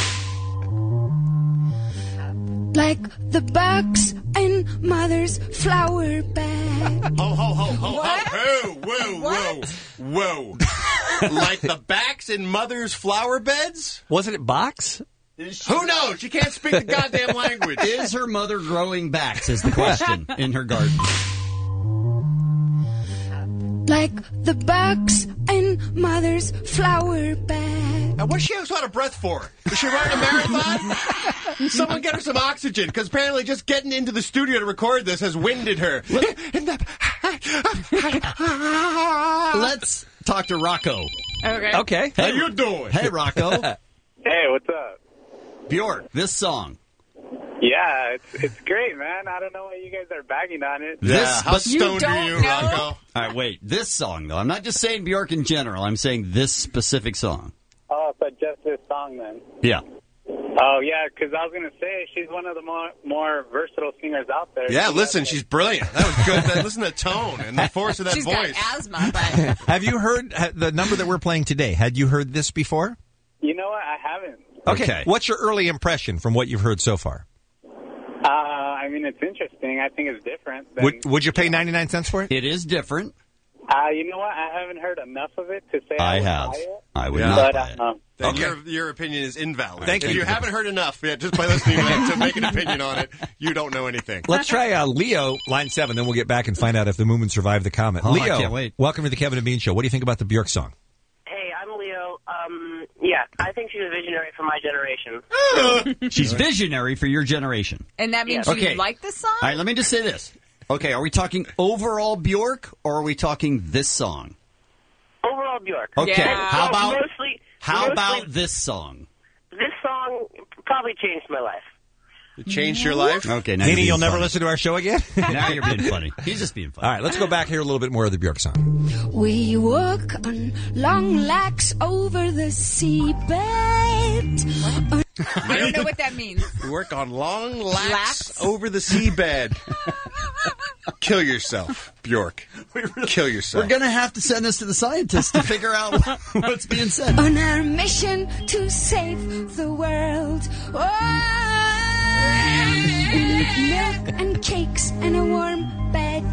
Speaker 3: Like the bugs in mother's flower bed.
Speaker 17: Ho, ho, ho, ho, ho. Whoa. Like the backs in mother's flower beds?
Speaker 13: Wasn't it box?
Speaker 17: Who knows? She can't speak the goddamn language.
Speaker 7: Is her mother growing backs is the question in her garden.
Speaker 3: Like the bugs in mother's flower bed.
Speaker 17: And what's she so out of breath for? Is she running a marathon? Someone get her some oxygen, because apparently just getting into the studio to record this has winded her.
Speaker 7: Let's talk to Rocco.
Speaker 11: Okay.
Speaker 17: How you doing?
Speaker 7: Hey, Rocco.
Speaker 8: Hey, what's up?
Speaker 7: Bjork, this song.
Speaker 8: Yeah, it's great, man. I don't know why you guys are bagging on it.
Speaker 17: How stoned are you, Rocco?
Speaker 7: All right, wait. This song, though. I'm not just saying Bjork in general. I'm saying this specific song.
Speaker 8: Oh, but just this song then.
Speaker 7: Yeah.
Speaker 8: Oh, yeah, because I was going to say she's one of the more versatile singers out there.
Speaker 17: Yeah, listen, she's brilliant. That was good. Listen to the tone and the force of that
Speaker 11: She's
Speaker 17: voice.
Speaker 11: got asthma, but
Speaker 13: Have you heard the number that we're playing today? Had you heard this before?
Speaker 8: You know what? I haven't.
Speaker 13: Okay. What's your early impression from what you've heard so far?
Speaker 8: I mean, it's interesting. I think it's different. Than,
Speaker 13: Would you pay 99 cents for it?
Speaker 7: It is different.
Speaker 8: You know what? I haven't heard enough of it to say
Speaker 7: I
Speaker 8: would
Speaker 7: have.
Speaker 8: buy it.
Speaker 7: I would not
Speaker 8: But,
Speaker 7: buy it.
Speaker 17: Then your opinion is invalid.
Speaker 13: Thank
Speaker 17: if
Speaker 13: you.
Speaker 17: you haven't heard enough yet, just by listening to make an opinion on it, you don't know anything.
Speaker 13: Let's try Leo, line 7, then we'll get back and find out if the Moomins survived the comet.
Speaker 7: Oh, I
Speaker 13: Leo,
Speaker 7: can't wait.
Speaker 13: welcome to the Kevin and Bean Show. What do you think about the Bjork song?
Speaker 19: Hey, I'm Leo. Yeah, I think she's a visionary for my generation.
Speaker 7: She's visionary for your generation.
Speaker 11: and that means
Speaker 7: Okay.
Speaker 11: you like this song?
Speaker 7: All right, let me just say this. Okay, are we talking overall Bjork, or are we talking this song?
Speaker 19: Overall, Bjork.
Speaker 7: Okay,
Speaker 11: Yeah.
Speaker 7: how about
Speaker 19: mostly
Speaker 7: this song?
Speaker 19: this song? Probably changed my life.
Speaker 17: It changed your life?
Speaker 7: Okay, now
Speaker 13: Meaning
Speaker 7: you're
Speaker 13: you'll
Speaker 7: being
Speaker 13: never
Speaker 7: funny.
Speaker 13: listen to our show again?
Speaker 7: Now you're being funny. He's just being funny.
Speaker 13: All right, let's go back here a little bit more of the Bjork song.
Speaker 3: We walk on long lacks over the seabed.
Speaker 11: I don't know what that means.
Speaker 17: You work on long laps
Speaker 11: Laps?
Speaker 17: over the seabed. Kill yourself, Bjork. Kill yourself.
Speaker 7: We're going to have to send this to the scientists to figure out what's being said.
Speaker 3: On our mission to save the world. With milk and cakes and a warm bed.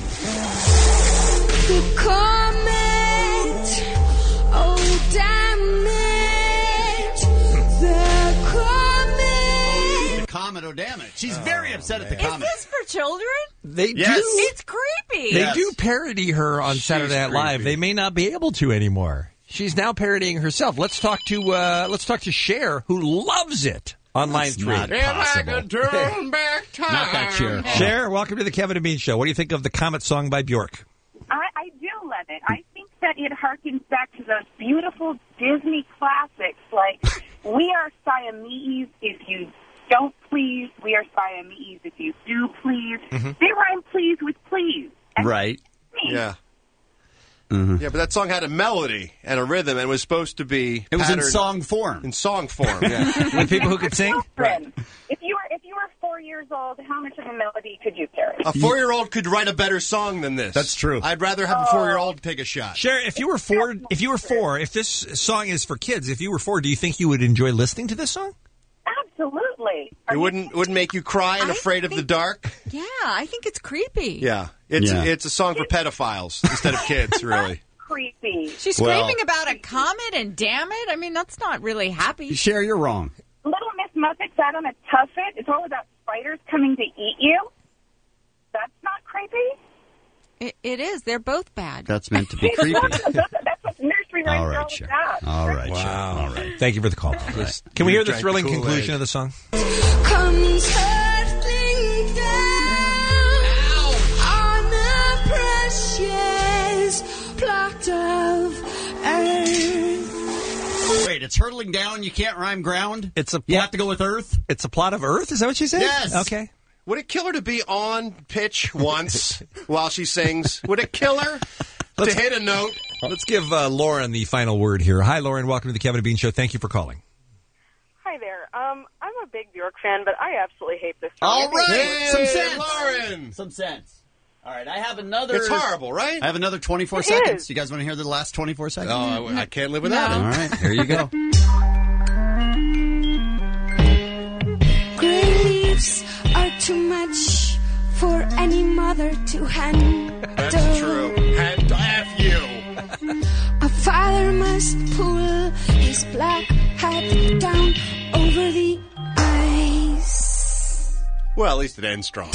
Speaker 3: The comet, oh damn it. The comet.
Speaker 7: Comet, oh damn it. She's very upset at the
Speaker 11: Is
Speaker 7: comet.
Speaker 11: this for children?
Speaker 13: They
Speaker 17: Yes.
Speaker 13: do.
Speaker 11: It's creepy.
Speaker 13: They do parody her on Saturday Night Live.
Speaker 17: creepy.
Speaker 13: They may not be able to anymore. She's now parodying herself. Let's talk to Cher, who loves it on line 3.
Speaker 7: not
Speaker 17: If I
Speaker 7: possible.
Speaker 17: could turn back time.
Speaker 7: Not that Cher.
Speaker 13: Cher, welcome to the Kevin and Bean Show. What do you think of the Comet song by Bjork?
Speaker 20: I do love it. I think that it harkens back to those beautiful Disney classics like We Are Siamese If You Don't Please, We Are Siamese If You Do Please. They rhyme please with please. And
Speaker 7: Right.
Speaker 17: Yeah. Yeah, but that song had a melody and a rhythm and was supposed to be
Speaker 7: It was in
Speaker 17: patterned
Speaker 7: song form.
Speaker 17: in song form. Yeah.
Speaker 13: With people who could sing?
Speaker 20: Children, if you were 4 old, how much of a melody could you carry?
Speaker 17: A 4-year-old could write a better song than this.
Speaker 7: That's true.
Speaker 17: I'd rather have a 4-year-old take a shot.
Speaker 13: Sherry, if you were four, if this song is for kids, if you were 4, do you think you would enjoy listening to this song?
Speaker 20: Absolutely.
Speaker 17: It wouldn't make you cry and afraid of the dark?
Speaker 11: Yeah, I think it's creepy.
Speaker 17: Yeah. It's a song for pedophiles instead of kids, really.
Speaker 20: Creepy.
Speaker 11: She's screaming about a comet and damn it. I mean, that's not really happy.
Speaker 7: Sherry, you're wrong.
Speaker 20: Little Miss Muffet sat on a tuffet. It's all about spiders coming to eat you. That's not creepy.
Speaker 11: It is. They're both bad.
Speaker 7: That's meant to be creepy.
Speaker 20: That's what nursery rhymes
Speaker 7: All
Speaker 20: are
Speaker 7: right,
Speaker 20: all
Speaker 7: Sherry.
Speaker 20: about.
Speaker 7: All right,
Speaker 13: Wow.
Speaker 7: Sherry. All right.
Speaker 13: Thank you for the call. Can we hear the thrilling conclusion of the song?
Speaker 3: Comes hurtling down on the precious plot of earth.
Speaker 7: Wait, it's hurtling down. You can't rhyme ground?
Speaker 13: You
Speaker 7: have to go with earth?
Speaker 13: It's a plot of earth? Is that what she said?
Speaker 17: Yes.
Speaker 13: Okay.
Speaker 17: Would it kill her to be on pitch once while she sings? Would it kill her to hit a note?
Speaker 13: Let's give Lauren the final word here. Hi, Lauren. Welcome to the Kevin and Bean Show. Thank you for calling.
Speaker 9: Hi there. I'm a big Bjork fan, but I absolutely hate this song.
Speaker 7: All right.
Speaker 17: Hey,
Speaker 7: Some sense.
Speaker 17: Lauren.
Speaker 7: Some sense. All right, I have another...
Speaker 17: It's horrible, right?
Speaker 7: I have another 24
Speaker 9: It
Speaker 7: seconds.
Speaker 9: is.
Speaker 7: You guys want to hear the last 24 seconds?
Speaker 17: Oh, I can't live without
Speaker 7: All
Speaker 17: it.
Speaker 7: right, here you go.
Speaker 3: Gray leaves are too much for any mother to handle.
Speaker 17: That's true. And F you.
Speaker 3: A father must pull his black hat down over the eyes.
Speaker 17: Well, at least it ends strong.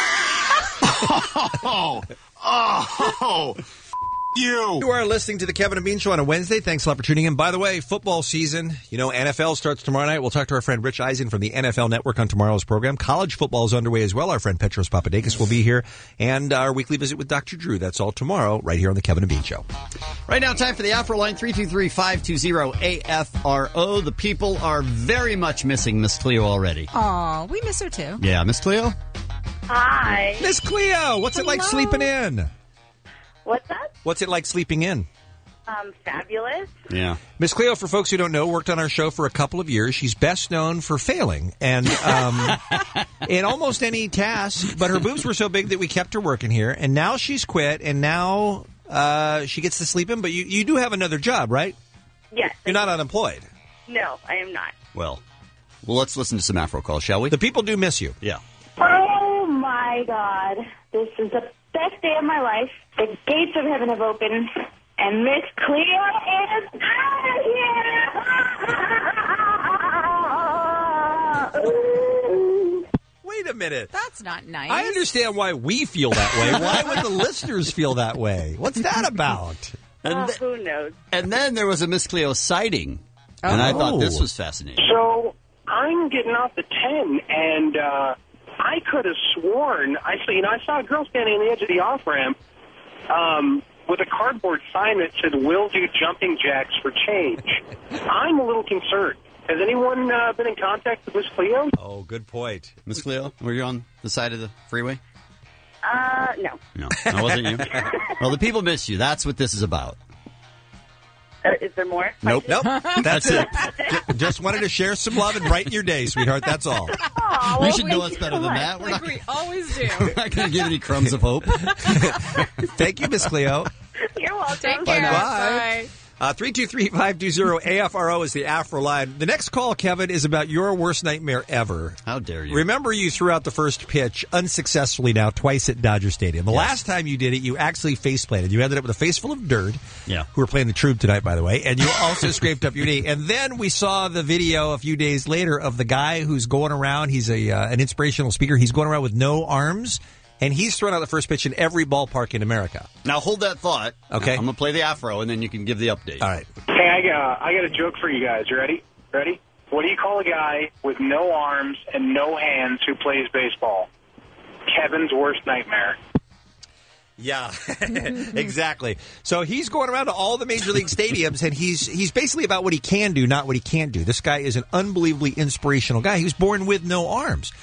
Speaker 13: You are listening to the Kevin and Bean Show on a Wednesday. Thanks a lot for tuning in. By the way, football season, NFL starts tomorrow night. We'll talk to our friend Rich Eisen from the NFL Network on tomorrow's program. College football is underway as well. Our friend Petros Papadakis will be here. And our weekly visit with Dr. Drew. That's all tomorrow right here on the Kevin and Bean Show.
Speaker 7: Right now, time for the Afro line, 323-520-AFRO. The people are very much missing Miss Cleo already.
Speaker 11: Aw, we miss her too.
Speaker 7: Yeah, Miss Cleo?
Speaker 20: Hi.
Speaker 13: Miss Cleo, what's it like sleeping in?
Speaker 20: What's that?
Speaker 13: What's it like sleeping in?
Speaker 20: Fabulous.
Speaker 7: Yeah.
Speaker 13: Miss Cleo, for folks who don't know, worked on our show for a couple of years. She's best known for failing and in almost any task, but her boobs were so big that we kept her working here, and now she's quit, and now she gets to sleep in, but you do have another job, right?
Speaker 20: Yes.
Speaker 13: You're not unemployed.
Speaker 20: No, I am not.
Speaker 7: Well, let's listen to some Afro calls, shall we?
Speaker 13: The people do miss you.
Speaker 7: Yeah.
Speaker 10: Oh, my God. This is the best day of my life. The gates of heaven have opened, and Miss Cleo is out of here!
Speaker 13: Wait a minute.
Speaker 11: That's not nice.
Speaker 13: I understand why we feel that way. Why would the listeners feel that way? What's that about?
Speaker 20: Who knows?
Speaker 7: And then there was a Miss Cleo sighting, and I thought this was fascinating.
Speaker 15: So I'm getting off the 10, and I could have sworn I saw a girl standing on the edge of the off ramp with a cardboard sign that said "Will do jumping jacks for change." I'm a little concerned. Has anyone been in contact with Miss Cleo?
Speaker 13: Oh, good point.
Speaker 7: Miss Cleo, were you on the side of the freeway?
Speaker 20: No.
Speaker 7: No, that wasn't you. Well, the people miss you. That's what this is about.
Speaker 20: Is there more?
Speaker 13: Nope. That's it. Just wanted to share some love and brighten your day, sweetheart. That's all.
Speaker 7: You should know us better than that. We're not,
Speaker 11: we always do.
Speaker 7: we're not going to give any crumbs of hope.
Speaker 13: Thank you, Miss Cleo.
Speaker 20: You're welcome.
Speaker 11: Take care.
Speaker 13: Bye. 323-520-AFRO is the Afro line. The next call, Kevin, is about your worst nightmare ever.
Speaker 7: How dare you?
Speaker 13: Remember you threw out the first pitch unsuccessfully now twice at Dodger Stadium. The last time you did it, you actually face-planted. You ended up with a face full of dirt.
Speaker 7: Yeah.
Speaker 13: Who are playing the Troop tonight, by the way. And you also scraped up your knee. And then we saw the video a few days later of the guy who's going around. He's an inspirational speaker. He's going around with no arms. And he's thrown out the first pitch in every ballpark in America.
Speaker 7: Now hold that thought.
Speaker 13: Okay.
Speaker 7: I'm going to play the Afro, and then you can give the update.
Speaker 13: All right.
Speaker 15: Hey, I got a joke for you guys. You ready? Ready? What do you call a guy with no arms and no hands who plays baseball? Kevin's worst nightmare.
Speaker 13: Yeah, exactly. So he's going around to all the major league stadiums, and he's basically about what he can do, not what he can't do. This guy is an unbelievably inspirational guy. He was born with no arms.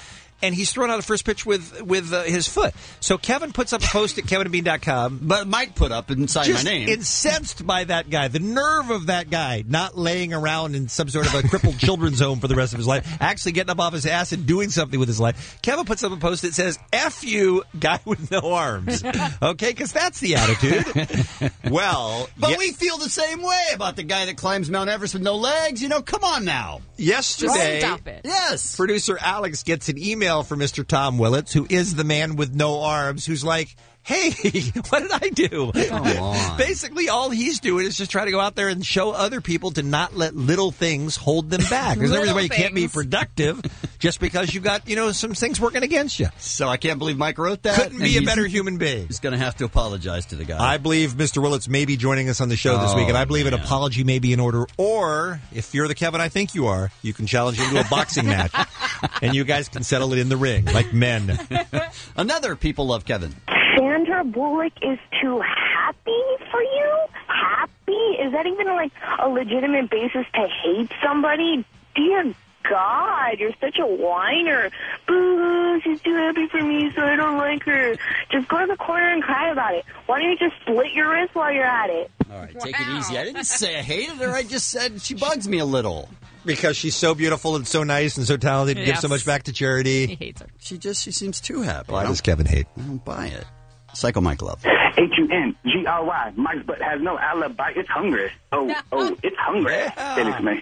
Speaker 13: and he's thrown out a first pitch with his foot. So Kevin puts up a post at kevinandbean.com.
Speaker 7: But Mike put up inside
Speaker 13: just
Speaker 7: my name.
Speaker 13: Incensed by that guy. The nerve of that guy not laying around in some sort of a crippled children's home for the rest of his life, actually getting up off his ass and doing something with his life. Kevin puts up a post that says, F you, guy with no arms. Okay, because that's the attitude. Well,
Speaker 7: but we feel the same way about the guy that climbs Mount Everest with no legs. You know, come on now.
Speaker 13: Yesterday,
Speaker 11: Stop it.
Speaker 7: Yes.
Speaker 13: Producer Alex gets an email from Mr. Tom Willits, who is the man with no arms, who's like, hey, what did I do?
Speaker 7: Come on.
Speaker 13: Basically, all he's doing is just trying to go out there and show other people to not let little things hold them back. There's no reason why you can't be productive just because you got, some things working against you.
Speaker 7: So I can't believe Mike wrote that.
Speaker 13: Couldn't be a better human being.
Speaker 7: He's going to have to apologize to the guy.
Speaker 13: I believe Mr. Willits may be joining us on the show this week, and I believe an apology may be in order. Or, if you're the Kevin I think you are, you can challenge him to a boxing match, and you guys can settle it in the ring, like men.
Speaker 7: Another people love Kevin.
Speaker 10: Sandra Bullock is too happy for you? Happy? Is that even like a legitimate basis to hate somebody? Dear God, you're such a whiner. Boo, she's too happy for me, so I don't like her. Just go to the corner and cry about it. Why don't you just split your wrist while you're at it?
Speaker 7: All right, take it easy. I didn't say I hated her. I just said she bugs me a little.
Speaker 13: Because she's so beautiful and so nice and so talented and gives so much back to charity.
Speaker 11: He hates her.
Speaker 7: She seems too happy.
Speaker 13: Why does Kevin hate?
Speaker 7: I don't buy it. Psycho Mike love.
Speaker 4: H-U-N-G-R-Y. Mike's butt has no alibi. It's hungry. Oh, it's hungry.
Speaker 13: Yeah.
Speaker 4: It is me.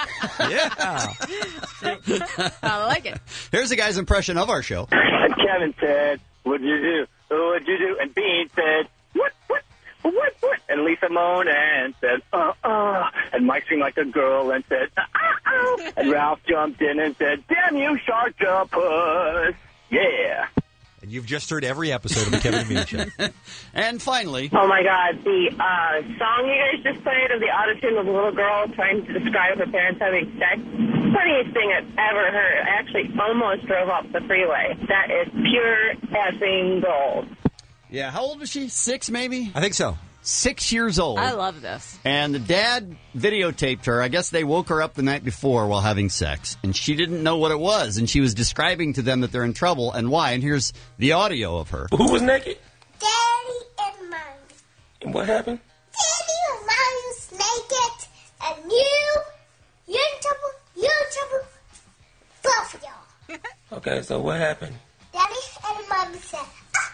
Speaker 11: Yeah. I like it.
Speaker 7: Here's a guy's impression of our show.
Speaker 4: Kevin said, what'd you do? What'd you do? And Bean said, what? And Lisa moaned and said, And Mike seemed like a girl and said, And Ralph jumped in and said, damn you, sharktopus. Yeah.
Speaker 13: And you've just heard every episode of the Kevin and Bean Show.
Speaker 7: And finally...
Speaker 19: Oh, my God. The song you guys just played of the autotune of a little girl trying to describe her parents having sex, funniest thing I've ever heard. I actually almost drove up the freeway. That is pure effing gold.
Speaker 7: Yeah, how old was she? 6, maybe?
Speaker 13: I think so.
Speaker 7: 6 years old.
Speaker 11: I love this.
Speaker 7: And the dad videotaped her. I guess they woke her up the night before while having sex, and she didn't know what it was, and she was describing to them that they're in trouble and why, and here's the audio of her.
Speaker 6: Who was naked?
Speaker 18: Daddy and Mom.
Speaker 6: And what happened?
Speaker 18: Daddy and Mom was naked, and you're in trouble, both of y'all.
Speaker 6: Okay, so what happened?
Speaker 18: Daddy and Mom said,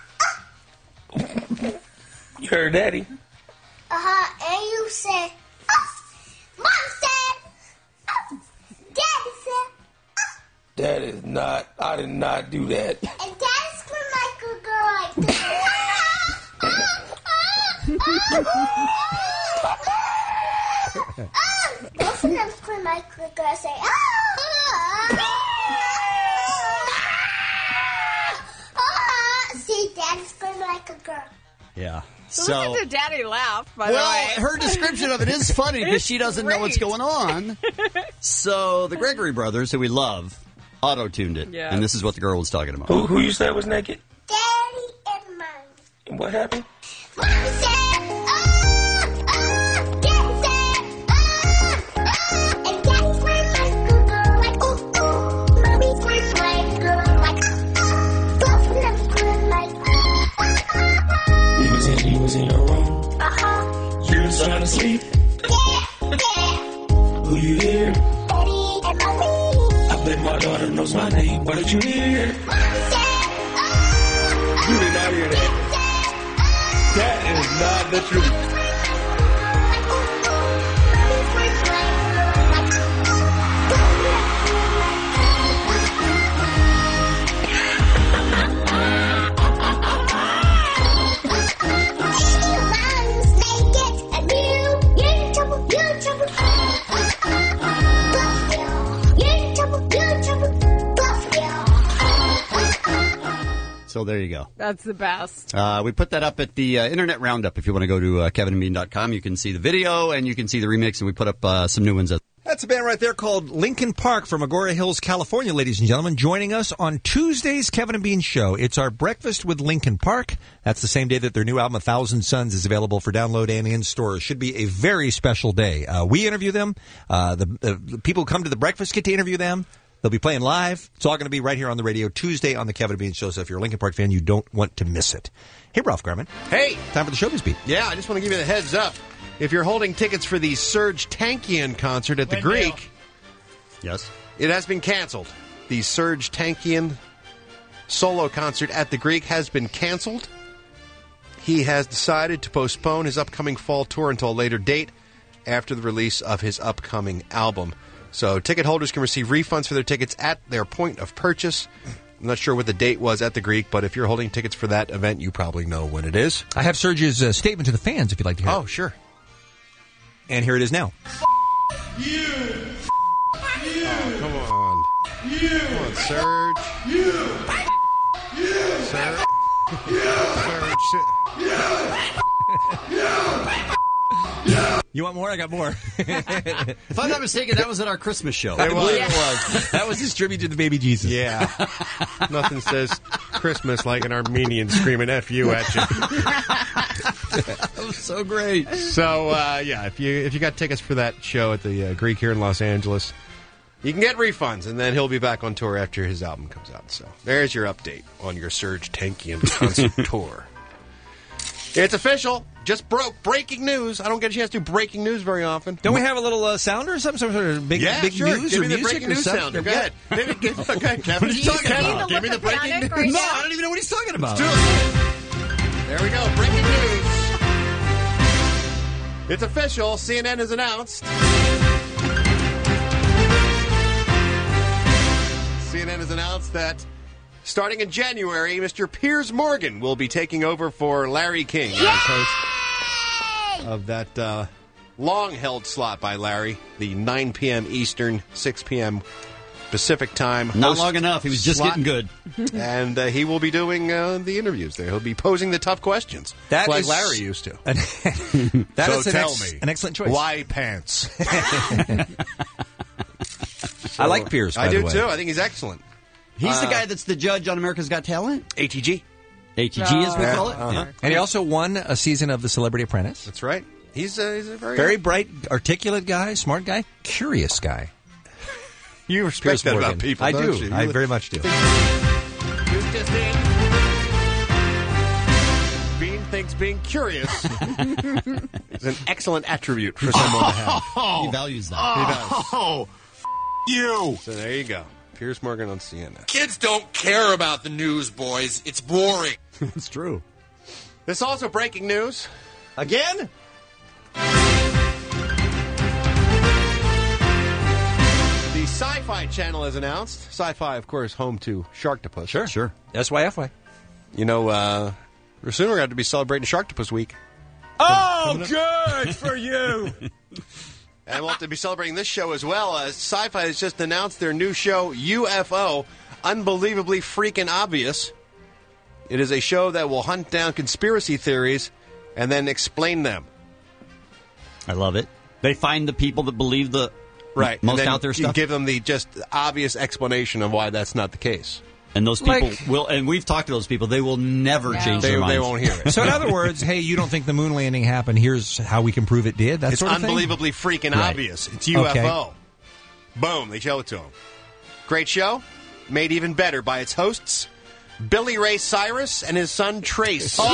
Speaker 6: You heard Daddy.
Speaker 18: And you said, Mom said, Daddy said,
Speaker 6: That is not, I did not do that.
Speaker 18: and Daddy screamed like a girl like this. Both of them scream like a girl, say, See, Daddy screamed like a girl.
Speaker 7: Yeah.
Speaker 11: So look at the daddy laugh, by the
Speaker 7: well,
Speaker 11: way.
Speaker 7: her description of it is funny because she doesn't know what's going on. So the Gregory brothers, who we love, auto-tuned it.
Speaker 11: Yeah.
Speaker 7: And this is what the girl was talking about.
Speaker 6: Who you said was naked?
Speaker 18: Daddy and Mom.
Speaker 6: And what happened?
Speaker 18: Mom said, Daddy said, and Daddy screamed like a girl, like, Mommy screamed like a girl, like, both of them screamed like,
Speaker 6: You was in your room. You was trying to sleep. Who you hear?
Speaker 18: Daddy and Mommy.
Speaker 6: I bet my daughter knows my name. What did you hear?
Speaker 18: Mom said,
Speaker 6: You did not hear that. That is not the truth.
Speaker 7: So there you go.
Speaker 11: That's the best.
Speaker 7: We put that up at the Internet Roundup. If you want to go to kevinandbean.com, you can see the video and you can see the remix, and we put up some new ones.
Speaker 13: That's a band right there called Lincoln Park from Agoura Hills, California, ladies and gentlemen, joining us on Tuesday's Kevin and Bean Show. It's our breakfast with Lincoln Park. That's the same day that their new album, 1,000 Suns, is available for download and in stores. Should be a very special day. We interview them. The people who come to the breakfast get to interview them. They'll be playing live. It's all going to be right here on the radio Tuesday on the Kevin and Bean Show. So if you're a Linkin Park fan, you don't want to miss it. Hey, Ralph Garman.
Speaker 17: Hey.
Speaker 13: Time for the Showbiz Beat.
Speaker 17: Yeah, I just want to give you the heads up. If you're holding tickets for the Serge Tankian concert at the Greek,
Speaker 7: yes,
Speaker 17: it has been canceled. The Serge Tankian solo concert at the Greek has been canceled. He has decided to postpone his upcoming fall tour until a later date after the release of his upcoming album. So ticket holders can receive refunds for their tickets at their point of purchase. I'm not sure what the date was at the Greek, but if you're holding tickets for that event, you probably know when it is.
Speaker 13: I have Serge's statement to the fans if you'd like to hear it.
Speaker 17: Oh, sure.
Speaker 13: And here it is now.
Speaker 17: You. Oh, come on. Come on, Serge. Serge.
Speaker 13: You want more? I got more.
Speaker 7: If I'm not mistaken, that was at our Christmas show.
Speaker 13: I believe it was. That was his tribute to the baby Jesus.
Speaker 17: Yeah. Nothing says Christmas like an Armenian screaming F you at you.
Speaker 7: That was so great.
Speaker 17: So, yeah, if you got tickets for that show at the Greek here in Los Angeles, you can get refunds, and then he'll be back on tour after his album comes out. So there's your update on your Serge Tankian concert tour. It's official. Just broke. Breaking news. I don't get a chance to do breaking news very often.
Speaker 13: Don't we have a little sounder or something? Some sort of big, big
Speaker 17: sure.
Speaker 13: news
Speaker 17: Give
Speaker 13: or
Speaker 17: me the
Speaker 13: music
Speaker 17: breaking
Speaker 13: or
Speaker 17: news
Speaker 13: something?
Speaker 17: sounder. Go ahead. Okay, Kevin.
Speaker 7: What are you talking about?
Speaker 17: Give me the breaking news.
Speaker 11: Right
Speaker 7: No,
Speaker 11: now?
Speaker 7: I don't even know what he's talking about.
Speaker 17: Let's do it. There we go. Breaking news. It's official. CNN has announced. CNN has announced that starting in January, Mr. Piers Morgan will be taking over for Larry King as host of that long-held slot by Larry, the 9 p.m. Eastern, 6 p.m. Pacific time.
Speaker 7: Not
Speaker 17: host
Speaker 7: long enough. He was just
Speaker 17: slot.
Speaker 7: getting good.
Speaker 17: And he will be doing the interviews there. He'll be posing the tough questions, like Larry used to.
Speaker 13: That
Speaker 17: so
Speaker 13: is
Speaker 17: tell me,
Speaker 13: an excellent choice.
Speaker 17: Why pants?
Speaker 13: I like Piers, by
Speaker 17: I
Speaker 13: the
Speaker 17: do,
Speaker 13: way.
Speaker 17: too. I think he's excellent.
Speaker 7: He's the guy that's the judge on America's Got Talent?
Speaker 17: ATG.
Speaker 7: ATG, as we call it?
Speaker 17: Uh-huh.
Speaker 7: Yeah.
Speaker 13: And he also won a season of The Celebrity Apprentice.
Speaker 17: That's right. He's a
Speaker 13: Very bright, articulate guy, smart guy, curious guy.
Speaker 17: You respect that about people,
Speaker 13: I
Speaker 17: don't
Speaker 13: do.
Speaker 17: you?
Speaker 13: I very much do.
Speaker 17: News just in. Bean thinks being curious is an excellent attribute for someone to have.
Speaker 7: He values that.
Speaker 17: He does.
Speaker 1: Oh, you.
Speaker 17: So there you go. Piers Morgan on CNN.
Speaker 1: Kids don't care about the news, boys. It's boring.
Speaker 7: It's true.
Speaker 17: This also breaking news.
Speaker 13: Again?
Speaker 17: The Sci-Fi Channel has announced. Sci-Fi, of course, home to Sharktopus.
Speaker 13: Sure. SYFY.
Speaker 17: You know, soon we're going to be celebrating Sharktopus Week.
Speaker 13: Oh, good for you.
Speaker 17: And we'll have to be celebrating this show as well. Sci-Fi has just announced their new show, UFO, Unbelievably Freaking Obvious. It is a show that will hunt down conspiracy theories and then explain them.
Speaker 7: I love it. They find the people that believe the
Speaker 17: Right.
Speaker 7: most
Speaker 17: and then
Speaker 7: out there
Speaker 17: you
Speaker 7: stuff.
Speaker 17: give them the just obvious explanation of why that's not the case.
Speaker 7: And those people will, and we've talked to those people, they will never change their minds.
Speaker 17: They won't hear it.
Speaker 13: So in other words, hey, you don't think the moon landing happened, here's how we can prove it did? That
Speaker 17: It's
Speaker 13: sort of thing?
Speaker 17: unbelievably freaking
Speaker 13: Right.
Speaker 17: obvious. It's UFO. Boom, they show it to them. Great show, made even better by its hosts, Billy Ray Cyrus and his son Trace.
Speaker 7: Oh,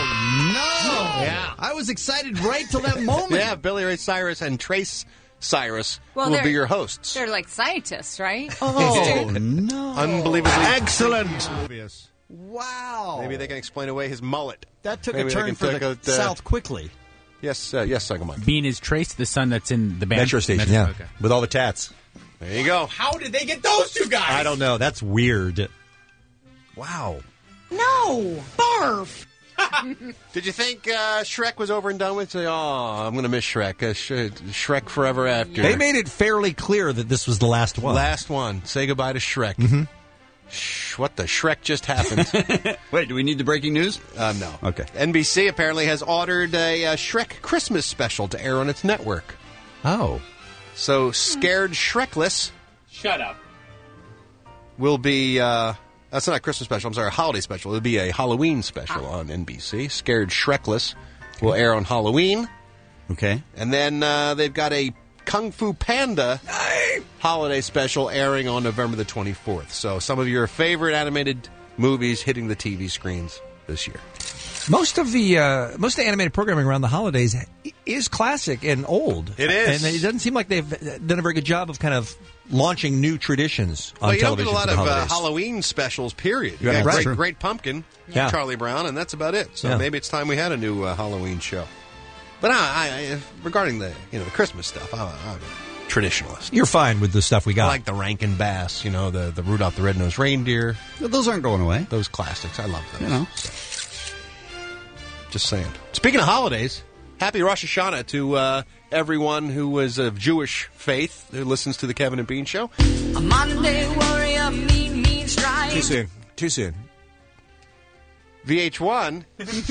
Speaker 7: no!
Speaker 17: Yeah.
Speaker 7: I was excited right till that moment.
Speaker 17: Yeah, Billy Ray Cyrus and Trace Cyrus
Speaker 11: Well,
Speaker 17: will
Speaker 11: they're-
Speaker 17: be your hosts.
Speaker 11: They're like scientists, right?
Speaker 7: Oh, no.
Speaker 17: Unbelievably
Speaker 1: Excellent.
Speaker 17: obvious.
Speaker 7: Wow.
Speaker 17: Maybe they can explain away his mullet.
Speaker 7: That took
Speaker 17: Maybe
Speaker 7: a
Speaker 17: they
Speaker 7: turn
Speaker 17: can
Speaker 7: for the
Speaker 17: take out,
Speaker 7: south quickly.
Speaker 17: Yes, Sangamon.
Speaker 12: Bean is Trace, the son that's in the band.
Speaker 13: Metro Station, yeah.
Speaker 12: Okay.
Speaker 13: With all the tats.
Speaker 17: There you go.
Speaker 12: How did they get those two guys?
Speaker 13: I don't know. That's weird. Wow.
Speaker 3: No! Barf!
Speaker 17: Did you think Shrek was over and done with? Say, oh, I'm going to miss Shrek. Shrek forever after.
Speaker 13: They made it fairly clear that this was the last one.
Speaker 17: Last one. Say goodbye to Shrek. Mm-hmm. What the Shrek just happened?
Speaker 7: Wait, do we need the breaking news?
Speaker 17: No.
Speaker 7: Okay.
Speaker 17: NBC apparently has ordered a Shrek Christmas special to air on its network.
Speaker 13: Oh.
Speaker 17: So Scared Shrekless
Speaker 12: Shut up.
Speaker 17: will be... that's not a Christmas special. I'm sorry, a holiday special. It'll be a Halloween special on NBC. Scared Shrekless will air on Halloween.
Speaker 7: Okay.
Speaker 17: And then they've got a Kung Fu Panda holiday special airing on November the 24th. So some of your favorite animated movies hitting the TV screens this year.
Speaker 13: Most of the animated programming around the holidays is classic and old.
Speaker 17: It is.
Speaker 13: And it doesn't seem like they've done a very good job of kind of launching new traditions on
Speaker 17: you
Speaker 13: television.
Speaker 17: don't get a lot
Speaker 13: for the
Speaker 17: of
Speaker 13: holidays.
Speaker 17: Halloween specials, period.
Speaker 13: Yeah,
Speaker 17: You got
Speaker 13: that's true.
Speaker 17: Great Pumpkin,
Speaker 13: Yeah.
Speaker 17: Charlie Brown, and that's about it. So
Speaker 13: Yeah.
Speaker 17: maybe it's time we had a new Halloween show. But regarding the Christmas stuff, I'm a traditionalist.
Speaker 13: You're fine with the stuff we got.
Speaker 17: I like the Rankin Bass, the Rudolph the Red-Nosed Reindeer.
Speaker 7: Those aren't going away.
Speaker 17: Those classics, I love those.
Speaker 7: You know.
Speaker 17: Just saying. Speaking of holidays, happy Rosh Hashanah to everyone who is of Jewish faith who listens to the Kevin and Bean Show.
Speaker 18: A Monday warrior, mean strike.
Speaker 13: Too soon.
Speaker 17: VH1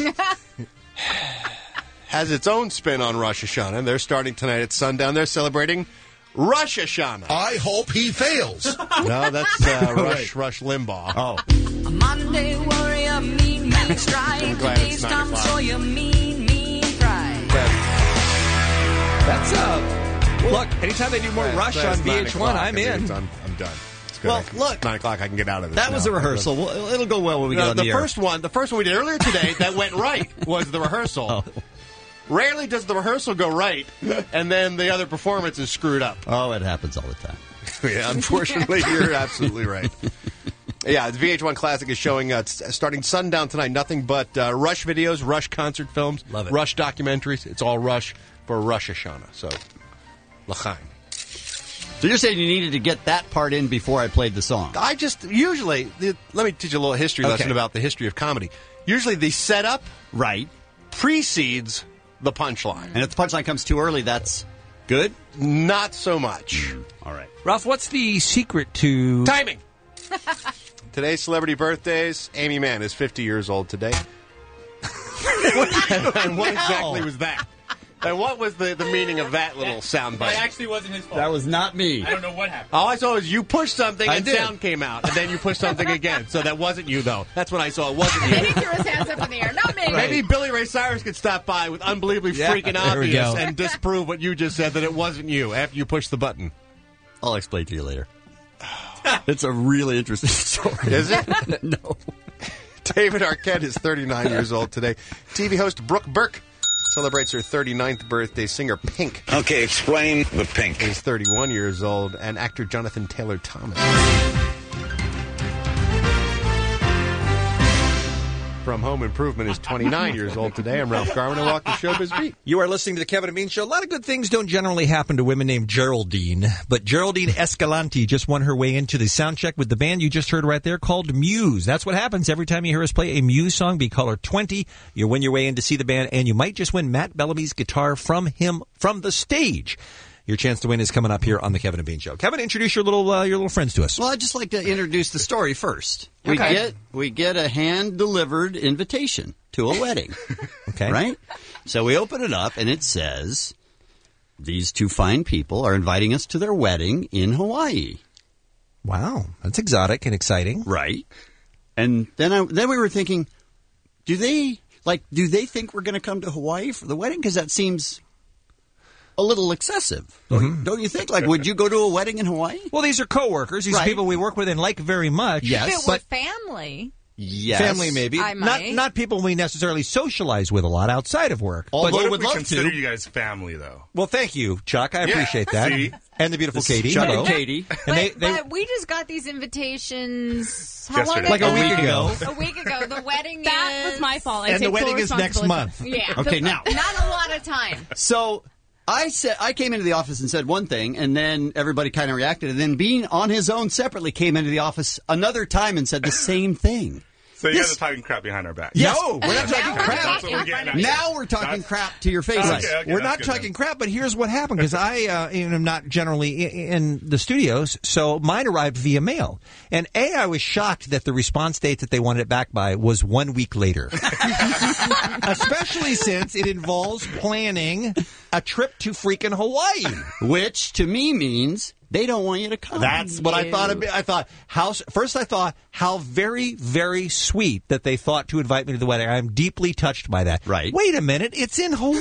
Speaker 17: has its own spin on Rosh Hashanah. They're starting tonight at sundown. They're celebrating Rosh Hashanah.
Speaker 5: I hope he fails.
Speaker 17: No, that's Rush Limbaugh.
Speaker 7: Oh.
Speaker 18: A Monday warrior, mean strike.
Speaker 17: glad it's
Speaker 18: Today's
Speaker 17: 9
Speaker 18: Tom
Speaker 17: o'clock.
Speaker 18: Sawyer, mean pride.
Speaker 13: That's look, anytime they do more Rush on VH1, I'm in.
Speaker 17: I'm done. It's good.
Speaker 7: Well, look.
Speaker 17: 9 o'clock, I can get out of this.
Speaker 7: That was
Speaker 17: now.
Speaker 7: a rehearsal. Well, it'll go well when we get on the air.
Speaker 17: first one we did earlier today that went right was the rehearsal.
Speaker 7: Oh.
Speaker 17: Rarely does the rehearsal go right, and then the other performance is screwed up.
Speaker 7: Oh, it happens all the time.
Speaker 17: Yeah, unfortunately, you're absolutely right. Yeah, the VH1 Classic is showing starting sundown tonight. Nothing but Rush videos, Rush concert films,
Speaker 13: Love it.
Speaker 17: Rush documentaries. It's all Rush for Rosh Hashanah. So, l'chaim.
Speaker 7: So you're saying you needed to get that part in before I played the song?
Speaker 17: I just usually let me teach you a little history lesson about the history of comedy. Usually, the setup precedes the punchline,
Speaker 7: and if the punchline comes too early, that's good.
Speaker 17: Not so much.
Speaker 7: All right,
Speaker 13: Ralph, what's the secret to
Speaker 17: timing? Today's celebrity birthdays. Amy Mann is 50 years old today. And what exactly was that? And what was the meaning of that little soundbite?
Speaker 12: That actually wasn't his fault.
Speaker 7: That was not me.
Speaker 12: I don't know what happened.
Speaker 17: All I saw was you pushed something
Speaker 7: I
Speaker 17: and
Speaker 7: did.
Speaker 17: sound came out, and then you pushed something again. So that wasn't you, though. That's what I saw. It wasn't you.
Speaker 11: And he threw his hands up in the air. Not me.
Speaker 17: Maybe Billy Ray Cyrus could stop by with unbelievably freaking
Speaker 13: there we
Speaker 17: obvious
Speaker 13: go.
Speaker 17: and disprove what you just said, that it wasn't you after you pushed the button.
Speaker 7: I'll explain to you later. It's a really interesting story.
Speaker 17: Is it?
Speaker 7: No.
Speaker 17: David Arquette is 39 years old today. TV host Brooke Burke celebrates her 39th birthday. Singer Pink.
Speaker 24: Okay, explain the Pink.
Speaker 17: Is 31 years old. And actor Jonathan Taylor Thomas. From Home Improvement is 29 years old today. I'm Ralph Garman. I walk the showbiz beat.
Speaker 13: You are listening to the Kevin and Bean Show. A lot of good things don't generally happen to women named Geraldine, but Geraldine Escalante just won her way into the sound check with the band you just heard right there called Muse. That's what happens every time you hear us play a Muse song. Be caller 20. You win your way in to see the band, and you might just win Matt Bellamy's guitar from the stage. Your chance to win is coming up here on the Kevin and Bean Show. Kevin, introduce your little friends to us.
Speaker 7: Well, I'd just like to introduce the story first.
Speaker 13: Okay.
Speaker 7: We get a hand-delivered invitation to a wedding.
Speaker 13: Okay.
Speaker 7: Right? So we open it up, and it says, these two fine people are inviting us to their wedding in Hawaii.
Speaker 13: Wow. That's exotic and exciting.
Speaker 7: Right. And then we were thinking, do they think we're going to come to Hawaii for the wedding? Because that seems a little excessive. Don't you think? Like, would you go to a wedding in Hawaii?
Speaker 13: Well, these are coworkers. These are people we work with and like very much.
Speaker 11: If it were family.
Speaker 7: Yes.
Speaker 13: Family, maybe.
Speaker 11: I might.
Speaker 13: Not people we necessarily socialize with a lot outside of work.
Speaker 7: Although
Speaker 5: What if
Speaker 7: would
Speaker 5: we
Speaker 7: love
Speaker 5: consider
Speaker 7: to.
Speaker 5: you guys family, though?
Speaker 13: Well, thank you, Chuck. I appreciate that.
Speaker 5: See?
Speaker 13: And the beautiful
Speaker 7: This is
Speaker 13: Katie.
Speaker 7: Chuck
Speaker 13: Hello.
Speaker 7: and Katie.
Speaker 13: And
Speaker 11: But we just got these invitations how long
Speaker 5: Yesterday.
Speaker 11: ago?
Speaker 13: Like a week ago.
Speaker 11: A week ago. The wedding
Speaker 21: That was my fault. I
Speaker 13: And the
Speaker 21: take full
Speaker 13: wedding is next
Speaker 21: responsibility.
Speaker 13: month.
Speaker 11: Yeah.
Speaker 7: Okay, now.
Speaker 11: Not a lot of time.
Speaker 7: So I came into the office and said one thing, and then everybody kind of reacted. And then Bean, on his own, separately came into the office another time and said the same thing.
Speaker 5: So you guys are talking crap behind our back.
Speaker 7: Yes.
Speaker 13: No, we're not talking crap.
Speaker 5: That's what we're getting at.
Speaker 7: Now we're talking crap to your face.
Speaker 5: Okay,
Speaker 13: We're
Speaker 5: that's
Speaker 13: not
Speaker 5: good
Speaker 13: talking
Speaker 5: then.
Speaker 13: crap, but here's what happened, because I am not generally in the studios, so mine arrived via mail. And I was shocked that the response date that they wanted it back by was 1 week later. Especially since it involves planning a trip to freaking Hawaii.
Speaker 7: Which, to me, means They don't want you to come.
Speaker 13: That's what I thought. I thought how very, very sweet that they thought to invite me to the wedding. I'm deeply touched by that.
Speaker 7: Right.
Speaker 13: Wait a minute, it's in Hawaii.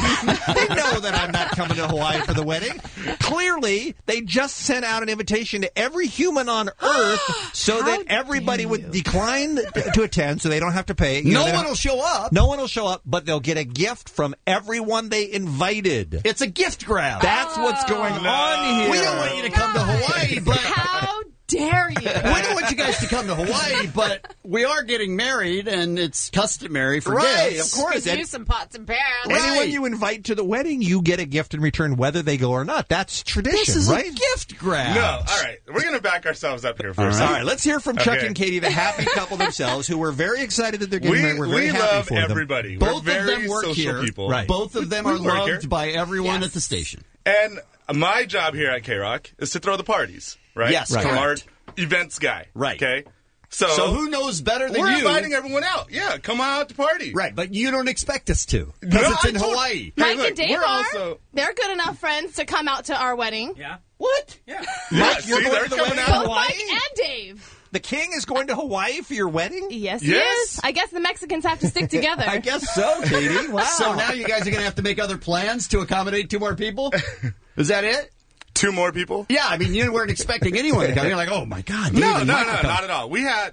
Speaker 13: They know that I'm not coming to Hawaii for the wedding. Clearly, they just sent out an invitation to every human on Earth so that everybody would decline to attend, so they don't have to pay.
Speaker 7: No one will show up.
Speaker 13: No one will show up, but they'll get a gift from everyone they invited.
Speaker 7: It's a gift grab.
Speaker 13: That's what's going on here.
Speaker 7: We don't want you to come to Hawaii, but
Speaker 16: how dare you?
Speaker 7: We don't want you guys to come to Hawaii, but we are getting married, and it's customary for gifts.
Speaker 13: Of course.
Speaker 11: Could use some pots and pans.
Speaker 13: Anyone you invite to the wedding, you get a gift in return, whether they go or not. That's tradition,
Speaker 7: This is
Speaker 13: right?
Speaker 7: a gift grab.
Speaker 5: No, all right. We're going to back ourselves up here for a
Speaker 13: All
Speaker 5: second.
Speaker 13: right, let's hear from Chuck and Katie, the happy couple themselves, who were very excited that they're getting married. We're very
Speaker 5: we
Speaker 13: happy
Speaker 5: love
Speaker 13: for them.
Speaker 5: everybody.
Speaker 7: Both
Speaker 5: We're very
Speaker 7: of them work
Speaker 5: social
Speaker 7: here.
Speaker 5: people.
Speaker 13: Right.
Speaker 7: Both of them
Speaker 5: We
Speaker 7: are
Speaker 5: work here.
Speaker 7: loved by everyone at the station.
Speaker 5: And my job here at K-Rock is to throw the parties, right?
Speaker 7: Yes,
Speaker 5: I'm our
Speaker 7: correct.
Speaker 5: events guy.
Speaker 7: Right.
Speaker 5: Okay? So
Speaker 7: who knows better than
Speaker 5: we're
Speaker 7: you?
Speaker 5: inviting everyone out. Yeah, come out to party.
Speaker 7: Right, but you don't expect us to because
Speaker 5: No,
Speaker 7: it's in
Speaker 5: I told-
Speaker 7: Hawaii.
Speaker 5: Hey,
Speaker 16: Mike
Speaker 5: look,
Speaker 16: and Dave
Speaker 5: we're
Speaker 16: are.
Speaker 5: also-
Speaker 16: They're good enough friends to come out to our wedding.
Speaker 12: Yeah.
Speaker 7: What?
Speaker 12: Yeah.
Speaker 5: Yeah,
Speaker 13: Mike, you're
Speaker 5: see,
Speaker 13: going
Speaker 5: they're
Speaker 13: to the
Speaker 5: coming
Speaker 13: wedding
Speaker 5: out.
Speaker 13: in
Speaker 16: Both
Speaker 13: Hawaii?
Speaker 16: Mike and Dave.
Speaker 13: The king is going to Hawaii for your wedding?
Speaker 16: Yes, he
Speaker 5: Yes.
Speaker 16: is. I guess the Mexicans have to stick together.
Speaker 13: I guess so, Katie. Wow.
Speaker 7: So now you guys are going to have to make other plans to accommodate 2 more people? Is that it?
Speaker 5: 2 more people?
Speaker 7: Yeah, I mean, you weren't expecting anyone to come. You're like, oh, my God. Dave
Speaker 5: No,
Speaker 7: and
Speaker 5: no,
Speaker 7: Mike will come.
Speaker 5: not at all. We had,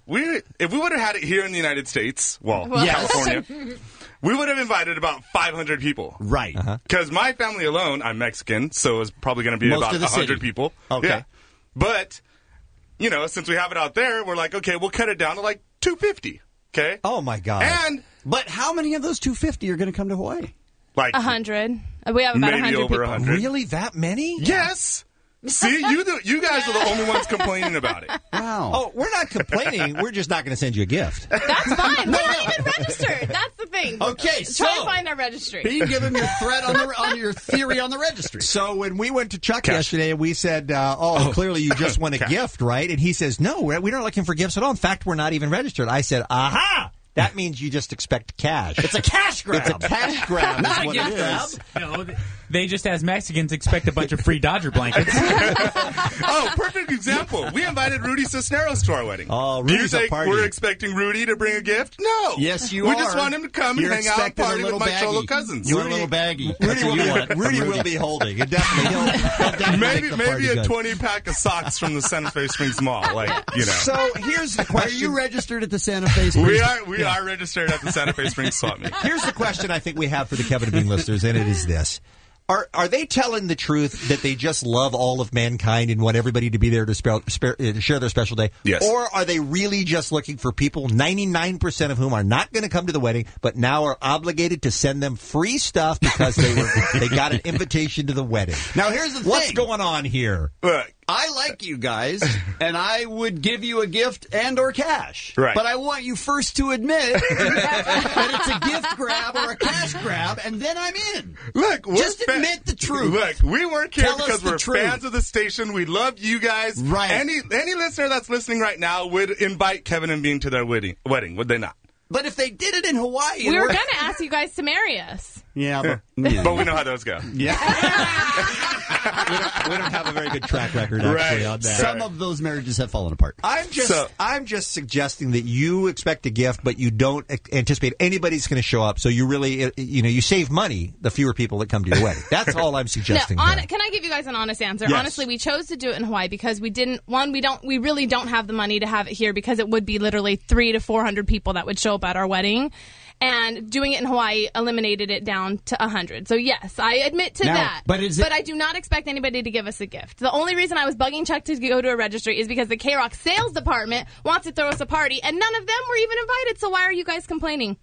Speaker 5: if we would have had it here in the United States,
Speaker 7: Yes.
Speaker 5: California, we would have invited about 500 people.
Speaker 7: Right.
Speaker 5: Because my family alone, I'm Mexican, so it's probably going to be
Speaker 7: Most
Speaker 5: about
Speaker 7: of the
Speaker 5: 100
Speaker 7: city.
Speaker 5: people.
Speaker 7: Okay.
Speaker 5: Yeah. But, since we have it out there, we're like, okay, we'll cut it down to like 250. Okay?
Speaker 13: Oh, my God.
Speaker 5: And,
Speaker 7: But how many of those 250 are going to come to Hawaii?
Speaker 5: like,
Speaker 16: 100. We have about
Speaker 5: maybe
Speaker 16: 100
Speaker 5: over
Speaker 16: people.
Speaker 5: 100.
Speaker 13: Really? That many?
Speaker 5: Yes. See, you guys are the only ones complaining about it.
Speaker 7: Wow.
Speaker 13: Oh, we're not complaining. We're just not going to send you a gift.
Speaker 16: That's fine. We're not even registered. That's the thing.
Speaker 7: Okay,
Speaker 16: Try
Speaker 7: so
Speaker 16: to find our registry.
Speaker 7: Be give him your threat on your theory on the registry.
Speaker 13: So when we went to Chuck yesterday, we said, clearly you just want a gift, right? And he says, no, we're not looking for gifts at all. In fact, we're not even registered. I said, aha! That means you just expect cash.
Speaker 7: It's a cash grab.
Speaker 13: It's a cash grab.
Speaker 7: Not
Speaker 13: is
Speaker 7: a
Speaker 13: what
Speaker 7: gift
Speaker 13: it
Speaker 7: grab.
Speaker 13: is.
Speaker 12: No, they just, as Mexicans, expect a bunch of free Dodger blankets.
Speaker 5: Oh, perfect example. We invited Rudy Cisneros to our wedding.
Speaker 13: Oh,
Speaker 5: Do you
Speaker 13: Rudy's a
Speaker 5: think
Speaker 13: party.
Speaker 5: we're expecting Rudy to bring a gift? No.
Speaker 7: Yes, you
Speaker 5: We
Speaker 7: are.
Speaker 5: just want him to come
Speaker 7: You're
Speaker 5: and hang out and
Speaker 7: expecting a
Speaker 5: party with
Speaker 7: little
Speaker 5: my
Speaker 7: baggie.
Speaker 5: Cholo cousins.
Speaker 7: You want a little baggie. That's
Speaker 13: Rudy
Speaker 7: what you want.
Speaker 13: Rudy
Speaker 7: from
Speaker 13: will be holding. It definitely. He'll definitely
Speaker 5: Maybe
Speaker 13: make the party
Speaker 5: a
Speaker 13: good.
Speaker 5: 20-pack of socks from the Santa Fe Springs Mall.
Speaker 13: So here's the
Speaker 7: Are
Speaker 13: question.
Speaker 7: you registered at the Santa Fe Springs?
Speaker 5: We are registered at the Santa Fe Springs Swap Meet.
Speaker 13: Here's the question I think we have for the Kevin and Bean listeners, and it is this. Are they telling the truth that they just love all of mankind and want everybody to be there to share their special day?
Speaker 5: Yes.
Speaker 13: Or are they really just looking for people, 99% of whom are not going to come to the wedding, but now are obligated to send them free stuff because they got an invitation to the wedding?
Speaker 7: Now, here's the thing.
Speaker 13: What's going on here?
Speaker 5: Look,
Speaker 7: I like you guys, and I would give you a gift and or cash.
Speaker 5: Right.
Speaker 7: But I want you first to admit that it's a gift grab or a cash grab, and then I'm in.
Speaker 5: Look,
Speaker 7: Just admit the truth.
Speaker 5: Look, we work here
Speaker 7: Tell us
Speaker 5: because
Speaker 7: the
Speaker 5: we're
Speaker 7: truth.
Speaker 5: fans of the station. We love you guys.
Speaker 7: Right.
Speaker 5: Any listener that's listening right now would invite Kevin and Bean to their wedding, would they not?
Speaker 7: But if they did it in Hawaii...
Speaker 16: We were going to ask you guys to marry us.
Speaker 7: Yeah,
Speaker 5: But we know how those go.
Speaker 7: Yeah.
Speaker 13: We don't have a very good track record, actually,
Speaker 5: Right.
Speaker 13: on that.
Speaker 7: Some of those marriages have fallen apart.
Speaker 13: I'm just suggesting that you expect a gift, but you don't anticipate anybody's going to show up. So you really, you save money the fewer people that come to your wedding. That's all I'm suggesting.
Speaker 16: No,
Speaker 13: here.
Speaker 16: can I give you guys an honest answer?
Speaker 13: Yes.
Speaker 16: Honestly, we chose to do it in Hawaii because we really don't have the money to have it here because it would be literally 300 to 400 people that would show up at our wedding. And doing it in Hawaii eliminated it down to 100. So yes, I admit to
Speaker 7: Now,
Speaker 16: that.
Speaker 7: but
Speaker 16: I do not expect anybody to give us a gift. The only reason I was bugging Chuck to go to a registry is because the K-Rock sales department wants to throw us a party, and none of them were even invited. So why are you guys complaining?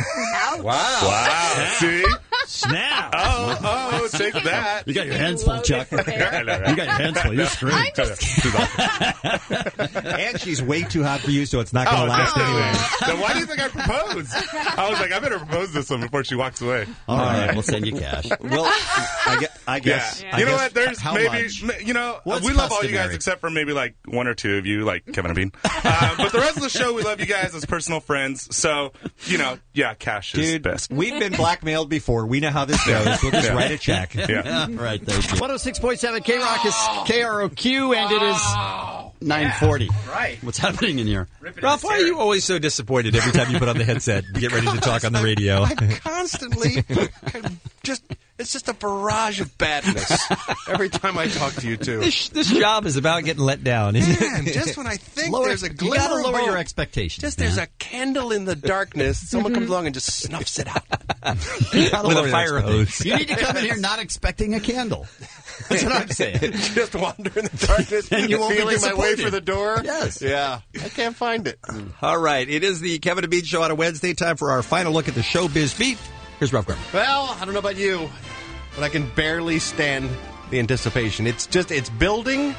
Speaker 5: Wow. See?
Speaker 7: Snap.
Speaker 5: Oh, take that.
Speaker 7: You got your hands full, Chuck. You got your hands full. You're screwed.
Speaker 16: I'm just
Speaker 13: And she's way too hot for you, so it's not going to last anyway.
Speaker 5: Then why do you think I proposed? I was like, I better propose this one before she walks away.
Speaker 7: All right, we'll send you cash.
Speaker 13: Well, I guess.
Speaker 5: Yeah. You know what? There's
Speaker 7: How
Speaker 5: maybe,
Speaker 7: much?
Speaker 5: we love all you guys except for maybe like 1 or 2 of you, like Kevin and Bean. But the rest of the show, we love you guys as personal friends. So, cash is
Speaker 13: Dude,
Speaker 5: best.
Speaker 13: we've been blackmailed before. We know how this goes. We'll just write a check.
Speaker 5: Yeah.
Speaker 7: Right, thank you. 106.7 K-Rock is KROQ, and it is 9:40.
Speaker 12: Right.
Speaker 7: What's happening in here?
Speaker 13: Ralph, why are you always so disappointed every time you put on the headset and get ready to talk on the radio?
Speaker 17: I constantly it's just a barrage of badness every time I talk to you two.
Speaker 13: This job is about getting let down, isn't
Speaker 17: Man,
Speaker 13: it?
Speaker 17: just when I think
Speaker 7: Lower-
Speaker 17: there's a
Speaker 7: you
Speaker 17: glimmer
Speaker 7: gotta
Speaker 17: of
Speaker 7: lower
Speaker 17: hope,
Speaker 7: your expectations.
Speaker 17: Just
Speaker 7: man.
Speaker 17: there's a candle in the darkness. Someone comes along and just snuffs it out.
Speaker 7: You gotta
Speaker 13: With
Speaker 7: lower
Speaker 13: a
Speaker 7: your
Speaker 13: fire
Speaker 7: expectations.
Speaker 13: hose.
Speaker 7: You need to come in here not expecting a candle. That's what I'm saying.
Speaker 17: Just wander in the darkness
Speaker 7: And you won't be
Speaker 17: feeling my way
Speaker 7: disappointed.
Speaker 17: for the door.
Speaker 7: Yes.
Speaker 17: Yeah. I can't find it.
Speaker 13: All right. It is the Kevin and Bean Show on a Wednesday. Time for our final look at the showbiz beat. Here's Ralph Garman.
Speaker 17: Well, I don't know about you, but I can barely stand the anticipation. It's building.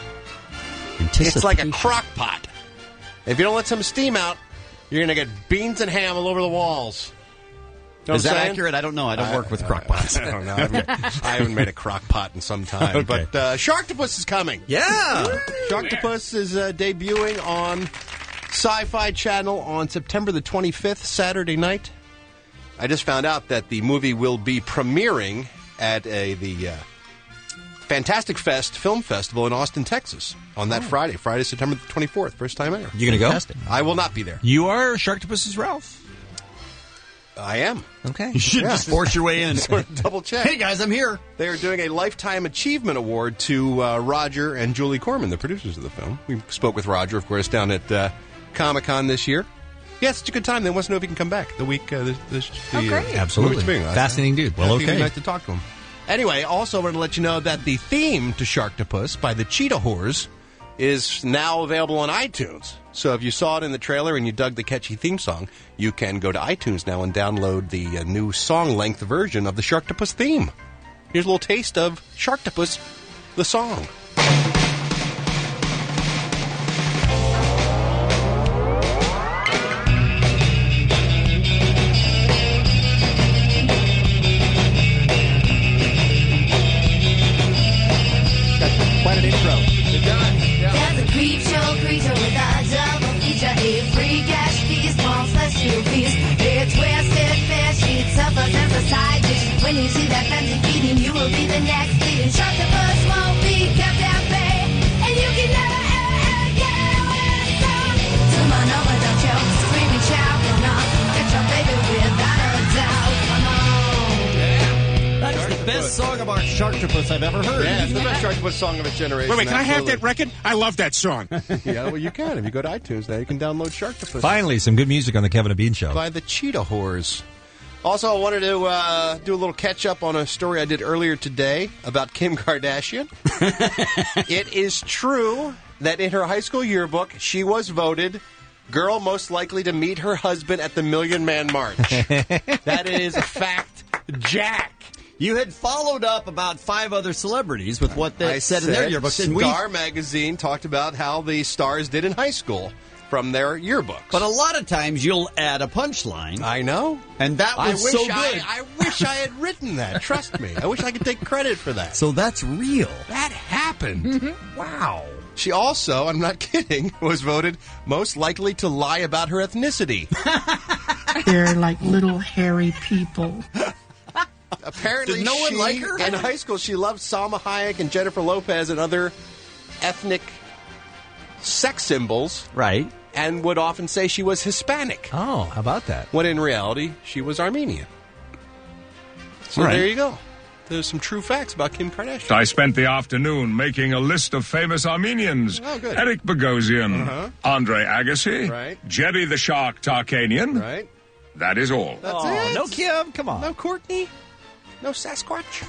Speaker 17: It's like a crock pot. If you don't let some steam out, you're going to get beans and ham all over the walls. Know what
Speaker 7: Is
Speaker 17: I'm
Speaker 7: that
Speaker 17: saying?
Speaker 7: accurate? I don't know. I don't work with crock pots.
Speaker 17: I don't know. I haven't made a crock pot in some time.
Speaker 7: Okay.
Speaker 17: But Sharktopus is coming.
Speaker 13: Yeah.
Speaker 17: Sharktopus is debuting on Sci-Fi Channel on September the 25th, Saturday night. I just found out that the movie will be premiering at the Fantastic Fest Film Festival in Austin, Texas on that Friday, September the 24th. First time ever.
Speaker 13: You going to go?
Speaker 7: Fantastic.
Speaker 17: I will not be there.
Speaker 13: You are Sharktopus's Ralph.
Speaker 17: I am.
Speaker 13: Okay.
Speaker 7: You should just force your way in.
Speaker 17: Sort of double check.
Speaker 7: Hey, guys, I'm here.
Speaker 17: They are doing a Lifetime Achievement Award to Roger and Julie Corman, the producers of the film. We spoke with Roger, of course, down at Comic-Con this year. Yeah, it's such a good time. They want to know if he can come back the week.
Speaker 11: great.
Speaker 13: Absolutely.
Speaker 17: movie's being.
Speaker 13: Fascinating dude. Well,
Speaker 17: It'd be
Speaker 13: okay.
Speaker 17: nice to talk to him. Anyway, also want to let you know that the theme to Sharktopus by the Cheetah Whores is now available on iTunes. So if you saw it in the trailer and you dug the catchy theme song, you can go to iTunes now and download the new song-length version of the Sharktopus theme. Here's a little taste of Sharktopus, the song. Quite an intro.
Speaker 18: There's a creep show creature with a double feature. A free cash piece, small slash two piece. A twisted fish, it suffers as a side dish. When you see that fancy feeding, you will be the next lead. And Sharktopus won't be kept at bay. And you can never, ever, ever get away. So, come on over, don't you? Screaming, shout, run off. Get your baby without a doubt. Come on.
Speaker 7: That's the best song about Sharktopus I've ever heard.
Speaker 17: Yeah, it's the best Sharktopus song of its generation.
Speaker 1: Wait, can I have
Speaker 17: absolutely.
Speaker 1: that record? I love that song.
Speaker 17: Yeah, well, you can. If you go to iTunes now, you can download Sharktopus.
Speaker 13: Finally, some good music on the Kevin and Bean Show.
Speaker 17: By the Cheetah Whores. Also, I wanted to do a little catch-up on a story I did earlier today about Kim Kardashian. It is true that in her high school yearbook, she was voted girl most likely to meet her husband at the Million Man March. That is a fact, Jack.
Speaker 7: You had followed up about 5 other celebrities with what they said in their yearbooks. And
Speaker 17: Star Magazine talked about how the stars did in high school from their yearbooks.
Speaker 7: But a lot of times you'll add a punchline.
Speaker 17: I know.
Speaker 7: And that was so good.
Speaker 17: I wish I had written that. Trust me. I wish I could take credit for that.
Speaker 7: So that's real.
Speaker 17: That happened. Wow. She also, I'm not kidding, was voted most likely to lie about her ethnicity.
Speaker 14: They're like little hairy people.
Speaker 17: Apparently,
Speaker 7: Did no one like her?
Speaker 17: In high school, she loved Salma Hayek and Jennifer Lopez and other ethnic sex symbols.
Speaker 7: Right.
Speaker 17: And would often say she was Hispanic.
Speaker 13: Oh, how about that?
Speaker 17: When in reality, she was Armenian. So
Speaker 7: Right.
Speaker 17: there you go. There's some true facts about Kim Kardashian.
Speaker 21: I spent the afternoon making a list of famous Armenians.
Speaker 17: Oh, good.
Speaker 21: Eric Bogosian, Andre Agassi,
Speaker 17: Right.
Speaker 21: Jerry the Shark Tarkanian.
Speaker 17: Right.
Speaker 21: That is all.
Speaker 17: That's it.
Speaker 13: No Kim, come on.
Speaker 17: No Courtney. No Sasquatch.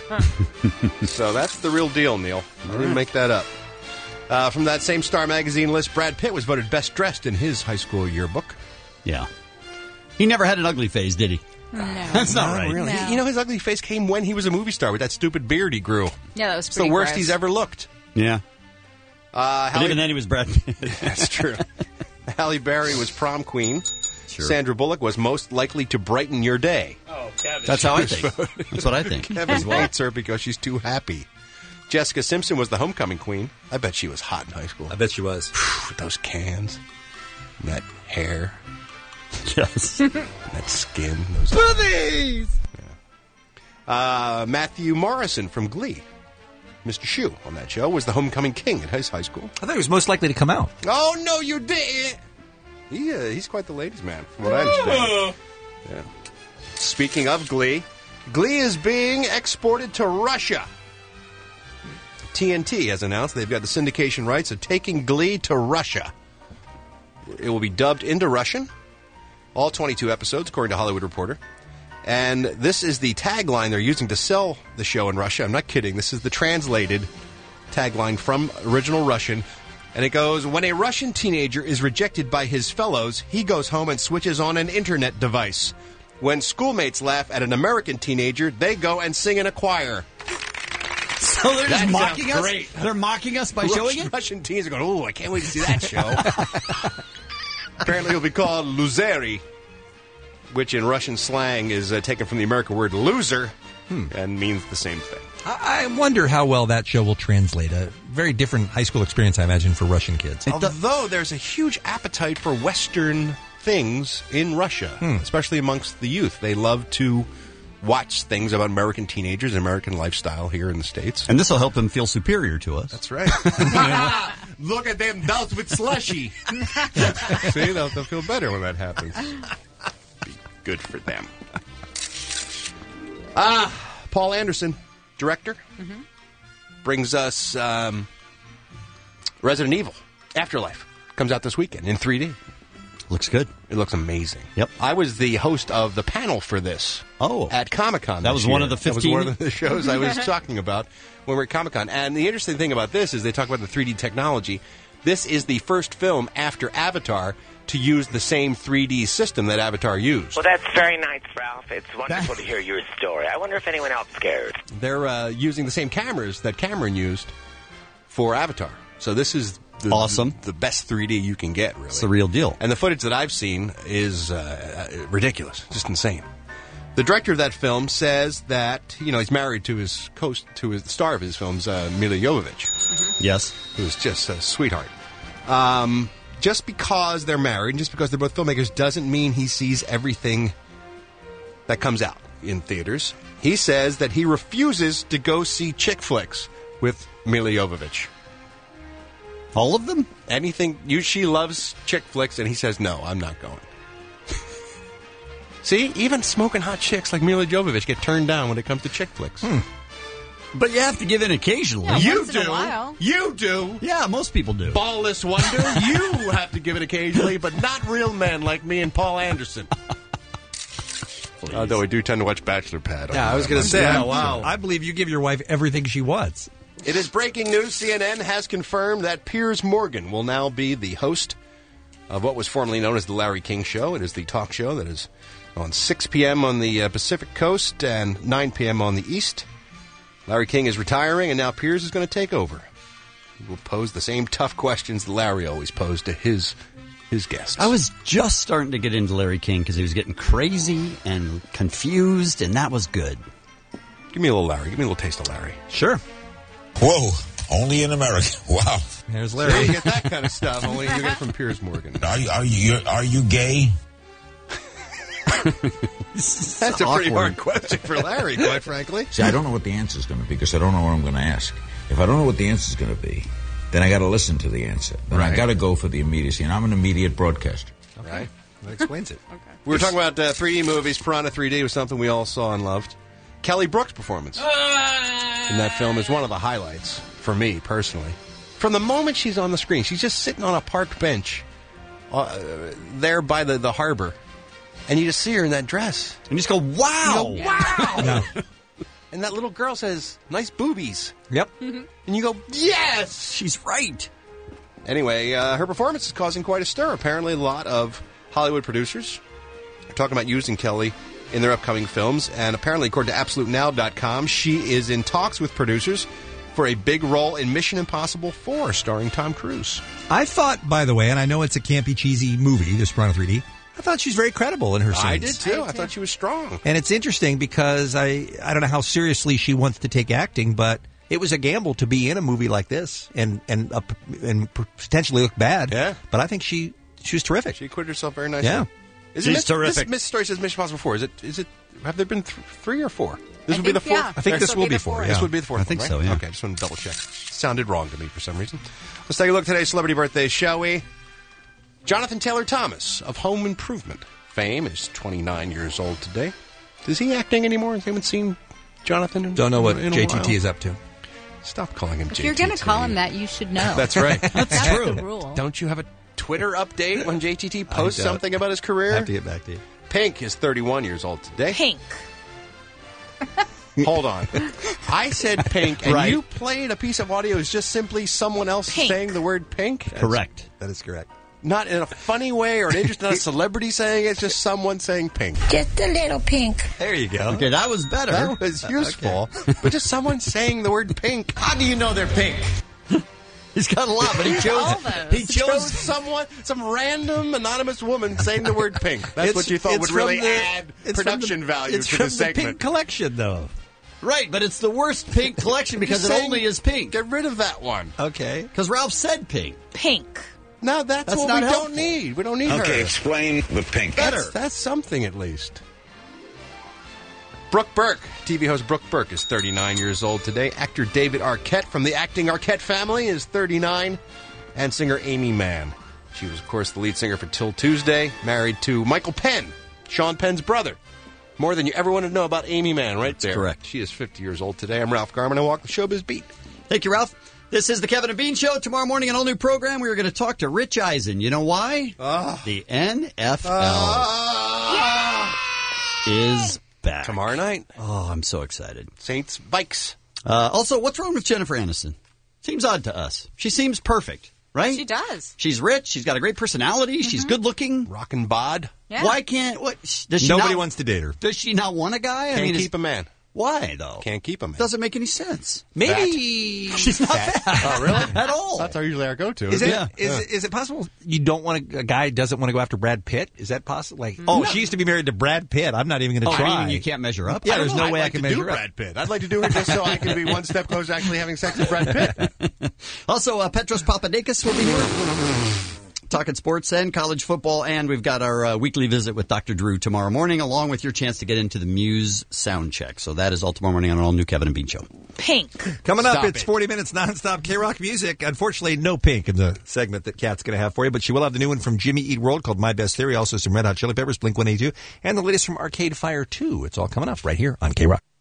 Speaker 17: So that's the real deal, Neil. I didn't make that up. From that same Star Magazine list, Brad Pitt was voted best dressed in his high school yearbook.
Speaker 7: Yeah. He never had an ugly phase, did he?
Speaker 11: No.
Speaker 7: That's not right.
Speaker 17: Really.
Speaker 11: No.
Speaker 17: You know, his ugly face came when he was a movie star with that stupid beard he grew.
Speaker 11: Yeah, that was
Speaker 17: It's
Speaker 11: pretty
Speaker 17: the worst
Speaker 11: gross.
Speaker 17: he's ever looked.
Speaker 7: Yeah. But
Speaker 17: Halle,
Speaker 7: even then he was Brad Pitt.
Speaker 17: that's true. Halle Berry was prom queen.
Speaker 7: Sure.
Speaker 17: Sandra Bullock was most likely to brighten your day.
Speaker 12: Oh, Kevin.
Speaker 7: That's how I think. That's what I think.
Speaker 17: Kevin hates her because she's too happy. Jessica Simpson was the homecoming queen. I bet she was hot in high school.
Speaker 13: I bet she was.
Speaker 17: With those cans, and that hair,
Speaker 7: Yes.
Speaker 17: and that skin. Those
Speaker 7: Movies!
Speaker 17: Matthew Morrison from Glee, Mr. Shue on that show, was the homecoming king at his high school.
Speaker 13: I thought he was most likely to come out.
Speaker 17: Oh, no, you didn't. He's quite the ladies' man, from what I understand. Yeah. Speaking of Glee, Glee is being exported to Russia. TNT has announced they've got the syndication rights of taking Glee to Russia. It will be dubbed into Russian, all 22 episodes, according to Hollywood Reporter. And this is the tagline they're using to sell the show in Russia. I'm not kidding. This is the translated tagline from original Russian. And it goes, when a Russian teenager is rejected by his fellows, he goes home and switches on an internet device. When schoolmates laugh at an American teenager, they go and sing in a choir.
Speaker 7: So they're just mocking us?
Speaker 17: Great.
Speaker 7: They're mocking us by showing it?
Speaker 17: Russian teens are going, oh, I can't wait to see that show. Apparently it'll be called Luzeri, which in Russian slang is taken from the American word loser and means the same thing.
Speaker 13: I wonder how well that show will translate. A very different high school experience, I imagine, for Russian kids.
Speaker 17: Although there's a huge appetite for Western things in Russia, especially amongst the youth. They love to watch things about American teenagers and American lifestyle here in the States.
Speaker 7: And this will help them feel superior to us.
Speaker 17: That's right. Look at them dolls with slushy. See, they'll feel better when that happens. Be good for them. Paul Anderson, director, brings us Resident Evil Afterlife. Comes out this weekend in 3D.
Speaker 7: Looks good.
Speaker 17: It looks amazing.
Speaker 7: Yep.
Speaker 17: I was the host of the panel for this at Comic-Con.
Speaker 7: That was one of the 15?
Speaker 17: That was one of the shows I was talking about when we were at Comic-Con. And the interesting thing about this is they talk about the 3D technology. This is the first film after Avatar to use the same 3D system that Avatar used.
Speaker 2: Well, that's very nice, Ralph. It's wonderful to hear your story. I wonder if anyone else cares.
Speaker 17: They're using the same cameras that Cameron used for Avatar. So this is
Speaker 7: awesome.
Speaker 17: The best 3D you can get, really.
Speaker 7: It's the real deal.
Speaker 17: And the footage that I've seen is ridiculous, just insane. The director of that film says that he's married to his the star of his films, Mila Jovovich.
Speaker 7: Yes,
Speaker 17: who's just a sweetheart. Just because they're married, and just because they're both filmmakers, doesn't mean he sees everything that comes out in theaters. He says that he refuses to go see chick flicks with Mila Jovovich.
Speaker 7: All of them?
Speaker 17: Anything. She loves chick flicks, and he says, no, I'm not going. See, even smoking hot chicks like Mila Jovovich get turned down when it comes to chick flicks.
Speaker 7: But you have to give in occasionally.
Speaker 11: Yeah,
Speaker 17: You
Speaker 11: once in a
Speaker 17: do.
Speaker 11: while.
Speaker 17: You do.
Speaker 7: Yeah, most people do.
Speaker 17: Ballless wonder. You have to give it occasionally, but not real men like me and Paul Anderson. Although I do tend to watch Bachelor Pad.
Speaker 13: Yeah, I was going to say,
Speaker 7: wow.
Speaker 13: I believe you give your wife everything she wants.
Speaker 17: It is breaking news. CNN has confirmed that Piers Morgan will now be the host of what was formerly known as The Larry King Show. It is the talk show that is on 6 p.m. on the Pacific Coast and 9 p.m. on the East. Larry King is retiring, and now Piers is going to take over. He will pose the same tough questions that Larry always posed to his guests.
Speaker 7: I was just starting to get into Larry King because he was getting crazy and confused, and that was good.
Speaker 17: Give me a little Larry. Give me a little taste of Larry.
Speaker 7: Sure.
Speaker 8: Whoa, only in America. Wow.
Speaker 13: There's
Speaker 17: So
Speaker 13: Larry.
Speaker 17: you get that kind of stuff, only you get it from Piers Morgan.
Speaker 8: Are you gay?
Speaker 17: That's a pretty hard question for Larry, quite frankly.
Speaker 8: See, I don't know what the answer is going to be because I don't know what I'm going to ask. If I don't know what the answer is going to be, then I got to listen to the answer. Then I got to go for the immediacy, and I'm an immediate broadcaster.
Speaker 17: Right.
Speaker 13: That explains it.
Speaker 17: We were talking about 3D movies. Piranha 3D was something we all saw and loved. Kelly Brook's performance in that film is one of the highlights for me, personally. From the moment she's on the screen, she's just sitting on a park bench there by the harbor, and you just see her in that dress.
Speaker 7: And you just go, wow!
Speaker 17: You go, wow! And that little girl says, nice boobies.
Speaker 13: Yep.
Speaker 17: And you go, yes!
Speaker 7: She's right.
Speaker 17: Anyway, her performance is causing quite a stir. Apparently, a lot of Hollywood producers are talking about using Kelly in their upcoming films. And apparently, according to AbsoluteNow.com, she is in talks with producers for a big role in Mission Impossible 4, starring Tom Cruise.
Speaker 13: I thought, by the way, and I know it's a campy, cheesy movie, this Piranha 3D, I thought she's very credible in her scenes.
Speaker 17: I did, too. I thought she was strong.
Speaker 13: And it's interesting because I don't know how seriously she wants to take acting, but it was a gamble to be in a movie like this and potentially look bad.
Speaker 17: Yeah.
Speaker 13: But I think she was terrific.
Speaker 17: She acquitted herself very nicely.
Speaker 13: Yeah.
Speaker 17: Is
Speaker 7: She's terrific.
Speaker 17: This story says Mission Impossible 4. Is it? Have there been 3 or 4? This would be the fourth?
Speaker 11: Yeah.
Speaker 13: I think this will be four.
Speaker 17: This would be the fourth
Speaker 7: I think
Speaker 17: one,
Speaker 7: so,
Speaker 17: right?
Speaker 7: yeah.
Speaker 17: Okay, just want to double check. Sounded wrong to me for some reason. Let's take a look at today's celebrity birthdays, shall we? Jonathan Taylor Thomas of Home Improvement fame is 29 years old today. Is he acting anymore? Has anyone seen Jonathan?
Speaker 13: Don't know what
Speaker 17: in a
Speaker 13: JTT
Speaker 17: while?
Speaker 13: is up to.
Speaker 17: Stop calling him
Speaker 11: If
Speaker 17: JTT.
Speaker 11: you're going to call him that, you should know.
Speaker 17: That's right.
Speaker 11: That's
Speaker 7: true.
Speaker 11: the rule.
Speaker 17: Don't you have a Twitter update when JTT posts
Speaker 13: I don't.
Speaker 17: something about his career?
Speaker 13: I have to get back to you.
Speaker 17: Pink is 31 years old today.
Speaker 16: Pink.
Speaker 17: Hold on. I said pink, and
Speaker 7: Right.
Speaker 17: you played a piece of audio as just simply someone else
Speaker 16: Pink.
Speaker 17: saying the word pink?
Speaker 7: Correct.
Speaker 13: That is correct.
Speaker 17: Not in a funny way or not a celebrity saying it, it's just someone saying pink.
Speaker 14: Just a little pink.
Speaker 13: There you go.
Speaker 7: Okay, that was better.
Speaker 17: That was useful. But just someone saying the word pink.
Speaker 13: How do you know they're pink?
Speaker 7: He's got a lot, but he chose.
Speaker 11: all those.
Speaker 7: He chose.
Speaker 17: Some random anonymous woman saying the word pink. That's what you thought would really add production value
Speaker 13: it's
Speaker 17: to
Speaker 13: from
Speaker 17: the segment.
Speaker 13: Pink collection, though.
Speaker 7: Right, but it's the worst pink collection because
Speaker 17: He's
Speaker 7: it
Speaker 17: saying-
Speaker 7: only is pink.
Speaker 17: Get rid of that one.
Speaker 13: Okay.
Speaker 7: Because Ralph said pink.
Speaker 16: Pink.
Speaker 17: No, that's what
Speaker 7: not
Speaker 17: we
Speaker 7: helpful.
Speaker 17: don't need. We don't need her.
Speaker 24: Okay, explain the pink.
Speaker 17: That's something at least. Brooke Burke, TV host Brooke Burke is 39 years old today. Actor David Arquette from the acting Arquette family is 39. And singer Amy Mann. She was, of course, the lead singer for Till Tuesday, married to Michael Penn, Sean Penn's brother. More than you ever wanted to know about Amy Mann right there.
Speaker 7: correct.
Speaker 17: She is 50 years old today. I'm Ralph Garman. I walk the showbiz beat.
Speaker 7: Thank you, Ralph. This is the Kevin and Bean Show. Tomorrow morning, an all-new program. We are going to talk to Rich Eisen. You know why? The NFL is back.
Speaker 17: Tomorrow night.
Speaker 7: Oh, I'm so excited.
Speaker 17: Saints, Vikes.
Speaker 7: Also, what's wrong with Jennifer Aniston? Seems odd to us. She seems perfect, right?
Speaker 11: She does.
Speaker 7: She's rich. She's got a great personality. She's good-looking.
Speaker 17: Rockin' bod.
Speaker 11: Yeah.
Speaker 7: Why can't... What, does she
Speaker 13: Nobody
Speaker 7: not,
Speaker 13: wants to date her.
Speaker 7: Does she not want a guy?
Speaker 17: Can't
Speaker 7: is-
Speaker 17: keep a man.
Speaker 7: Why, though?
Speaker 17: Can't keep a man.
Speaker 7: Doesn't make any sense.
Speaker 13: Maybe
Speaker 7: She's not fat.
Speaker 17: Oh, really?
Speaker 7: At all.
Speaker 17: That's usually our go-to.
Speaker 13: Is
Speaker 17: isn't
Speaker 13: it, is it possible you don't want a guy doesn't want to go after Brad Pitt? Is that possible? Like, oh, she used to be married to Brad Pitt. I'm not even going to try.
Speaker 7: I mean, you can't measure up?
Speaker 13: Yeah,
Speaker 17: I don't
Speaker 13: there's
Speaker 17: know.
Speaker 13: no way
Speaker 17: I'd
Speaker 13: I
Speaker 17: like
Speaker 13: can
Speaker 17: to
Speaker 13: measure
Speaker 17: do
Speaker 13: up.
Speaker 17: Brad Pitt. I'd like to do it just so I can be one step closer to actually having sex with Brad Pitt.
Speaker 7: Also, Petros Papadakis will be here. Talking sports and college football, and we've got our weekly visit with Dr. Drew tomorrow morning, along with your chance to get into the Muse sound check. So that is all tomorrow morning on an all-new Kevin and Bean Show.
Speaker 16: Pink.
Speaker 13: Coming up,
Speaker 17: Stop
Speaker 13: it's
Speaker 17: it.
Speaker 13: 40 minutes nonstop K-Rock music. Unfortunately, no Pink in the segment that Kat's going to have for you, but she will have the new one from Jimmy Eat World called My Best Theory, also some Red Hot Chili Peppers, Blink-182, and the latest from Arcade Fire 2. It's all coming up right here on K-Rock.